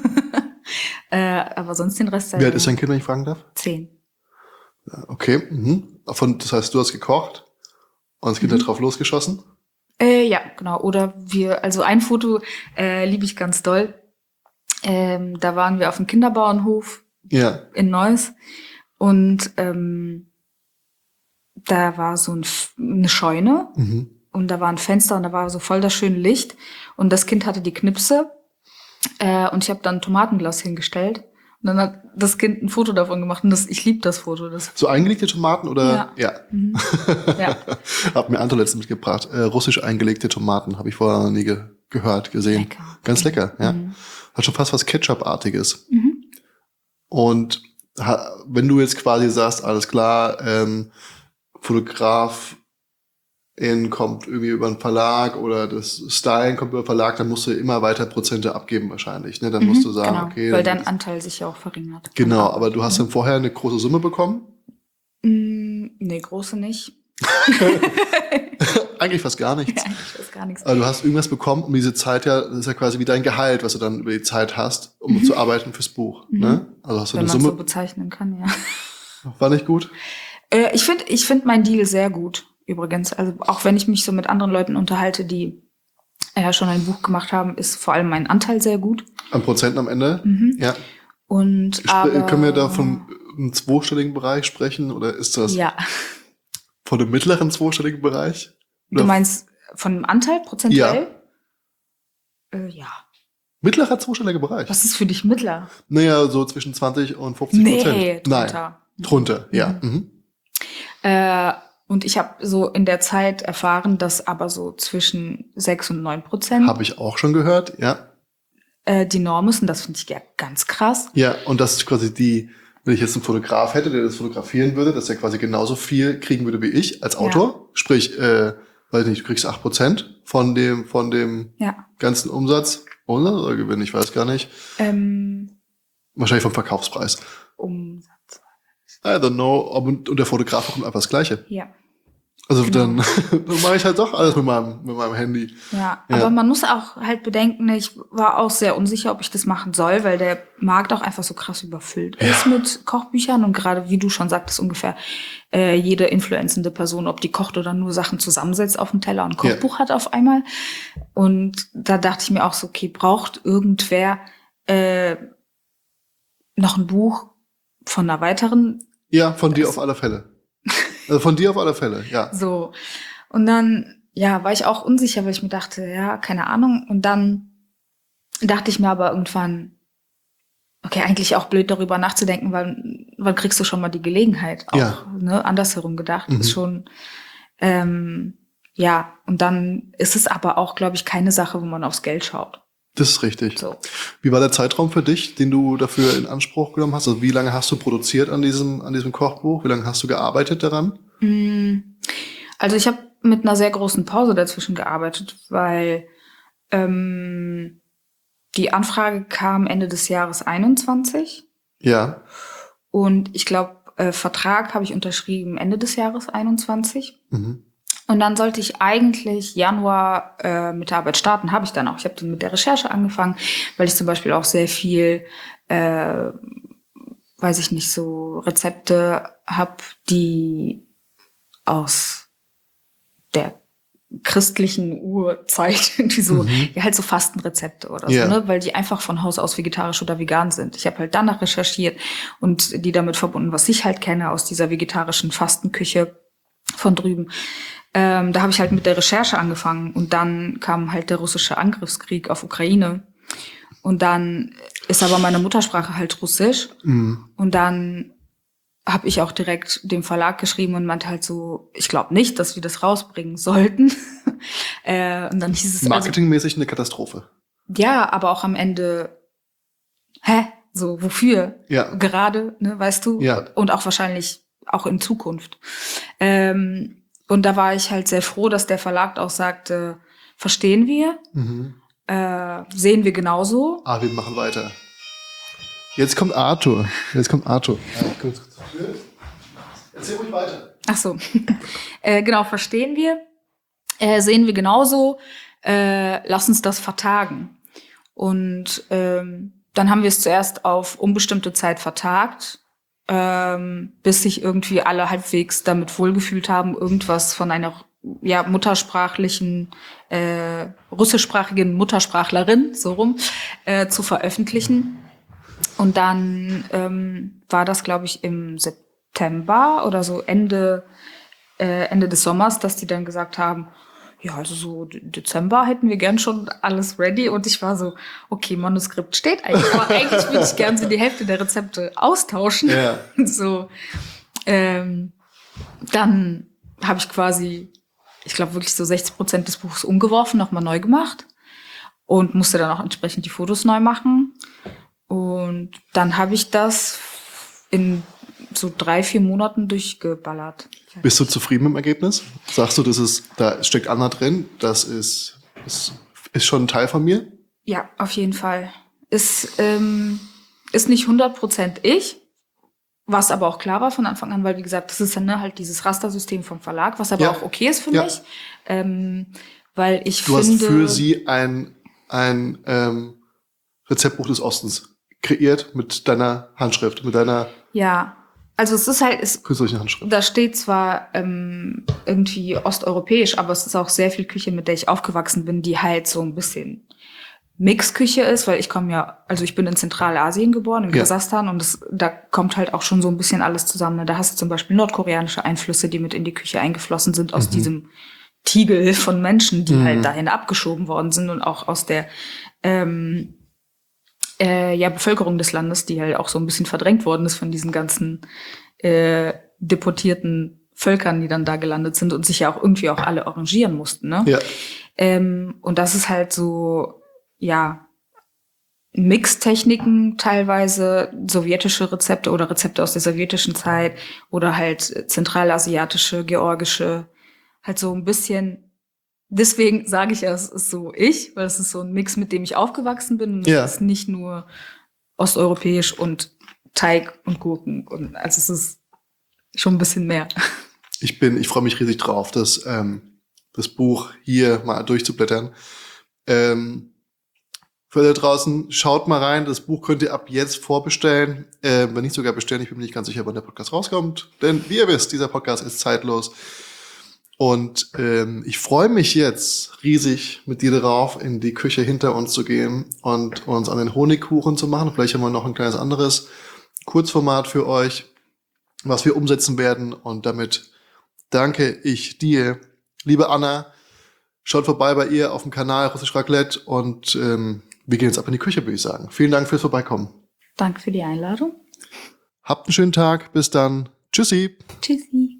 äh, aber sonst den Rest Wie alt selber. ist dein Kind, wenn ich fragen darf? Zehn. Okay. Mhm. Von, das heißt, du hast gekocht und das Kind Mhm. hat drauf losgeschossen? Äh, ja, genau. Oder wir, also ein Foto äh, liebe ich ganz doll. Ähm, da waren wir auf dem Kinderbauernhof Ja. in Neuss und ähm, da war so ein, F- eine Scheune Mhm. und da war ein Fenster und da war so voll das schöne Licht und das Kind hatte die Knipse äh, und ich habe dann ein Tomatenglas hingestellt und dann hat das Kind ein Foto davon gemacht und das, ich liebe das Foto. Das, So eingelegte Tomaten oder? Ja. Mhm. Ja. Hab mir Anton letztens mitgebracht. Äh, russisch eingelegte Tomaten. Habe ich vorher noch nie ge gehört, gesehen. Lecker. Ganz lecker, ja. Mhm. Hat schon fast was Ketchup-artiges. Mhm. Und ha wenn du jetzt quasi sagst, alles klar, ähm, Fotograf in kommt irgendwie über einen Verlag oder das Styling kommt über einen Verlag, dann musst du immer weiter Prozente abgeben wahrscheinlich. Ne? Dann musst du sagen, genau, okay. weil dann dein Anteil sich ja auch verringert. genau, aber du hast dann vorher eine große Summe bekommen? Mm, nee, große nicht. Eigentlich fast gar nichts. Ja, ich weiß gar nichts. Aber du hast irgendwas bekommen, um diese Zeit ja, das ist ja quasi wie dein Gehalt, was du dann über die Zeit hast, um zu arbeiten fürs Buch. Mhm. Ne? Also hast du Wenn eine man so Summe. bezeichnen kann, ja. War nicht gut? Äh, ich finde ich find meinen Deal sehr gut, übrigens. Also auch wenn ich mich so mit anderen Leuten unterhalte, die äh, schon ein Buch gemacht haben, ist vor allem mein Anteil sehr gut. An Prozenten am Ende? Mhm. Ja. Und Spre- aber, Können wir da von einem zweistelligen Bereich sprechen oder ist das Ja. von einem mittleren zweistelligen Bereich? Du meinst von dem Anteil prozentuell? Ja. Äh, ja. Mittlerer zweistelliger Bereich? Was ist für dich mittler? Naja, so zwischen zwanzig und fünfzig Nee, Prozent. drunter. Nein, drunter, ja. Mhm. Äh, und ich habe so in der Zeit erfahren, dass aber so zwischen sechs und neun Prozent Habe ich auch schon gehört, ja. äh, die Norm ist. Und das finde ich ja ganz krass. Ja, und das ist quasi die, wenn ich jetzt einen Fotograf hätte, der das fotografieren würde, dass er quasi genauso viel kriegen würde wie ich als Autor. Sprich, äh, weiß nicht, du kriegst acht Prozent von dem, von dem Ja. ganzen Umsatz. Umsatz oder Gewinn, ich weiß gar nicht. Ähm, Wahrscheinlich vom Verkaufspreis. Umsatz. I don't know. Aber, und der Fotograf bekommt einfach das Gleiche. Ja. Also Genau. dann, dann mache ich halt doch alles mit meinem, mit meinem Handy. Ja, Ja. aber man muss auch halt bedenken, ich war auch sehr unsicher, ob ich das machen soll, weil der Markt auch einfach so krass überfüllt ist mit Kochbüchern und gerade, wie du schon sagtest, ungefähr äh, jede influenzende Person, ob die kocht oder nur Sachen zusammensetzt auf dem Teller und ein Kochbuch hat auf einmal. Und da dachte ich mir auch so, okay, braucht irgendwer äh, noch ein Buch von einer weiteren Ja, von dir auf alle Fälle. Also von dir auf alle Fälle, ja. So. Und dann, ja, war ich auch unsicher, weil ich mir dachte, ja, keine Ahnung. Und dann dachte ich mir aber irgendwann, okay, eigentlich auch blöd darüber nachzudenken, weil wann kriegst du schon mal die Gelegenheit? Auch, Ja. ne, andersherum gedacht. Mhm. Ist schon, ähm, ja, und dann ist es aber auch, glaube ich, keine Sache, wo man aufs Geld schaut. Das ist richtig. So. Wie war der Zeitraum für dich, den du dafür in Anspruch genommen hast? Also wie lange hast du produziert an diesem, an diesem Kochbuch? Wie lange hast du gearbeitet daran? Mm, Also ich habe mit einer sehr großen Pause dazwischen gearbeitet, weil ähm, die Anfrage kam Ende des Jahres einundzwanzig Ja. und ich glaube, äh, Vertrag habe ich unterschrieben Ende des Jahres einundzwanzig. Mhm. Und dann sollte ich eigentlich Januar äh, mit der Arbeit starten, habe ich dann auch. Ich habe dann mit der Recherche angefangen, weil ich zum Beispiel auch sehr viel, äh, weiß ich nicht, so Rezepte habe, die aus der christlichen Urzeit, irgendwie so, Mhm. ja, halt so Fastenrezepte oder Ja. so, ne, weil die einfach von Haus aus vegetarisch oder vegan sind. Ich habe halt danach recherchiert und die damit verbunden, was ich halt kenne aus dieser vegetarischen Fastenküche von drüben. Ähm, da habe ich halt mit der Recherche angefangen und dann kam halt der russische Angriffskrieg auf Ukraine und dann ist aber meine Muttersprache halt Russisch Mhm. und dann habe ich auch direkt dem Verlag geschrieben und meinte halt so, ich glaube nicht, dass wir das rausbringen sollten. äh, und dann hieß es marketingmäßig also, eine Katastrophe. Ja, aber auch am Ende, hä? So, wofür? Ja. Gerade, ne, weißt du? Ja. Und auch wahrscheinlich auch in Zukunft. Ähm, und da war ich halt sehr froh, dass der Verlag auch sagte, verstehen wir, mhm. äh, sehen wir genauso. Ah, wir machen weiter. Jetzt kommt Arthur. Jetzt kommt Arthur. Ja, gut. Erzähl ruhig weiter. Ach so. äh, genau, verstehen wir. Äh, sehen wir genauso. Äh, lass uns das vertagen. Und ähm, dann haben wir es zuerst auf unbestimmte Zeit vertagt, ähm, bis sich irgendwie alle halbwegs damit wohlgefühlt haben, irgendwas von einer ja muttersprachlichen, äh, russischsprachigen Muttersprachlerin, so rum, äh, zu veröffentlichen. Und dann ähm, war das, glaube ich, im September oder so Ende äh, Ende des Sommers, dass die dann gesagt haben, ja, also so Dezember hätten wir gern schon alles ready. Und ich war so, okay, Manuskript steht eigentlich, aber eigentlich würde ich gern so die Hälfte der Rezepte austauschen. Ja. So, ähm, dann habe ich quasi, ich glaube wirklich so sechzig Prozent des Buchs umgeworfen, nochmal neu gemacht und musste dann auch entsprechend die Fotos neu machen. Und dann habe ich das in so drei, vier Monaten durchgeballert. Bist du zufrieden mit dem Ergebnis? Sagst du, das ist, da steckt Anna drin, das ist, ist, ist schon ein Teil von mir? Ja, auf jeden Fall. Ist, ähm, ist nicht hundert Prozent ich, was aber auch klar war von Anfang an, weil wie gesagt, das ist dann ne, halt dieses Rastersystem vom Verlag, was aber ja. auch okay ist für ja. mich. Ähm, weil ich du finde... Du hast für sie ein, ein ähm, Rezeptbuch des Ostens kreiert mit deiner Handschrift, mit deiner... Ja, also es ist halt, es, künstliche Handschrift. Da steht zwar ähm, irgendwie osteuropäisch, aber es ist auch sehr viel Küche, mit der ich aufgewachsen bin, die halt so ein bisschen Mixküche ist, weil ich komme ja, also ich bin in Zentralasien geboren, in ja. Kasachstan, und das, da kommt halt auch schon so ein bisschen alles zusammen. Da hast du zum Beispiel nordkoreanische Einflüsse, die mit in die Küche eingeflossen sind, aus mhm. diesem Tiegel von Menschen, die mhm. halt dahin abgeschoben worden sind, und auch aus der ähm, Äh, ja, Bevölkerung des Landes, die halt auch so ein bisschen verdrängt worden ist von diesen ganzen äh, deportierten Völkern, die dann da gelandet sind und sich ja auch irgendwie auch alle arrangieren mussten, ne? Ja. Ähm, und das ist halt so, ja, Mixtechniken teilweise, sowjetische Rezepte oder Rezepte aus der sowjetischen Zeit oder halt zentralasiatische, georgische, halt so ein bisschen. Deswegen sage ich ja, es ist so ich, weil es ist so ein Mix, mit dem ich aufgewachsen bin. Und ja. es ist nicht nur osteuropäisch und Teig und Gurken. Und also es ist schon ein bisschen mehr. Ich bin, ich freue mich riesig drauf, das, ähm, das Buch hier mal durchzublättern. Ähm, für alle draußen, schaut mal rein. Das Buch könnt ihr ab jetzt vorbestellen. Äh, wenn nicht sogar bestellen, ich bin mir nicht ganz sicher, wann der Podcast rauskommt. Denn wie ihr wisst, dieser Podcast ist zeitlos. Und ähm, ich freue mich jetzt riesig, mit dir darauf in die Küche hinter uns zu gehen und uns an den Honigkuchen zu machen. Vielleicht haben wir noch ein kleines anderes Kurzformat für euch, was wir umsetzen werden. Und damit danke ich dir, liebe Anna. Schaut vorbei bei ihr auf dem Kanal Russisch Raclette und ähm, wir gehen jetzt ab in die Küche, würde ich sagen. Vielen Dank fürs Vorbeikommen. Danke für die Einladung. Habt einen schönen Tag. Bis dann. Tschüssi. Tschüssi.